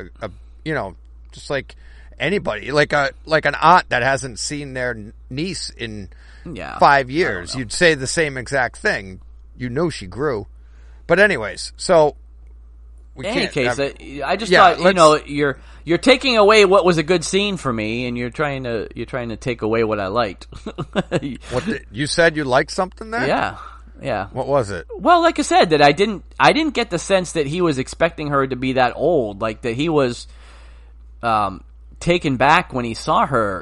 just like anybody, like an aunt that hasn't seen their niece in 5 years. You'd say the same exact thing. You know she grew." But anyways, so in any case, I just thought you're taking away what was a good scene for me, and you're trying to take away what I liked. You said you liked something there? Yeah. What was it? Well, like I said, that I didn't get the sense that he was expecting her to be that old, like that he was taken back when he saw her,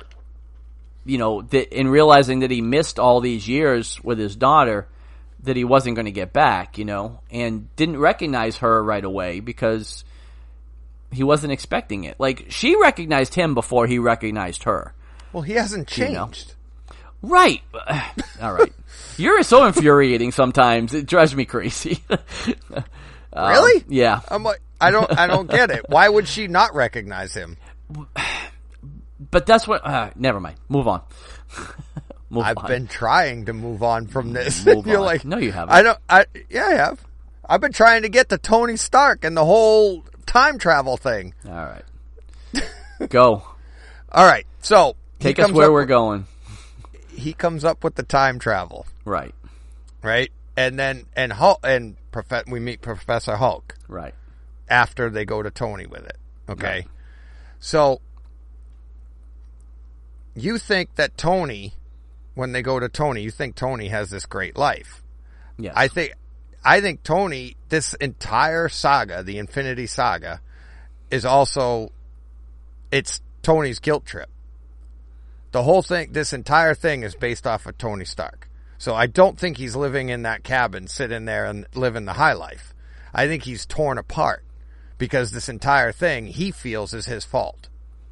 in realizing that he missed all these years with his daughter, that he wasn't going to get back, and didn't recognize her right away because he wasn't expecting it. Like, she recognized him before he recognized her. Well, he hasn't changed. Right. All right. You're so infuriating sometimes. It drives me crazy. Really? Yeah. I'm like, I don't get it. Why would she not recognize him? But that's what, never mind. Move on. I've been trying to move on from this. You're like, no, you haven't. I have. I've been trying to get to Tony Stark and the whole time travel thing. All right. Go. All right. So take us where we're going. He comes up with the time travel. Right. Right. And then, we meet Professor Hulk. Right. After they go to Tony with it. Okay. Right. So you think that Tony, when they go to Tony, you think Tony has this great life. Yeah. I think Tony, this entire saga, the Infinity Saga, is also, it's Tony's guilt trip. The whole thing, this entire thing is based off of Tony Stark. So I don't think he's living in that cabin, sitting there and living the high life. I think he's torn apart because this entire thing he feels is his fault.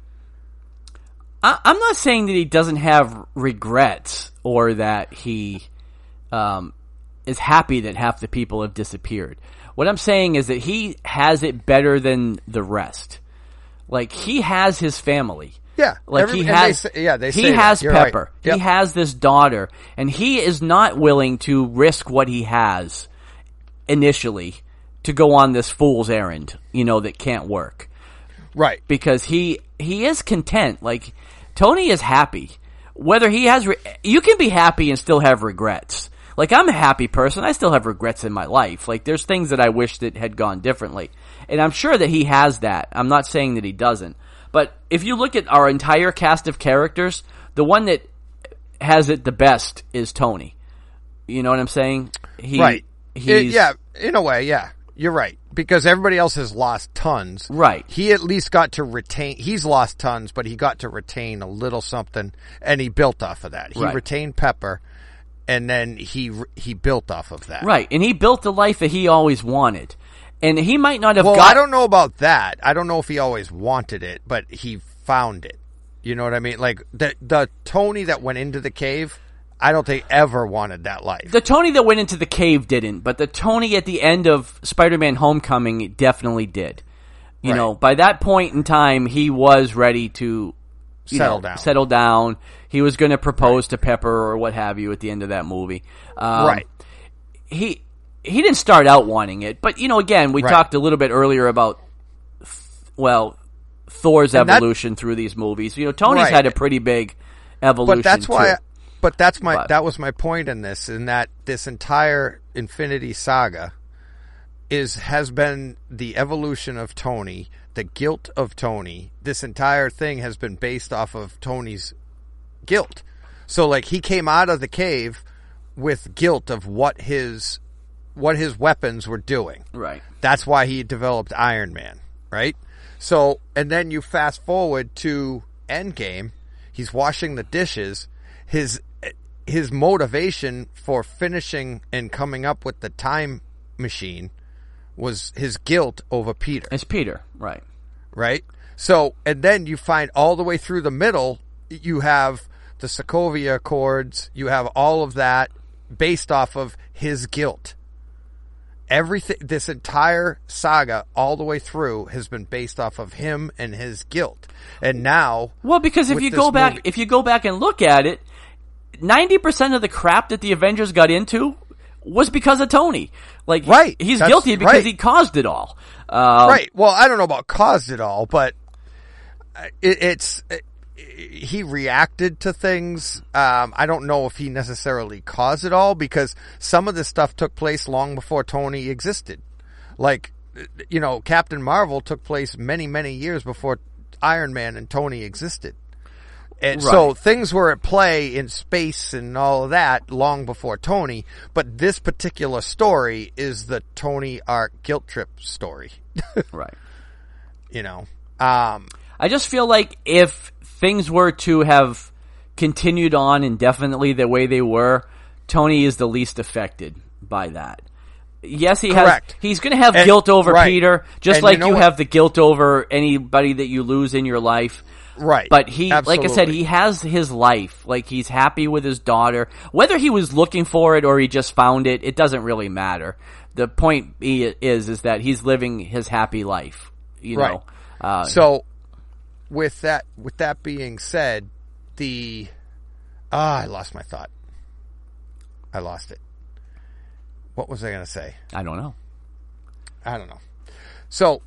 I'm not saying that he doesn't have regrets or that he is happy that half the people have disappeared. What I'm saying is that he has it better than the rest. Like, he has his family. Yeah. Like, he has Pepper. Right. Yep. He has this daughter, and he is not willing to risk what he has initially to go on this fool's errand, that can't work. Right. Because he is content. Like, Tony is happy. Whether he has, you can be happy and still have regrets. Like, I'm a happy person. I still have regrets in my life. Like, there's things that I wish that had gone differently. And I'm sure that he has that. I'm not saying that he doesn't. But if you look at our entire cast of characters, the one that has it the best is Tony. You know what I'm saying? Right. In a way, yeah. You're right. because everybody else has lost tons. Right. He at least got to retain, he's lost tons, but he got to retain a little something, and he built off of that. He Right. retained Pepper, and then he built off of that. Right, and he built the life that he always wanted. And he might not have Well, got... I don't know about that. I don't know if he always wanted it, but he found it. You know what I mean? Like, the Tony that went into the cave, I don't think ever wanted that life. The Tony that went into the cave didn't, but the Tony at the end of Spider-Man Homecoming definitely did. You Right. know, by that point in time, he was ready to settle down. He was going to propose to Pepper or what have you at the end of that movie. Right. He didn't start out wanting it, but, you know, again, we Right. talked a little bit earlier about, Thor's evolution through these movies. You know, Tony's Right. had a pretty big evolution, But that's why, too. that was my point in this, in that this entire Infinity Saga has been the evolution of Tony, the guilt of Tony. This entire thing has been based off of Tony's guilt. So, like, he came out of the cave with guilt of what his weapons were doing. Right. That's why he developed Iron Man, right? So, and then you fast forward to Endgame. He's washing the dishes. His motivation for finishing and coming up with the time machine was his guilt over Peter. It's Peter, right. Right? So, and then you find all the way through the middle, you have the Sokovia Accords, you have all of that based off of his guilt. Everything, this entire saga, all the way through, has been based off of him and his guilt. And now, well, because if you go back and look at it, 90% of the crap that the Avengers got into was because of Tony. Like, right, he's guilty because he caused it all. Right. Well, I don't know about caused it all, but he reacted to things. I don't know if he necessarily caused it all, because some of this stuff took place long before Tony existed. Like, you know, Captain Marvel took place many, many years before Iron Man and Tony existed. And so things were at play in space and all of that long before Tony, but this particular story is the Tony Arc guilt trip story. Right. You know, I just feel like if things were to have continued on indefinitely the way they were, Tony is the least affected by that. Yes, he's going to have guilt over Peter, just like you have the guilt over anybody that you lose in your life. Right. But Absolutely. like I said, he has his life. Like, he's happy with his daughter. Whether he was looking for it or he just found it, it doesn't really matter. The point is that he's living his happy life. You know. So, with that being said, I lost my thought. I lost it. What was I going to say? I don't know. So,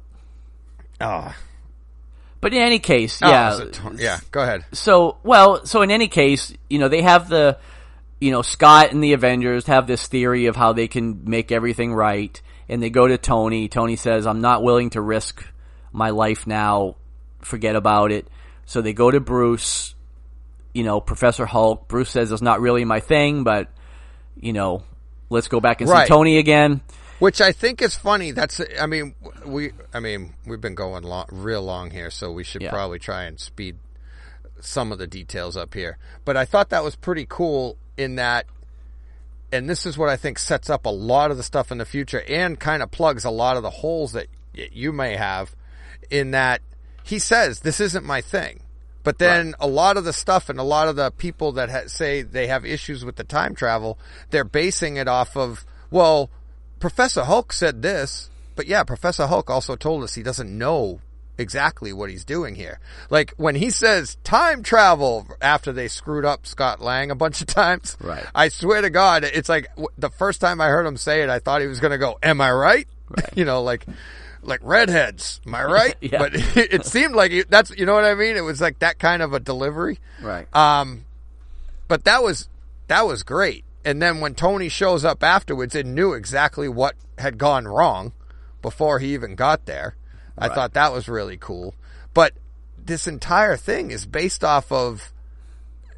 but in any case, yeah, go ahead. So in any case, you know, they have Scott and the Avengers have this theory of how they can make everything right, and they go to Tony. Tony says, "I'm not willing to risk my life now. Forget about it." So they go to Bruce, you know, Professor Hulk. Bruce says, "It's not really my thing, but, you know, let's go back and see Tony again." Which I think is funny. We've been going real long here, so we should probably try and speed some of the details up here. But I thought that was pretty cool in that, and this is what I think sets up a lot of the stuff in the future and kind of plugs a lot of the holes that you may have, in that he says, "This isn't my thing." But then a lot of the stuff and a lot of the people that say they have issues with the time travel, they're basing it off of, well, Professor Hulk said this, but yeah, Professor Hulk also told us he doesn't know exactly what he's doing here. Like, when he says time travel after they screwed up Scott Lang a bunch of times, I swear to God, it's like the first time I heard him say it, I thought he was going to go, "Am I right?" You know, like redheads, am I right? But it seemed like that's, you know what I mean? It was like that kind of a delivery. Right. But that was great. And then when Tony shows up afterwards and knew exactly what had gone wrong before he even got there, I thought that was really cool. But this entire thing is based off of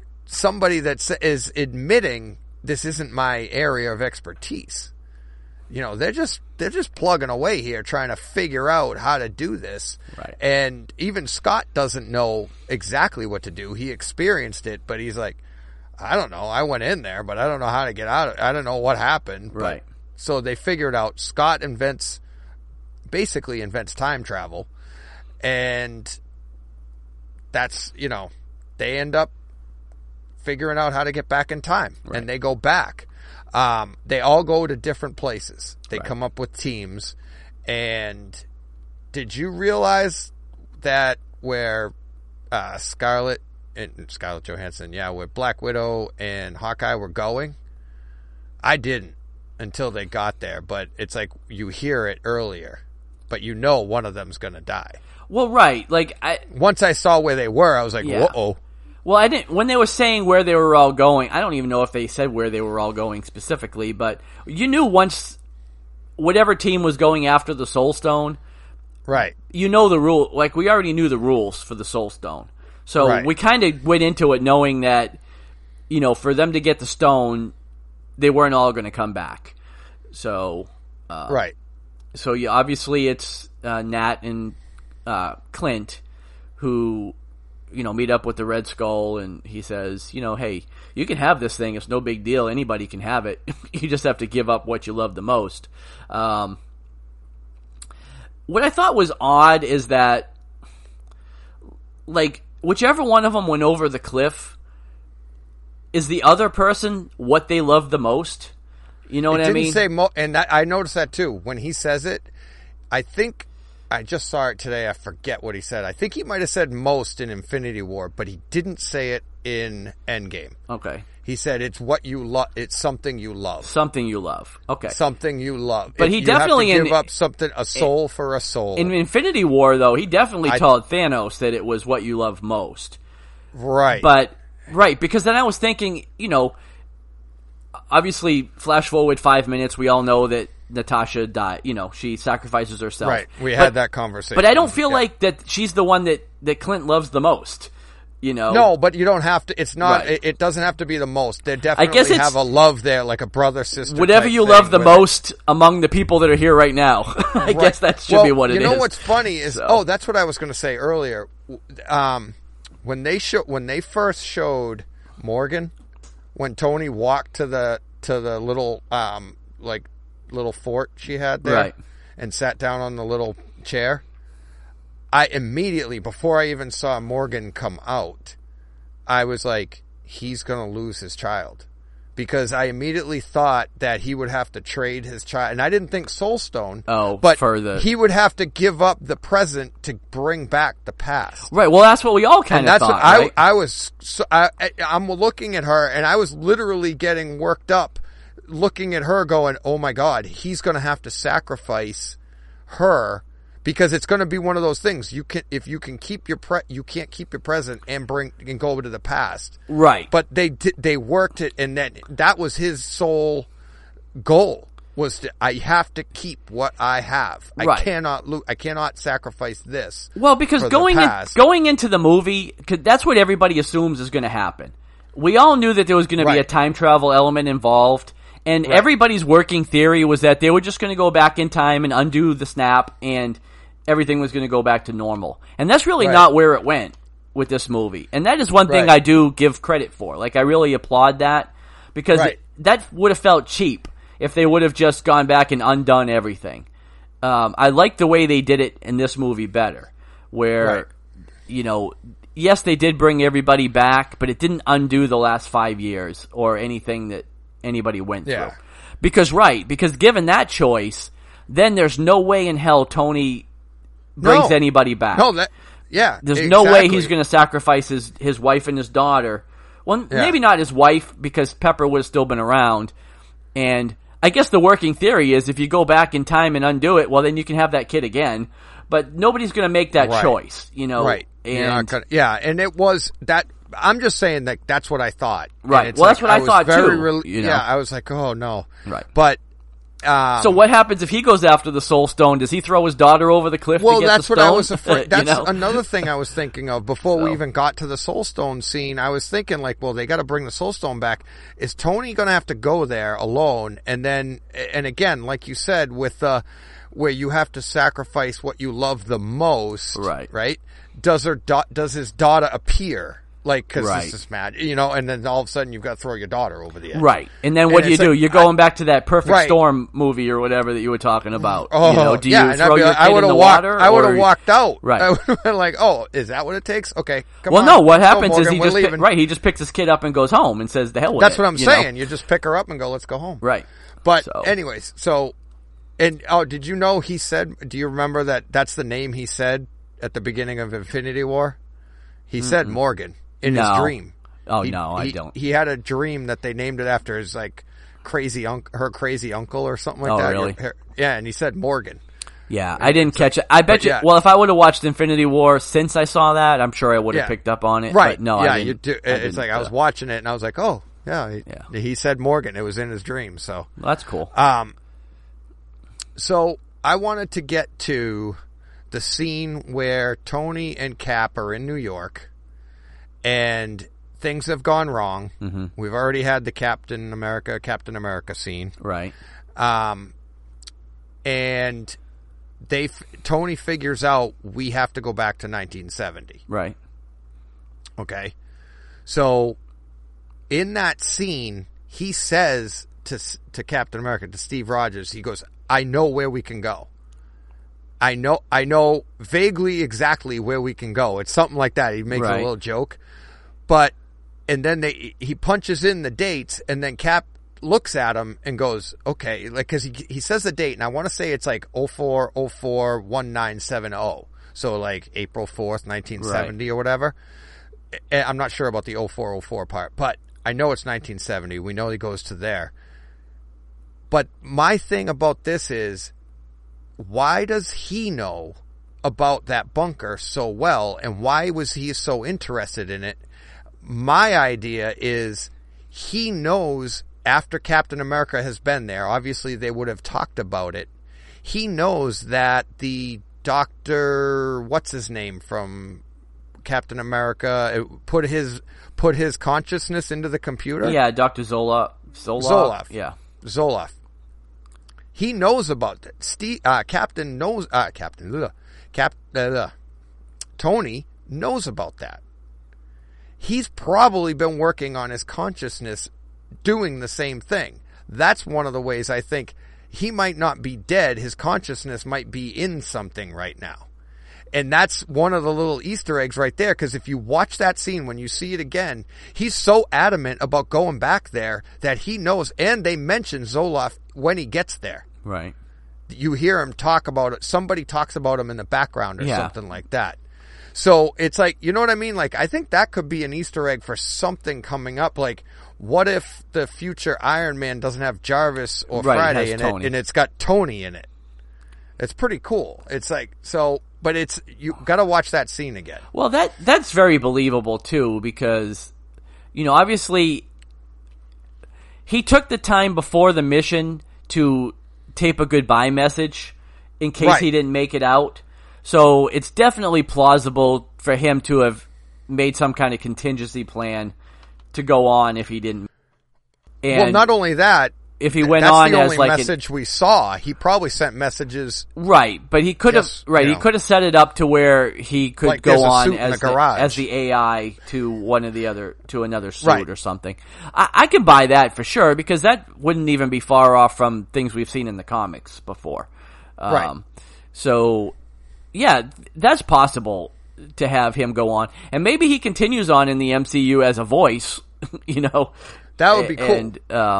somebody that is admitting this isn't my area of expertise. they're just plugging away here trying to figure out how to do this. Right. And even Scott doesn't know exactly what to do. He experienced it, but he's like, I don't know. I went in there, but I don't know how to get out of it. I don't know what happened. Right. So they figured out Scott basically invents time travel. And that's, they end up figuring out how to get back in time. Right. And they go back. They all go to different places. They come up with teams. And did you realize that where Scarlett Johansson, where Black Widow and Hawkeye were going? I didn't until they got there, but it's like you hear it earlier, but one of them's going to die. Well, right. Once I saw where they were, I was like, whoa. Well, I didn't. When they were saying where they were all going, I don't even know if they said where they were all going specifically, but you knew once whatever team was going after the Soul Stone, right? The rule. Like, we already knew the rules for the Soul Stone, so we kind of went into it knowing that, for them to get the stone, they weren't all going to come back. So, right. So obviously it's Nat and Clint who, meet up with the Red Skull, and he says, hey, you can have this thing. It's no big deal. Anybody can have it. You just have to give up what you love the most. What I thought was odd is that, whichever one of them went over the cliff, is the other person what they love the most? You know what I mean? And I noticed that too. When he says it, I think, I just saw it today. I forget what he said. I think he might have said most in Infinity War, but he didn't say it in Endgame. Okay. He said it's what you love. It's something you love. Something you love. Okay. Something you love. But he definitely have to give up something, a soul for a soul. In Infinity War, though, he definitely told Thanos that it was what you love most. Right. Right, because then I was thinking, obviously, flash forward 5 minutes, we all know that Natasha died. She sacrifices herself. Right, we had that conversation. But I don't feel like that she's the one that Clint loves the most. No, but you don't have to. It's not. Right. It doesn't have to be the most. They definitely have a love there, like a brother sister. Whatever you love the most among the people that are here right now. I guess that should be what it is. You know what's funny is that's what I was going to say earlier. When they first showed Morgan, when Tony walked to the little little fort she had there, and sat down on the little chair. I immediately, before I even saw Morgan come out, I was like, he's going to lose his child. Because I immediately thought that he would have to trade his child. And I didn't think Soul Stone. But he would have to give up the present to bring back the past. Right. Well, that's what we all kind of thought, right? I'm looking at her, and I was literally getting worked up, looking at her going, oh my God, he's going to have to sacrifice her. Because it's going to be one of those things. If you can keep you can't keep your present and go over to the past. Right. But they worked it, and that was his sole goal. I have to keep what I have. I cannot sacrifice this. Well, because going into the movie, that's what everybody assumes is going to happen. We all knew that there was going to be a time travel element involved. And everybody's working theory was that they were just going to go back in time and undo the snap, and everything was going to go back to normal. And that's really not where it went with this movie. And that is one thing I do give credit for. I really applaud that, because that would have felt cheap if they would have just gone back and undone everything. I like the way they did it in this movie better, where, yes, they did bring everybody back, but it didn't undo the last 5 years or anything that anybody went through. Because given that choice, then there's no way in hell Tony brings anybody back. There's no way he's going to sacrifice his wife and his daughter. Well, maybe not his wife, because Pepper would have still been around. And I guess the working theory is if you go back in time and undo it, well, then you can have that kid again. But nobody's going to make that choice, Right. And and it was that. I'm just saying that that's what I thought. Right. Well, that's what I thought too. I was like, oh no. Right. But So what happens if he goes after the Soul Stone? Does he throw his daughter over the cliff Well, to get that's the what I stone? was afraid. That's You know? another thing I was thinking of before we even got to the Soul Stone scene. I was thinking, like, well, they got to bring the Soul Stone back. Is Tony going to have to go there alone? And then, and again, like you said, with where you have to sacrifice what you love the most, right? Does his daughter appear? Like, cause this is mad, you know, and then all of a sudden you've got to throw your daughter over the edge. Right. And then what do you do? like, You're going back to that Perfect Storm movie or whatever that you were talking about. Oh, you know, do you yeah, throw your kid in the water? I would have walked out. Right. I would have been like, oh, is that what it takes? Okay, come well, on. no, what happens Morgan, is he just picks his kid up and goes home and says, the hell with That's it. what I'm saying. You just pick her up and go, let's go home. Right. But anyways, did you know he said, do you remember that's the name he said at the beginning of Infinity War? He said Morgan in his dream. Oh, I don't. He had a dream that they named it after his, like, her crazy uncle or something like that. Really? Yeah, and he said Morgan. Yeah, I didn't catch it. I bet you. Yeah. Well, if I would have watched Infinity War since I saw that, I'm sure I would have picked up on it. Right? But no, yeah, I didn't. It's like I was watching it and I was like, oh, yeah. He said Morgan. It was in his dream. So well, that's cool. So I wanted to get to the scene where Tony and Cap are in New York, and things have gone wrong. Mm-hmm. We've already had the Captain America scene. Right. And Tony figures out we have to go back to 1970. Right. Okay. So in that scene, he says to Captain America, to Steve Rogers, he goes, I know where we can go. I know vaguely exactly where we can go. It's something like that. He makes a little joke. But and then he punches in the dates, and then Cap looks at him and goes, okay, like, cause he says the date, and I want to say it's like 04/04/1970. So like April 4th, 1970 or whatever. I'm not sure about the 04/04 part, but I know it's 1970. We know he goes to there. But my thing about this is, why does he know about that bunker so well, and why was he so interested in it? My idea is he knows after Captain America has been there, obviously they would have talked about it. He knows that the Dr. what's his name from Captain America put his consciousness into the computer. Yeah, Dr. Zoloff. Yeah. Zoloff. He knows about that. Tony knows about that. He's probably been working on his consciousness doing the same thing. That's one of the ways I think he might not be dead. His consciousness might be in something right now. And that's one of the little Easter eggs right there, because if you watch that scene, when you see it again, he's so adamant about going back there that he knows, and they mention Zoloff when he gets there. Right. You hear him talk about it. Somebody talks about him in the background or something like that. So it's like, you know what I mean? Like, I think that could be an Easter egg for something coming up. Like, what if the future Iron Man doesn't have Jarvis or Friday in it, and it's got Tony in it? It's pretty cool. It's like, so, but you gotta watch that scene again. Well, that's very believable too, because, you know, obviously he took the time before the mission to tape a goodbye message in case he didn't make it out. So it's definitely plausible for him to have made some kind of contingency plan to go on if he didn't. And well, not only that, if he went on as like message we saw, he probably sent messages. Right, but he could have he could have set it up to where he could like go on as the AI to another suit or something. I can buy that for sure, because that wouldn't even be far off from things we've seen in the comics before. So yeah, that's possible to have him go on, and maybe he continues on in the MCU as a voice. You know, that would be cool. And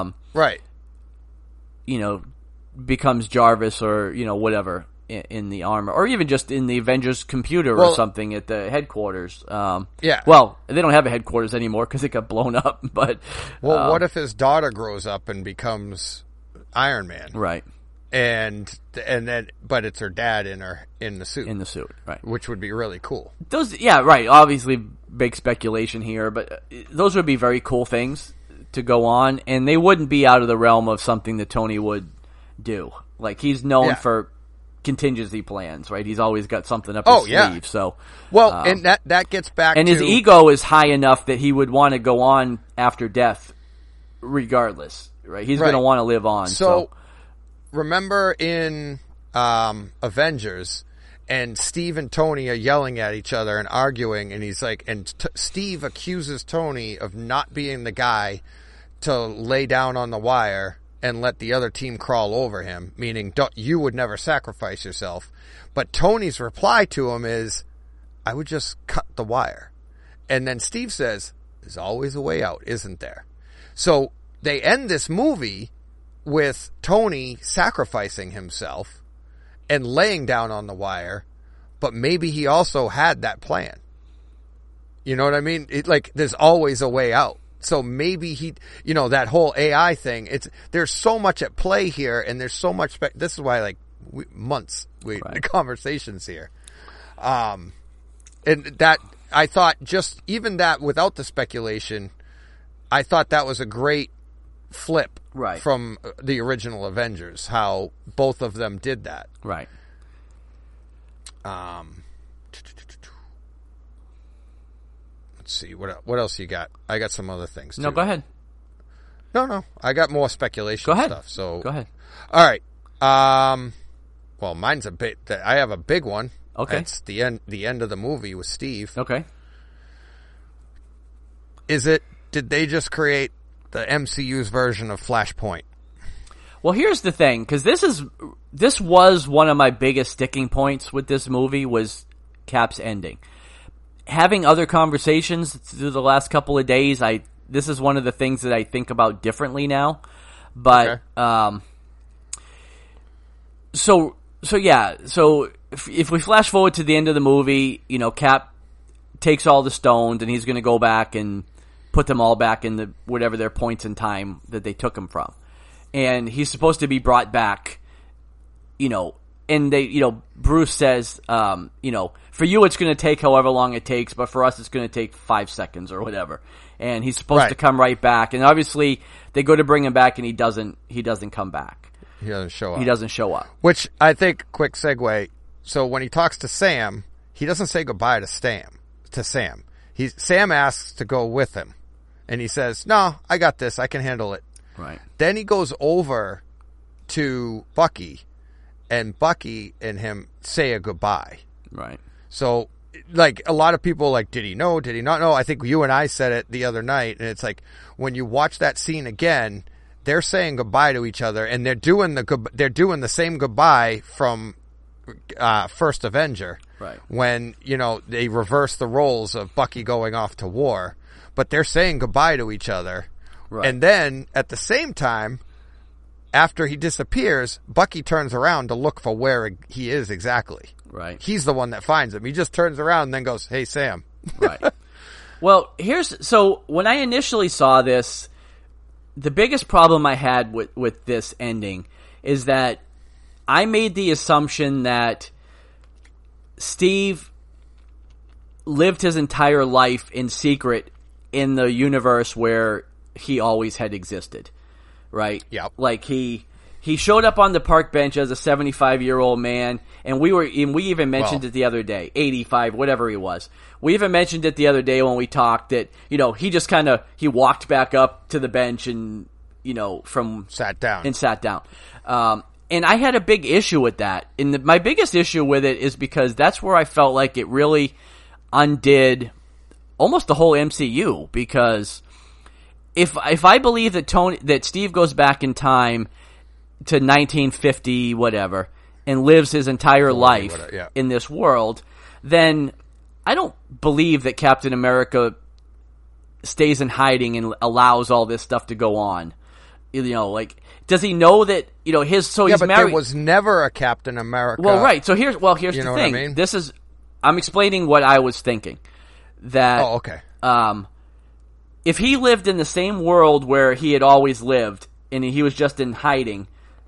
you know, becomes Jarvis or, you know, whatever in the armor, or even just in the Avengers computer or something at the headquarters. Well, they don't have a headquarters anymore because it got blown up. But what if his daughter grows up and becomes Iron Man? Right. And then, but it's her dad in the suit. In the suit, right. Which would be really cool. Obviously, big speculation here, but those would be very cool things to go on, and they wouldn't be out of the realm of something that Tony would do. Like, he's known for contingency plans, right? He's always got something up his sleeve. So, and that gets back and to... his ego is high enough that he would want to go on after death regardless, right? He's going to want to live on. So remember in Avengers, and Steve and Tony are yelling at each other and arguing, and he's like, Steve accuses Tony of not being the guy to lay down on the wire and let the other team crawl over him, meaning you would never sacrifice yourself. But Tony's reply to him is, I would just cut the wire. And then Steve says, there's always a way out, isn't there? So they end this movie with Tony sacrificing himself and laying down on the wire, but maybe he also had that plan. You know what I mean? There's always a way out. So maybe that whole AI thing, there's so much at play here, and there's so much, this is why the conversations here. And that, I thought just, even that without the speculation, I thought that was a great flip from the original Avengers, how both of them did that. Right. Let's see, what else you got? I got some other things, too. No, go ahead. No, I got more speculation stuff. So go ahead. All right. Well, mine's I have a big one. Okay. It's the end of the movie with Steve. Okay. Did they just create the MCU's version of Flashpoint? Well, here's the thing, because this was one of my biggest sticking points with this movie, was Cap's ending. Having other conversations through the last couple of days, this is one of the things that I think about differently now. But so if we flash forward to the end of the movie, Cap takes all the stones and he's going to go back and put them all back in whatever their points in time that they took him from, and he's supposed to be brought back. And Bruce says, for you it's going to take however long it takes, but for us it's going to take 5 seconds or whatever. And he's supposed to come right back. And obviously they go to bring him back and he doesn't come back. He doesn't show up. He doesn't show up. Which I think, quick segue. So when he talks to Sam, he doesn't say goodbye to Sam. Sam asks to go with him. And he says, no, I got this. I can handle it. Right. Then he goes over to Bucky, and Bucky and him say a goodbye. Right. So, a lot of people did he know? Did he not know? I think you and I said it the other night, and it's when you watch that scene again, they're saying goodbye to each other, and they're doing the same goodbye from First Avenger. Right. When, they reverse the roles of Bucky going off to war, but they're saying goodbye to each other. Right. And then, at the same time, after he disappears, Bucky turns around to look for where he is exactly. Right. He's the one that finds him. He just turns around and then goes, hey, Sam. Right. Well, so when I initially saw this, the biggest problem I had with this ending is that I made the assumption that Steve lived his entire life in secret in the universe where he always had existed. Right? Yep. He showed up on the park bench as a 75-year-old man, and we even mentioned it the other day, 85, whatever he was. We even mentioned it the other day when we talked that, he just he walked back up to the bench and, sat down. And I had a big issue with that. And my biggest issue with it is because that's where I felt like it really undid almost the whole MCU, because if I believe that Steve goes back in time to 1950 whatever and lives his entire life in this world, then I don't believe that Captain America stays in hiding and allows all this stuff to go on. Does he know that he's married? There was never a Captain America. Well, right. So here's the thing. What I mean? I'm explaining what I was thinking. That okay. If he lived in the same world where he had always lived, and he was just in hiding,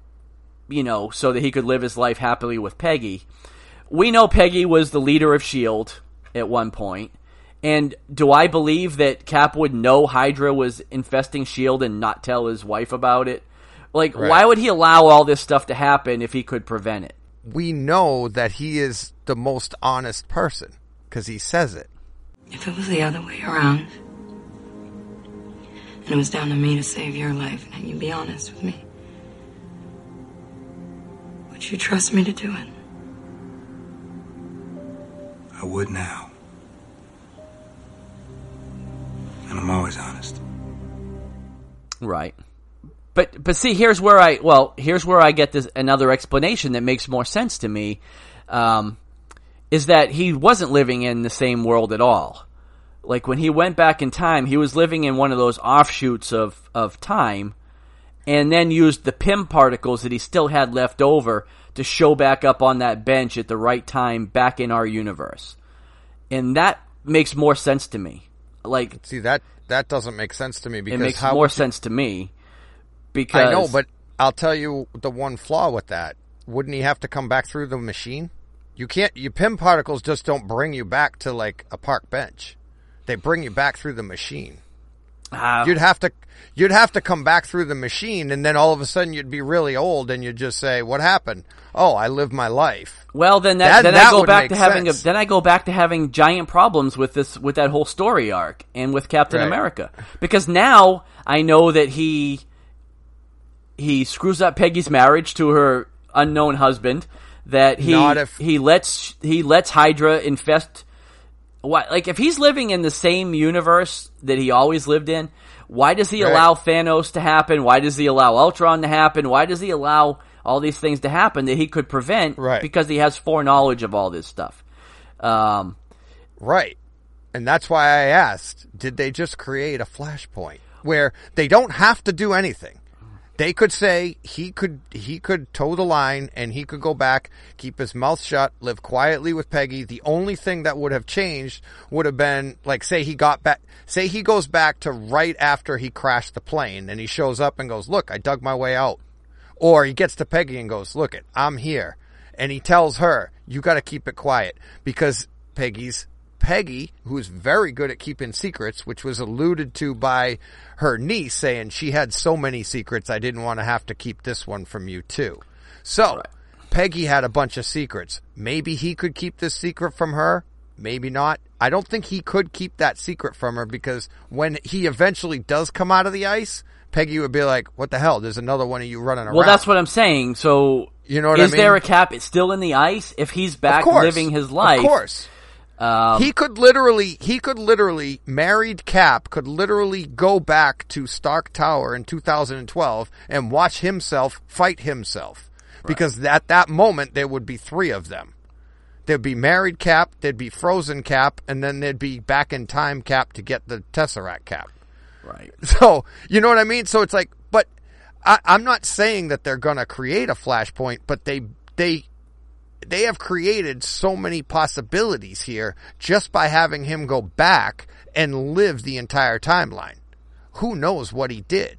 so that he could live his life happily with Peggy, we know Peggy was the leader of S.H.I.E.L.D. at one point. And do I believe that Cap would know Hydra was infesting S.H.I.E.L.D. and not tell his wife about it? Like, Right. why would he allow all this stuff to happen if he could prevent it? We know that he is the most honest person because he says it. If it was the other way around, and it was down to me to save your life, and you'd be honest with me, would you trust me to do it? I would now. And I'm always honest. Right. But see, here's where I get this another explanation that makes more sense to me, is that he wasn't living in the same world at all. Like, when he went back in time, he was living in one of those offshoots of time, and then used the Pym particles that he still had left over to show back up on that bench at the right time back in our universe. And that makes more sense to me. Like, See, that doesn't make sense to me because it makes how more would you- sense to me. Because I know, but I'll tell you the one flaw with that. Wouldn't he have to come back through the machine? You can't. Your Pym particles just don't bring you back to like a park bench. They bring you back through the machine. You'd have to come back through the machine, and then all of a sudden you'd be really old, and you'd just say, "What happened? Oh, I lived my life." Well, then I go back to having giant problems with that whole story arc and with Captain Right. America, because now I know that he screws up Peggy's marriage to her unknown husband. That he lets Hydra infest. Why? Like, if he's living in the same universe that he always lived in, why does he allow Thanos to happen? Why does he allow Ultron to happen? Why does he allow all these things to happen that he could prevent? Right. Because he has foreknowledge of all this stuff. Right. And that's why I asked, did they just create a flashpoint where they don't have to do anything? They could say he could toe the line and he could go back, keep his mouth shut, live quietly with Peggy. The only thing that would have changed would have been, like, say he goes back to right after he crashed the plane and he shows up and goes, "Look, I dug my way out." Or he gets to Peggy and goes, "Look it, I'm here." And he tells her, "You got to keep it quiet," because Peggy, who's very good at keeping secrets, which was alluded to by her niece saying she had so many secrets, I didn't want to have to keep this one from you too. So, right. Peggy had a bunch of secrets. Maybe he could keep this secret from her. Maybe not. I don't think he could keep that secret from her because when he eventually does come out of the ice, Peggy would be like, "What the hell? There's another one of you running around." Well, that's what I'm saying. So, you know what I mean? Is there a Cap still in the ice if he's back living his life? Of course. He could literally, married Cap could literally go back to Stark Tower in 2012 and watch himself fight himself. Right. Because at that moment, there would be three of them. There'd be married Cap, there'd be frozen Cap, and then there'd be back in time Cap to get the Tesseract Cap. Right. So, you know what I mean? So it's like, but I'm not saying that they're going to create a Flashpoint, but they have created so many possibilities here just by having him go back and live the entire timeline. Who knows what he did?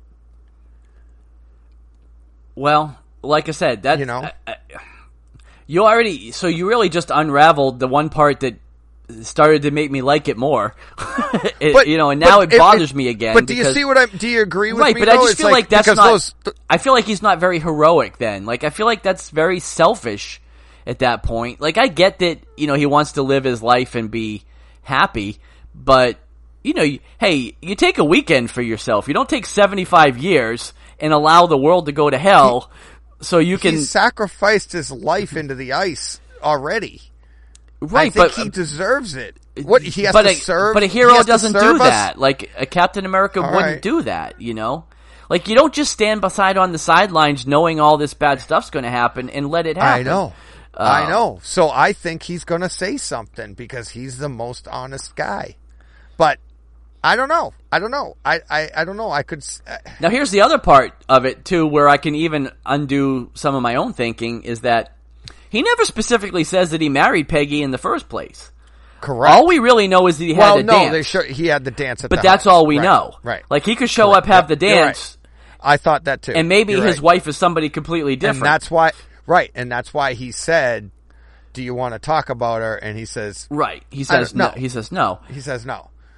Well, like I said, that, you know, you really just unraveled the one part that started to make me like it more. And now it bothers me again. But do you agree with me? Right, but I just feel like that's not, I feel like he's not very heroic then. Like, I feel like that's very selfish at that point. Like, I get that, he wants to live his life and be happy, but, hey, you take a weekend for yourself. You don't take 75 years and allow the world to go to hell so you can... He sacrificed his life into the ice already. Right, I think he deserves it. What, he has to serve? But a hero doesn't do that. Like, a Captain America wouldn't do that, Like, you don't just stand on the sidelines knowing all this bad stuff's going to happen and let it happen. I know. So I think he's going to say something because he's the most honest guy. But I don't know. I don't know. I could... Now, here's the other part of it, too, where I can even undo some of my own thinking, is that he never specifically says that he married Peggy in the first place. Correct. All we really know is that he had the dance. He had the dance at but the that's house. all we know. Right. Like, he could show up, have the dance. Right. I thought that, too. And maybe his wife is somebody completely different. And that's why... Right, and that's why he said, "Do you want to talk about her?" And he says, "Right." He says no. He says no. He says no.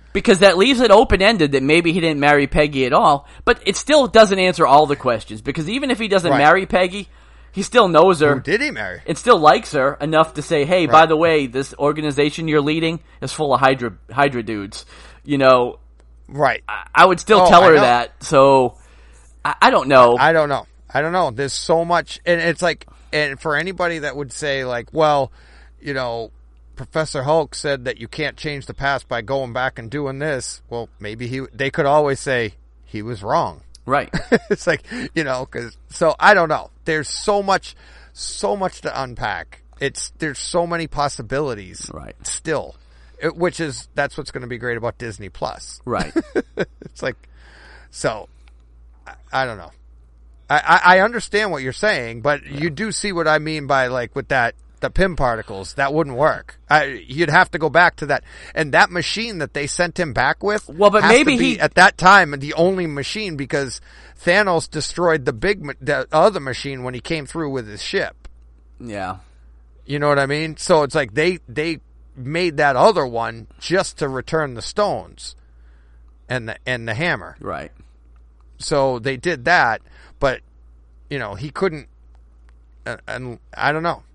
Because that leaves it open-ended that maybe he didn't marry Peggy at all, but it still doesn't answer all the questions, because even if he doesn't marry Peggy, he still knows her. Who did he marry? And still likes her enough to say, hey, by the way, this organization you're leading is full of Hydra dudes. You know, right. I would still tell her that, so I don't know. I don't know. There's so much, and it's like, and for anybody that would say, like, well, you know, Professor Hulk said that you can't change the past by going back and doing this. Well, maybe they could always say he was wrong. Right. It's like, you know, so I don't know. There's so much to unpack. There's so many possibilities. Right. Still, that's what's going to be great about Disney Plus. Right. It's like, so I don't know. I understand what you're saying, but you do see what I mean by, like, with the Pym particles, that wouldn't work. You'd have to go back to that. And that machine that they sent him back with, well, but maybe he, at that time, the only machine, because Thanos destroyed the other machine when he came through with his ship. Yeah. You know what I mean? So it's like they made that other one just to return the stones and the hammer. Right. So they did that, but, you know, he couldn't, and I don't know.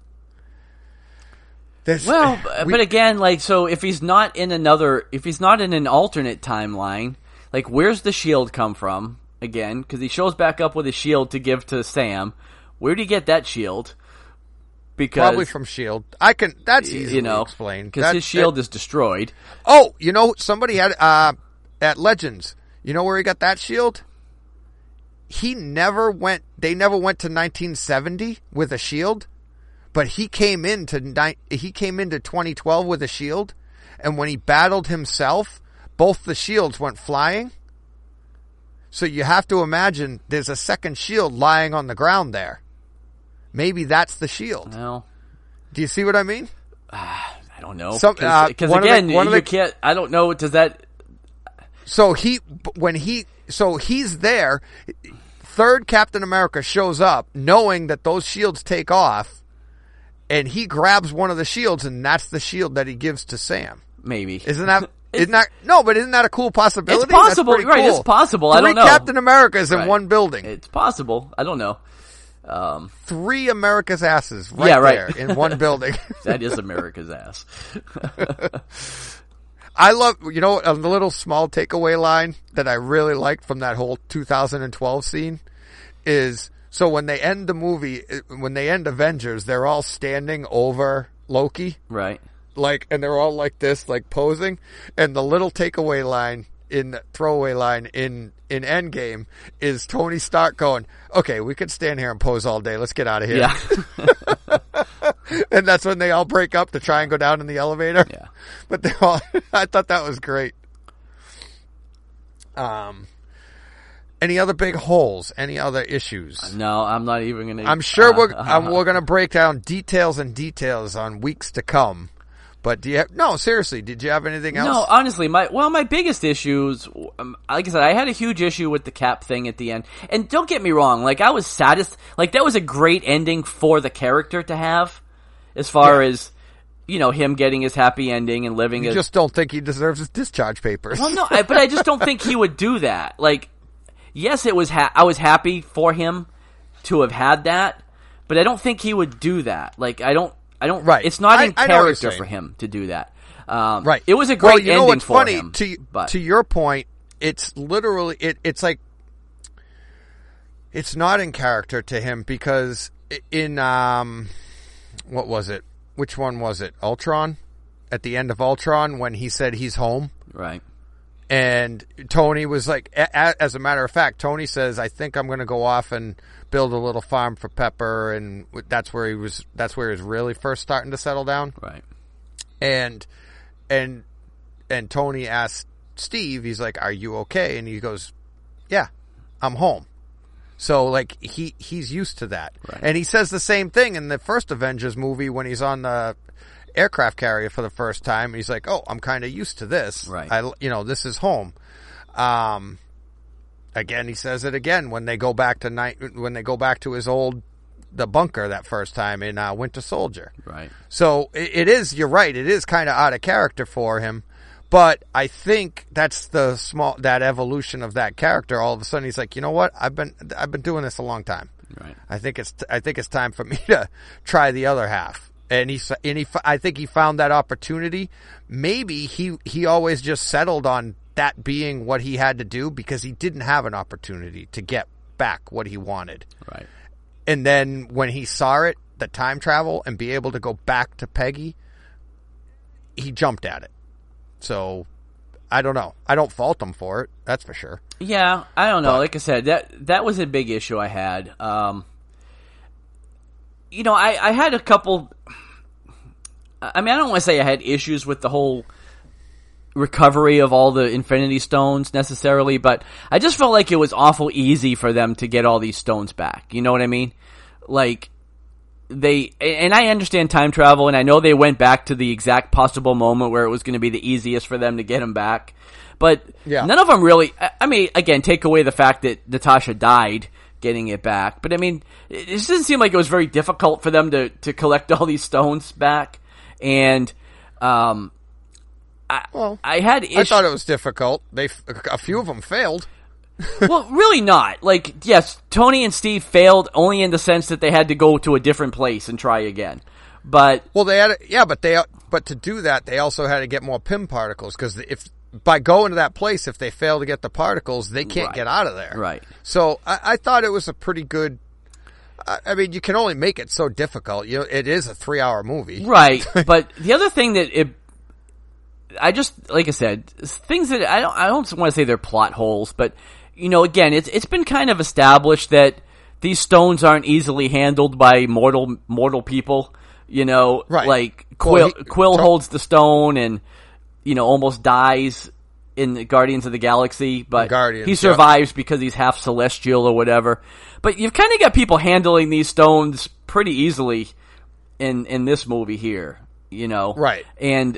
But again, like, so if he's not in an alternate timeline, like, where's the shield come from again? Because he shows back up with a shield to give to Sam. Where did he get that shield? Because probably from Shield. That's easily explained because his shield is destroyed. Oh, you know, somebody had at Legends. You know where he got that shield? They never went to 1970 with a shield. But he came into 2012 with a shield, and when he battled himself, both the shields went flying. So you have to imagine there's a second shield lying on the ground there. Maybe that's the shield. Well, do you see what I mean? I don't know. Because again, you can't. I don't know. Does that? So he's there. Third Captain America shows up, knowing that those shields take off. And he grabs one of the shields, and that's the shield that he gives to Sam. Maybe. Isn't that a cool possibility? It's possible, right? Cool. It's possible. I don't know. 3 Captain Americas in one building. It's possible. I don't know. 3 America's asses there in one building. That is America's ass. I love, you know, a little small takeaway line that I really liked from that whole 2012 scene is, so when they end the movie, when they end Avengers, they're all standing over Loki. Right. Like, and they're all like this, like posing. And the little throwaway line in Endgame is Tony Stark going, okay, we could stand here and pose all day. Let's get out of here. Yeah. And that's when they all break up to try and go down in the elevator. Yeah. But I thought that was great. Any other big holes? Any other issues? No, I'm not even going to. I'm sure we're going to break down details on weeks to come. But seriously, did you have anything else? No, honestly, my biggest issues, like I said, I had a huge issue with the Cap thing at the end. And don't get me wrong, like, I was satisfied, like, that was a great ending for the character to have, as far as, you know, him getting his happy ending and living. You just don't think he deserves his discharge papers. Well, no, but I just don't think he would do that. Like, yes, it was. I was happy for him to have had that, but I don't think he would do that. Like, I don't. Right. It's not in character for him to do that. Right. It was a great ending for funny, him. To your point, it's literally it's like it's not in character to him because in what was it? Which one was it? Ultron? At the end of Ultron, when he said he's home, right? And Tony was like, as a matter of fact, Tony says, I think I'm going to go off and build a little farm for Pepper. And that's where he was really first starting to settle down. Right. And Tony asked Steve, he's like, are you okay? And he goes, yeah, I'm home. So like he's used to that. Right. And he says the same thing in the first Avengers movie when he's on the aircraft carrier for the first time. He's like, oh, I'm kind of used to this. Right. This is home. Again, he says it again when they go back to the bunker that first time in Winter Soldier. Right. So it is, you're right, it is kind of out of character for him, But I think that's that evolution of that character. All of a sudden, he's like, you know what? I've been doing this a long time. Right. I think it's time for me to try the other half. And I think he found that opportunity. Maybe he always just settled on that being what he had to do because he didn't have an opportunity to get back what he wanted. Right. And then when he saw it, the time travel, and be able to go back to Peggy, he jumped at it. So, I don't know. I don't fault him for it. That's for sure. Yeah, I don't know. Like I said, that was a big issue I had. I had a couple. I mean, I don't want to say I had issues with the whole recovery of all the Infinity Stones necessarily, but I just felt like it was awful easy for them to get all these stones back. You know what I mean? Like, and I understand time travel, and I know they went back to the exact possible moment where it was going to be the easiest for them to get them back. But none of them really, I mean, again, take away the fact that Natasha died getting it back. But I mean, it just didn't seem like it was very difficult for them to collect all these stones back. And, I had issues. I thought it was difficult. A few of them failed. Well, really not. Like, yes, Tony and Steve failed only in the sense that they had to go to a different place and try again. But but to do that, they also had to get more Pym particles because by going to that place, if they fail to get the particles, they can't get out of there. Right. So I thought it was a pretty good. I mean, you can only make it so difficult. It is a 3-hour movie, right? But the other thing that I just, like I said, things that I don't want to say they're plot holes, but again, it's been kind of established that these stones aren't easily handled by mortal people. Right. Like Quill holds the stone and almost dies in the Guardians of the Galaxy, but he survives because he's half celestial or whatever. But you've kind of got people handling these stones pretty easily in this movie here, Right. And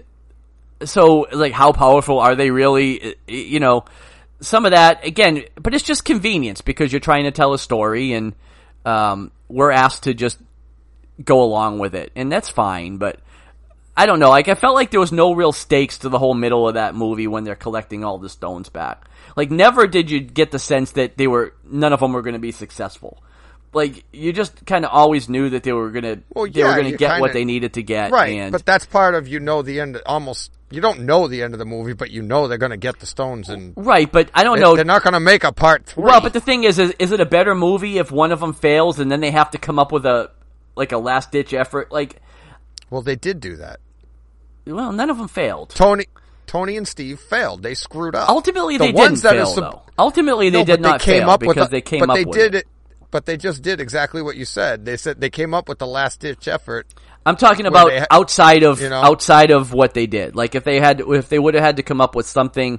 so, like, how powerful are they really? Some of that, again, but it's just convenience because you're trying to tell a story and we're asked to just go along with it. And that's fine, but I don't know. Like, I felt like there was no real stakes to the whole middle of that movie when they're collecting all the stones back. Like, never did you get the sense that none of them were going to be successful. Like, you just kind of always knew that they were going to get what they needed to get. Right, but that's part of, the end, almost, you don't know the end of the movie, but they're going to get the stones. Right, but I don't know. They're not going to make a part 3. Well, but the thing is it a better movie if one of them fails and then they have to come up with a last-ditch effort? Like, well, they did do that. Well, none of them failed. Tony and Steve failed. They screwed up. Ultimately, they didn't fail, though. Ultimately, they did not fail because they came up with it. But they just did exactly what you said. They said they came up with the last-ditch effort. I'm talking about outside of what they did. Like, if they would have had to come up with something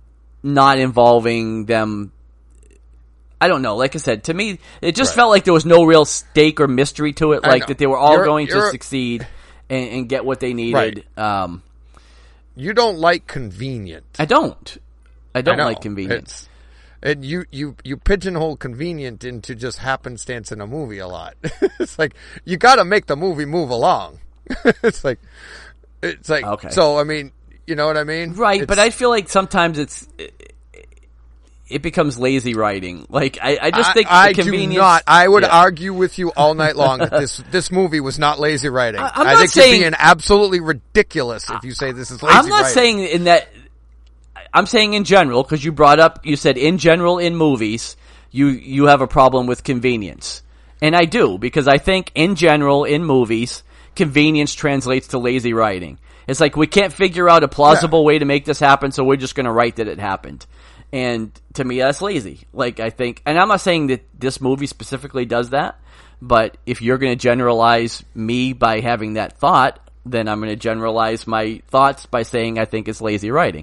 not involving them, I don't know. Like I said, to me, it just felt like there was no real stake or mystery to it. Like, that they were all going to succeed and get what they needed. Right. You don't like convenient. I don't like convenience. And you pigeonhole convenient into just happenstance in a movie a lot. It's like, you got to make the movie move along. It's like okay. So I mean, you know what I mean? Right, but I feel like sometimes it becomes lazy writing. Like, I just think the convenience. Do not. I would argue with you all night long that this movie was not lazy writing. I think you're being absolutely ridiculous if you say this is lazy writing. I'm not saying in that. I'm saying in general, because you said in general in movies, you have a problem with convenience. And I do, because I think in general in movies, convenience translates to lazy writing. It's like, we can't figure out a plausible way to make this happen, so we're just going to write that it happened. And to me, that's lazy. Like, I think, and I'm not saying that this movie specifically does that, but if you're going to generalize me by having that thought, then I'm going to generalize my thoughts by saying I think it's lazy writing.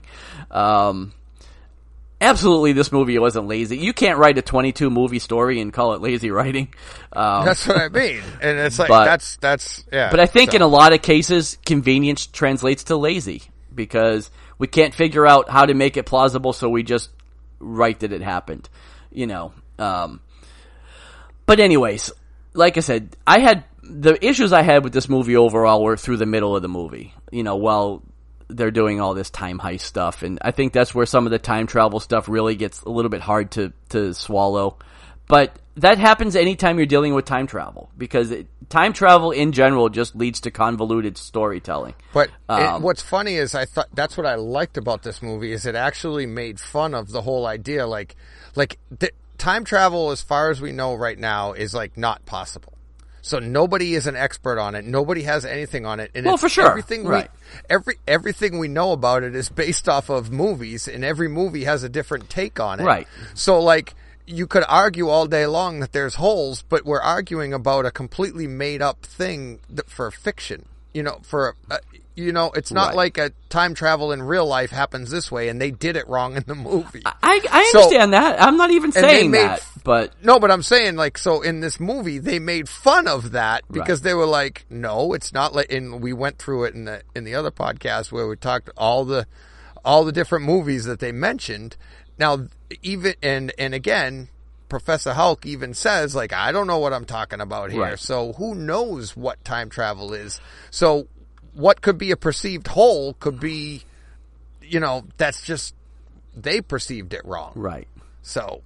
Absolutely, this movie wasn't lazy. You can't write a 22 movie story and call it lazy writing. That's what I mean. And it's like, that's yeah. But I think in a lot of cases, convenience translates to lazy because we can't figure out how to make it plausible, so we just write that it happened, But anyways, like I said, the issues I had with this movie overall were through the middle of the movie. While they're doing all this time heist stuff, and I think that's where some of the time travel stuff really gets a little bit hard to swallow. But that happens anytime you're dealing with time travel, because time travel in general just leads to convoluted storytelling. But what's funny is I thought that's what I liked about this movie is it actually made fun of the whole idea, like time travel, as far as we know right now, is like not possible. So nobody is an expert on it. Nobody has anything on it. And well, for sure, everything we know about it is based off of movies, and every movie has a different take on it. Right. So like, you could argue all day long that there's holes, but we're arguing about a completely made up thing for fiction. It's not like a time travel in real life happens this way, and they did it wrong in the movie. I understand that. I'm not even saying that, but no, but I'm saying like, so in this movie they made fun of that because they were like, no, it's not like. And we went through it in the other podcast where we talked all the different movies that they mentioned. Now, even and again, Professor Hulk even says like, I don't know what I'm talking about here. Right. So who knows what time travel is? So what could be a perceived hole could be, that's just, they perceived it wrong. Right. So,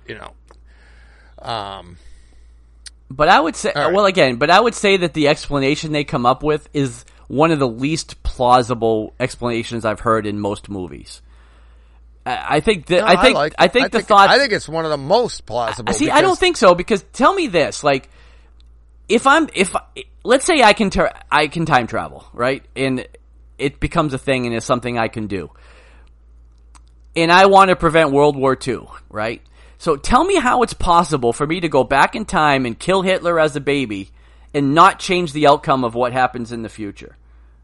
but I would say, but I would say that the explanation they come up with is one of the least plausible explanations I've heard in most movies. I think the thought. I think it's one of the most plausible. See, I don't think so, because tell me this, like, let's say I can time travel, right? And it becomes a thing and it's something I can do. And I want to prevent World War II, right? So tell me how it's possible for me to go back in time and kill Hitler as a baby and not change the outcome of what happens in the future.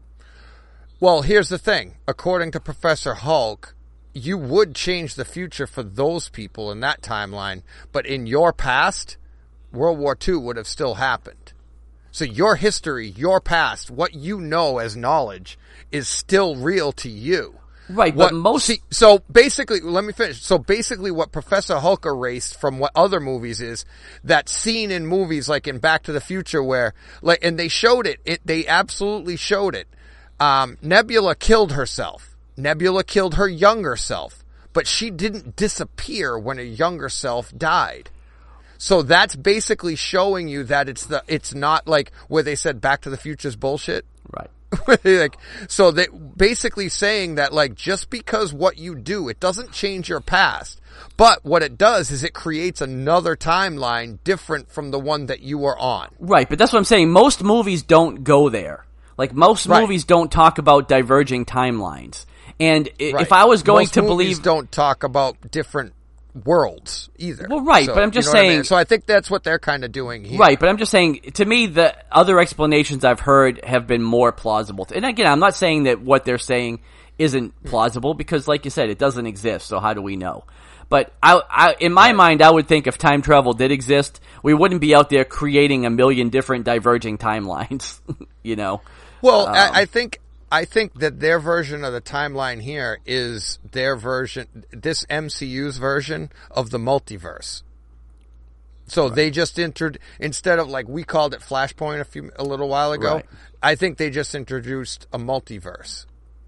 Well, here's the thing. According to Professor Hulk, you would change the future for those people in that timeline, but in your past, World War II would have still happened. So your history, your past, what you know as knowledge is still real to you. Right, but so basically, let me finish. So basically what Professor Hulk erased from what other movies is that scene in movies like in Back to the Future where, like, and they showed it, they absolutely showed it. Nebula killed herself. Nebula killed her younger self, but she didn't disappear when her younger self died. So that's basically showing you that it's not like where they said Back to the Future's bullshit. Right. So they basically saying that, like, just because what you do, it doesn't change your past, but what it does is it creates another timeline different from the one that you were on. Right, but that's what I'm saying. Most movies don't go there. Like, most movies don't talk about diverging timelines. And if I was going to believe... movies don't talk about different worlds either. Well, right, but I'm just saying... I mean? So I think that's what they're kind of doing here. Right, but I'm just saying, to me, the other explanations I've heard have been more plausible. And again, I'm not saying that what they're saying isn't plausible, because like you said, it doesn't exist, so how do we know? But in my mind, I would think if time travel did exist, we wouldn't be out there creating a million different diverging timelines, Well, I think that their version of the timeline here is their version, this MCU's version of the multiverse. So they just instead of, like, we called it Flashpoint a little while ago, I think they just introduced a multiverse.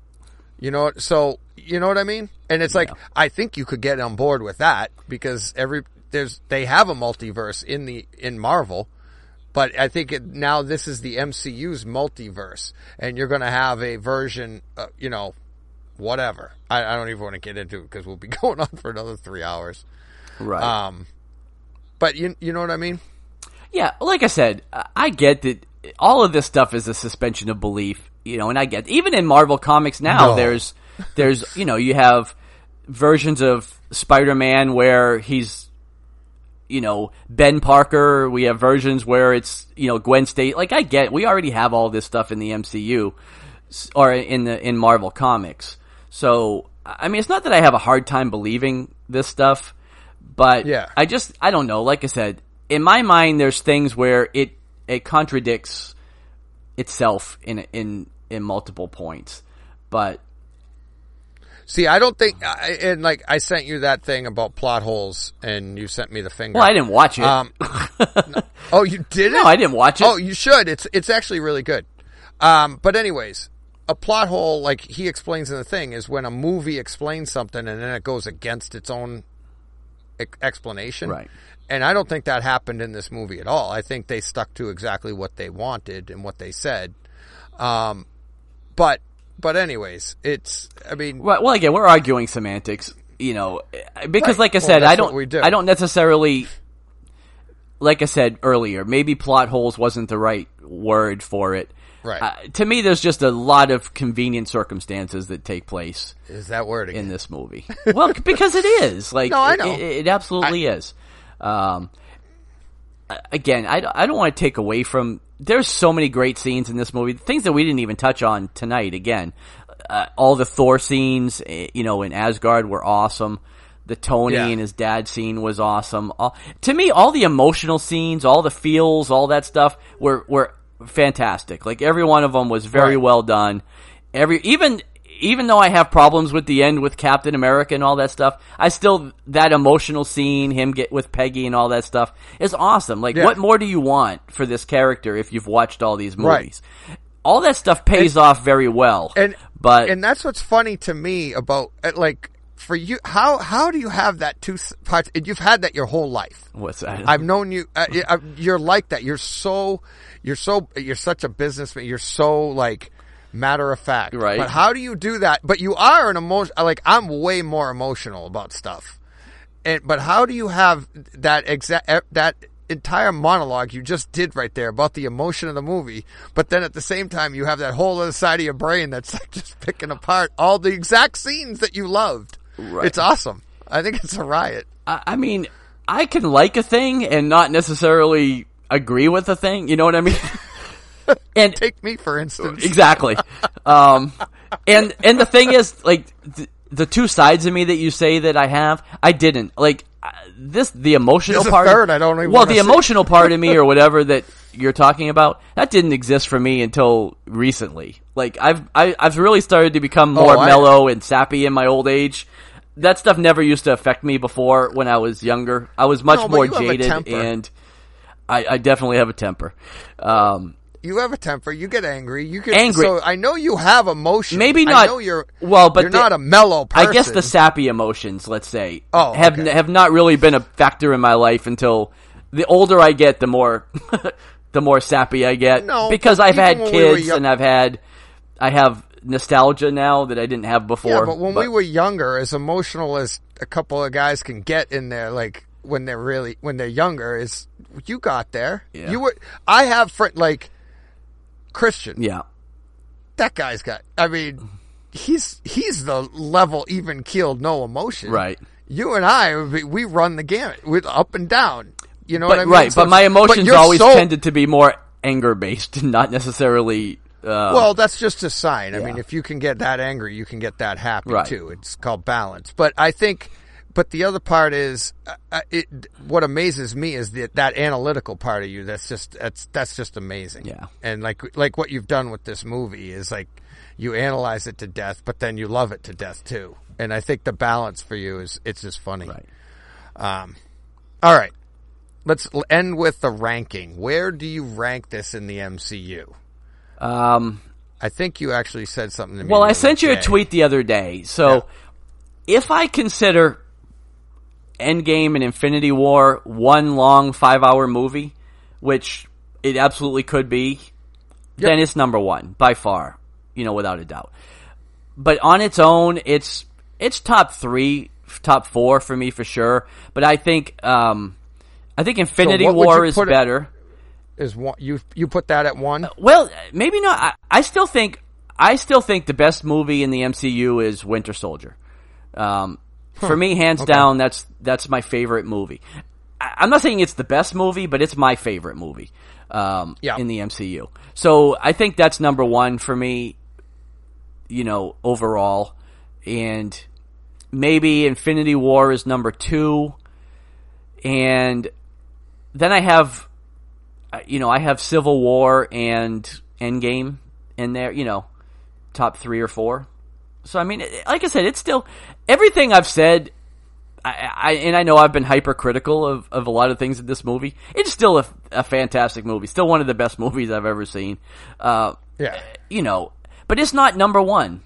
So you know what I mean? And it's like, I think you could get on board with that because they have a multiverse in Marvel. But I think now this is the MCU's multiverse, and you're going to have a version, whatever. I don't even want to get into it because we'll be going on for another 3 hours. Right. But you know what I mean? Yeah, like I said, I get that all of this stuff is a suspension of belief, and I get, even in Marvel Comics now, there's, you have versions of Spider-Man where he's, Ben Parker. We have versions where it's, Gwen Stacy. Like, I get, we already have all this stuff in the MCU or in Marvel Comics. So, I mean, it's not that I have a hard time believing this stuff, but I don't know. Like I said, in my mind, there's things where it contradicts itself in multiple points, but. See, I don't think, I sent you that thing about plot holes, and you sent me the finger. Well, I didn't watch it. Oh, you didn't? No, I didn't watch it. Oh, you should. It's actually really good. But anyways, a plot hole, like he explains in the thing, is when a movie explains something and then it goes against its own explanation. Right. And I don't think that happened in this movie at all. I think they stuck to exactly what they wanted and what they said. But anyways, I mean... Well, again, we're arguing semantics, because Right. like I said, Well, I that's what we do. don't necessarily, like I said earlier, maybe plot holes wasn't the right word for it. Right. To me, there's just a lot of convenient circumstances that take place Is that word again? in this movie. Well, because it is. Like, No, I know. It absolutely is. Again, I don't want to take away from... There's so many great scenes in this movie. Things that we didn't even touch on tonight, again. All the Thor scenes, in Asgard were awesome. The Tony Yeah. and his dad scene was awesome. To me, all the emotional scenes, all the feels, all that stuff were fantastic. Like, every one of them was very Right. well done. Even though I have problems with the end with Captain America and all that stuff, that emotional scene, him get with Peggy and all that stuff, is awesome. Like, Yeah. what more do you want for this character if you've watched all these Right. movies? All that stuff pays off very well. And but that's what's funny to me about, like, for you, how do you have that two parts? And you've had that your whole life. what's that? I've known you. You're like that. You're such a businessman. You're so like matter of fact. Right. But how do you do that? But you are an emotion. Like, I'm way more emotional about stuff. But how do you have that entire monologue you just did right there about the emotion of the movie, but then at the same time you have that whole other side of your brain that's like just picking apart all the exact scenes that you loved. Right. It's awesome. I think it's a riot. I mean, I can like a thing and not necessarily agree with a thing. You know what I mean? And Take me, for instance. exactly. And the thing is, like, the two sides of me that you say that I have, I didn't. Like, the emotional There's a part. third I don't even Well, wanna the see. emotional part of me or whatever that you're talking about, that didn't exist for me until recently. Like, I've really started to become more mellow and sappy in my old age. That stuff never used to affect me before when I was younger. I was much No, but more you have a jaded, temper. and I definitely have a temper. You have a temper. You get angry. You get Angry. So I know you have emotion. Maybe I not. know you're. Well, but you're not a mellow person. I guess the sappy emotions, let's say, Oh, okay. have not really been a factor in my life until the older I get, the more the more sappy I get. No, because I've even had when we were kids young- and I have nostalgia now that I didn't have before. Yeah, but when we were younger, as emotional as a couple of guys can get in there, like when they're younger, is you got there. Yeah. You were. I have like Christian. yeah, That guy's got. I mean, he's the level even keeled, no emotion. right. You and I, we run the gamut with up and down. You know But what I mean? right, So but my emotions you're always so- tended to be more anger based, not necessarily. Well, that's just a sign. I yeah. mean, if you can get that angry, you can get that happy Right. too. It's called balance. But I think, but the other part is, what amazes me is that analytical part of you. That's just amazing. Yeah. And like what you've done with this movie is like you analyze it to death, but then you love it to death too. And I think the balance for you it's just funny. Right. All right. Let's end with the ranking. Where do you rank this in the MCU? I think you actually said something to me. Well, the I sent other you a day. tweet the other day. So, if I consider Endgame and Infinity War one long 5-hour movie, which it absolutely could be, then it's number one by far, without a doubt. But on its own, it's top 3, top 4 for me for sure. But I think Infinity what would War you is put it- better. Is one you put that at 1? Well, maybe not. I still think the best movie in the MCU is Winter Soldier. For me, hands down, that's my favorite movie. I'm not saying it's the best movie, but it's my favorite movie in the MCU. So I think that's number 1 for me, overall. And maybe Infinity War is number 2. And then I have Civil War and Endgame in there, top 3 or 4. So, I mean, like I said, it's still, everything I've said, I know I've been hypercritical of a lot of things in this movie. It's still a fantastic movie. Still one of the best movies I've ever seen. Yeah. but it's not number one.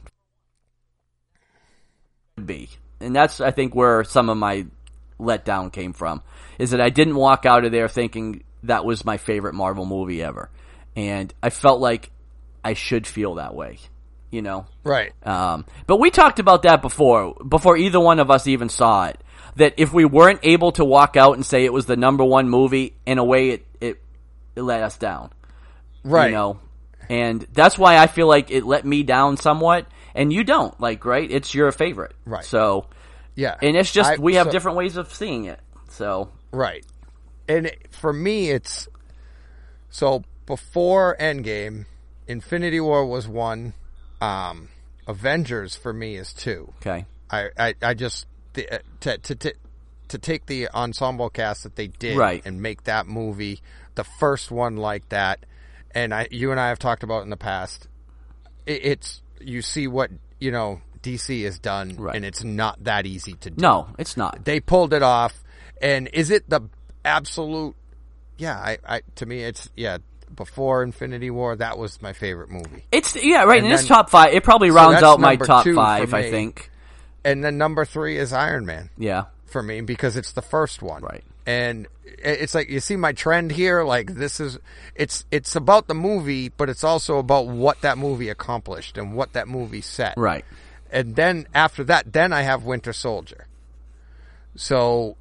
Be, and that's I think where some of my letdown came from, is that I didn't walk out of there thinking that was my favorite Marvel movie ever, and I felt like I should feel that way, Right. But we talked about that before either one of us even saw it, that if we weren't able to walk out and say it was the number one movie, in a way it let us down. Right. And that's why I feel like it let me down somewhat, and you don't, right? It's your favorite. Right. So, yeah. And it's just, we have different ways of seeing it, so. Right. And for me, it's, so before Endgame, Infinity War was 1, Avengers for me is 2. Okay. I just, to take the ensemble cast that they did and make that movie the first one like that, and you and I have talked about in the past, it's you see what DC has done, and it's not that easy to do. No, it's not. They pulled it off, and is it the absolute? Yeah, to me, it's before Infinity War, that was my favorite movie. It's right in this top 5. It probably rounds out my top 5, I think. And then number 3 is Iron Man. Yeah, for me, because it's the first one. Right. And it's like, you see my trend here, like this is, it's about the movie, but it's also about what that movie accomplished and what that movie set. Right. And then after that, then I have Winter Soldier. So,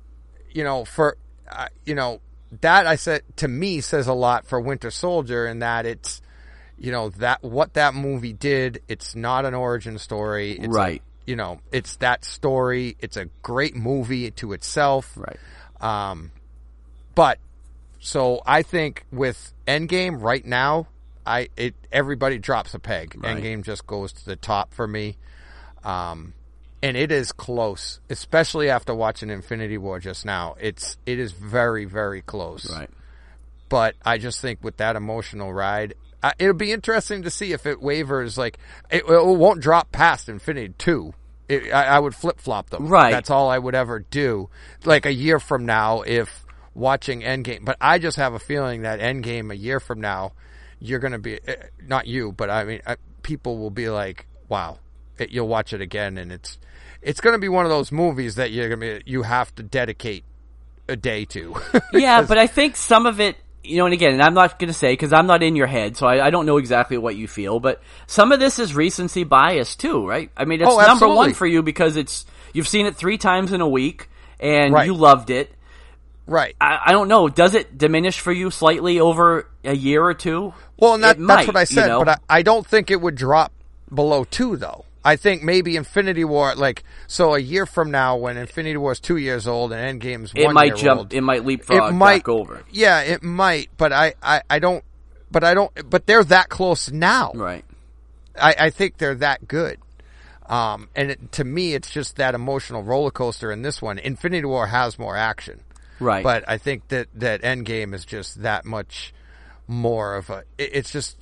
that I said, to me, says a lot for Winter Soldier, in that it's, that what that movie did, it's not an origin story. It's right. It's that story. It's a great movie to itself. Right. But so I think with Endgame right now, everybody drops a peg. Right. Endgame just goes to the top for me. And it is close, especially after watching Infinity War just now. It is very, very close. Right. But I just think with that emotional ride, it'll be interesting to see if it wavers. Like, it won't drop past Infinity 2. I would flip-flop them. Right. That's all I would ever do. Like a year from now, if watching Endgame. But I just have a feeling that Endgame a year from now, you're going to be, not you, but I mean, people will be like, wow. You'll watch it again, and it's going to be one of those movies that you have to dedicate a day to. Yeah, but I think some of it, and again, and I'm not going to say, because I'm not in your head, so I don't know exactly what you feel, but some of this is recency bias too, right? I mean, it's number one for you because you've seen it 3 times in a week, and you loved it. Right. I don't know. Does it diminish for you slightly over a year or two? Well, that's what I said, but I don't think it would drop below 2, though. I think maybe Infinity War, so a year from now, when Infinity War is 2 years old and Endgame's 1 year old, it might jump. It might leapfrog back over. Yeah, it might, but I don't. But they're that close now. Right. I think they're that good. And to me, it's just that emotional roller coaster in this one. Infinity War has more action. Right. But I think that Endgame is just that much more of a. It's just,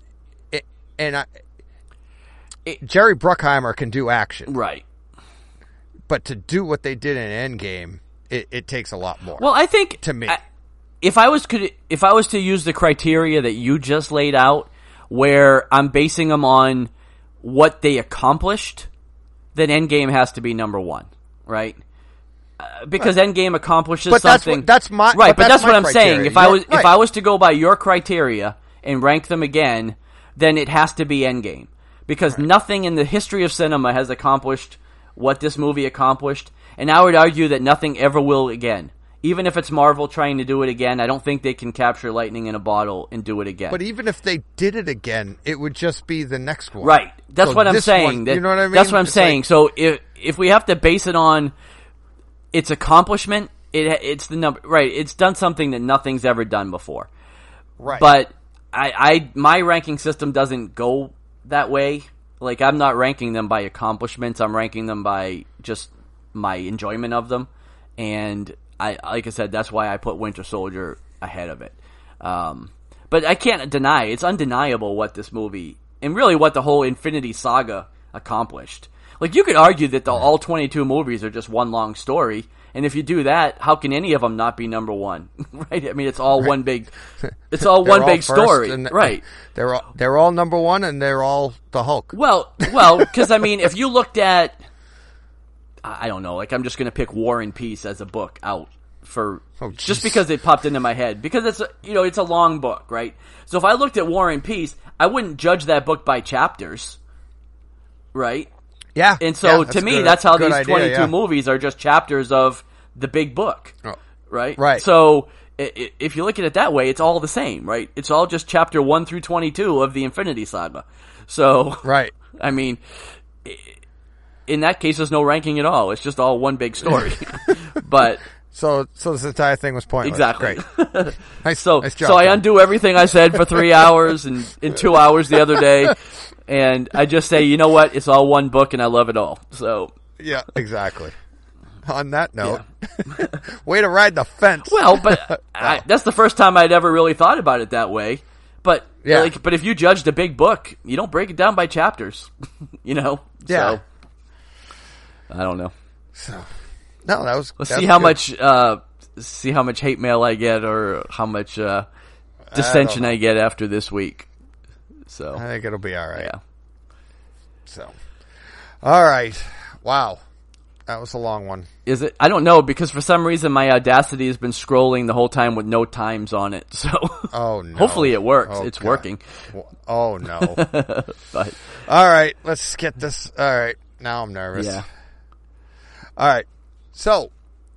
Jerry Bruckheimer can do action. Right. But to do what they did in Endgame, it takes a lot more. Well, I think, to me, if I was to use the criteria that you just laid out, where I'm basing them on what they accomplished, then Endgame has to be number 1, right? Because Endgame accomplishes something. That's my right. But that's what I'm criteria. saying. If I was to go by your criteria and rank them again, then it has to be Endgame. Because nothing in the history of cinema has accomplished what this movie accomplished, and I would argue that nothing ever will again. Even if it's Marvel trying to do it again, I don't think they can capture lightning in a bottle and do it again. But even if they did it again, it would just be the next one. Right. That's what I'm saying. You know what I mean? That's what I'm saying. So if we have to base it on its accomplishment, it's the number. Right. It's done something that nothing's ever done before. Right. But my ranking system doesn't go that way. Like, I'm not ranking them by accomplishments. I'm ranking them by just my enjoyment of them. And like I said, that's why I put Winter Soldier ahead of it. But I can't deny, it's undeniable what this movie, and really what the whole Infinity Saga accomplished. Like, you could argue that all 22 movies are just one long story, And if you do that, how can any of them not be number one? Right? I mean, it's all one big story, right? They're all number one, and they're all the Hulk. Well, because I mean, if you looked at, I don't know, like I'm just going to pick War and Peace as a book out for just because it popped into my head, because it's a long book, right? So if I looked at War and Peace, I wouldn't judge that book by chapters, right? Yeah. And so to me, that's how these 22 idea. movies are just chapters of the big book, right? Right. So if you look at it that way, it's all the same, right? It's all just chapter 1 through 22 of the Infinity Saga. So, right. I mean, in that case, there's no ranking at all. It's just all one big story. But so this entire thing was pointless. Exactly. Great. Nice so job, I undo everything I said for 3 hours and in 2 hours the other day, and I just say, you know what? It's all one book, and I love it all. So yeah, exactly. On that note, way to ride the fence. Well, but that's the first time I'd ever really thought about it that way. But but if you judge the big book, you don't break it down by chapters, you know. Yeah. So, I don't know. So no, that was. Let's see how much hate mail I get, or how much dissension I get after this week. So I think it'll be all right. Yeah. So, all right. Wow. That was a long one. Is it? I don't know, because for some reason my Audacity has been scrolling the whole time with no times on it. So oh no. Hopefully it works. Oh, it's God. working. Oh no. But, all right, let's get this. All right, now I'm nervous. Yeah. All right. So,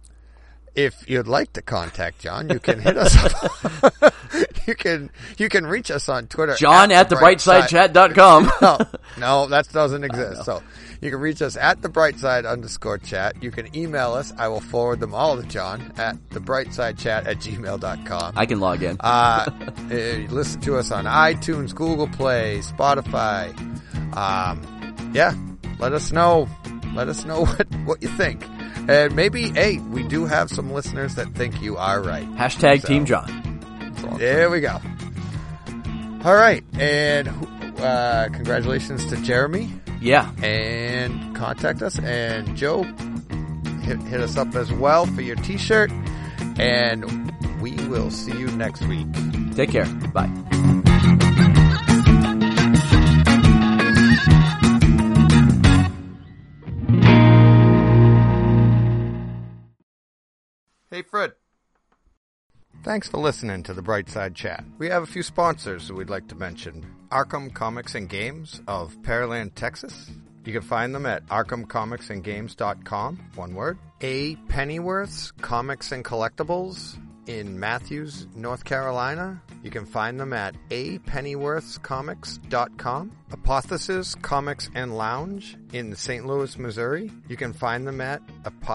if you'd like to contact John, you can hit us up. You can reach us on Twitter. John at thebrightsidechat.com. No, that doesn't exist. So you can reach us at thebrightside_chat. You can email us. I will forward them all to John at thebrightsidechat@gmail.com. I can log in. Listen to us on iTunes, Google Play, Spotify. Yeah, let us know. Let us know what you think. And maybe, hey, we do have some listeners that think you are right. Hashtag Team John. There we go. All right. And congratulations to Jeremy. Yeah. And contact us. And Joe, hit us up as well for your t-shirt. And we will see you next week. Take care. Bye. Hey, Fred. Thanks for listening to the Brightside Chat. We have a few sponsors that we'd like to mention. Arkham Comics and Games of Pearland, Texas. You can find them at arkhamcomicsandgames.com, one word. A. Pennyworth's Comics and Collectibles in Matthews, North Carolina. You can find them at apennyworthscomics.com. Apothesis Comics and Lounge in St. Louis, Missouri. You can find them at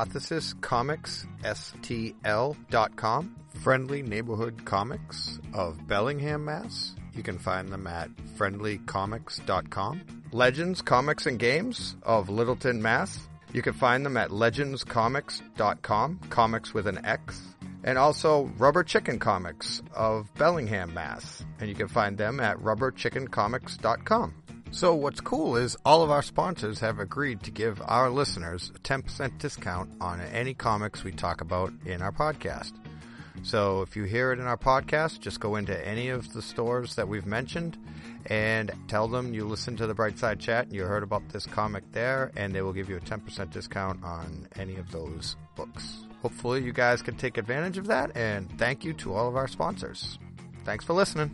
apothesiscomicsstl.com. Friendly Neighborhood Comics of Bellingham, Mass. You can find them at friendlycomics.com. Legends Comics and Games of Littleton, Mass. You can find them at legendscomics.com, comics with an X. And also Rubber Chicken Comics of Bellingham, Mass. And you can find them at rubberchickencomics.com. So what's cool is all of our sponsors have agreed to give our listeners a 10% discount on any comics we talk about in our podcast. So if you hear it in our podcast, just go into any of the stores that we've mentioned and tell them you listened to the Brightside Chat and you heard about this comic there, and they will give you a 10% discount on any of those books. Hopefully you guys can take advantage of that, and thank you to all of our sponsors. Thanks for listening.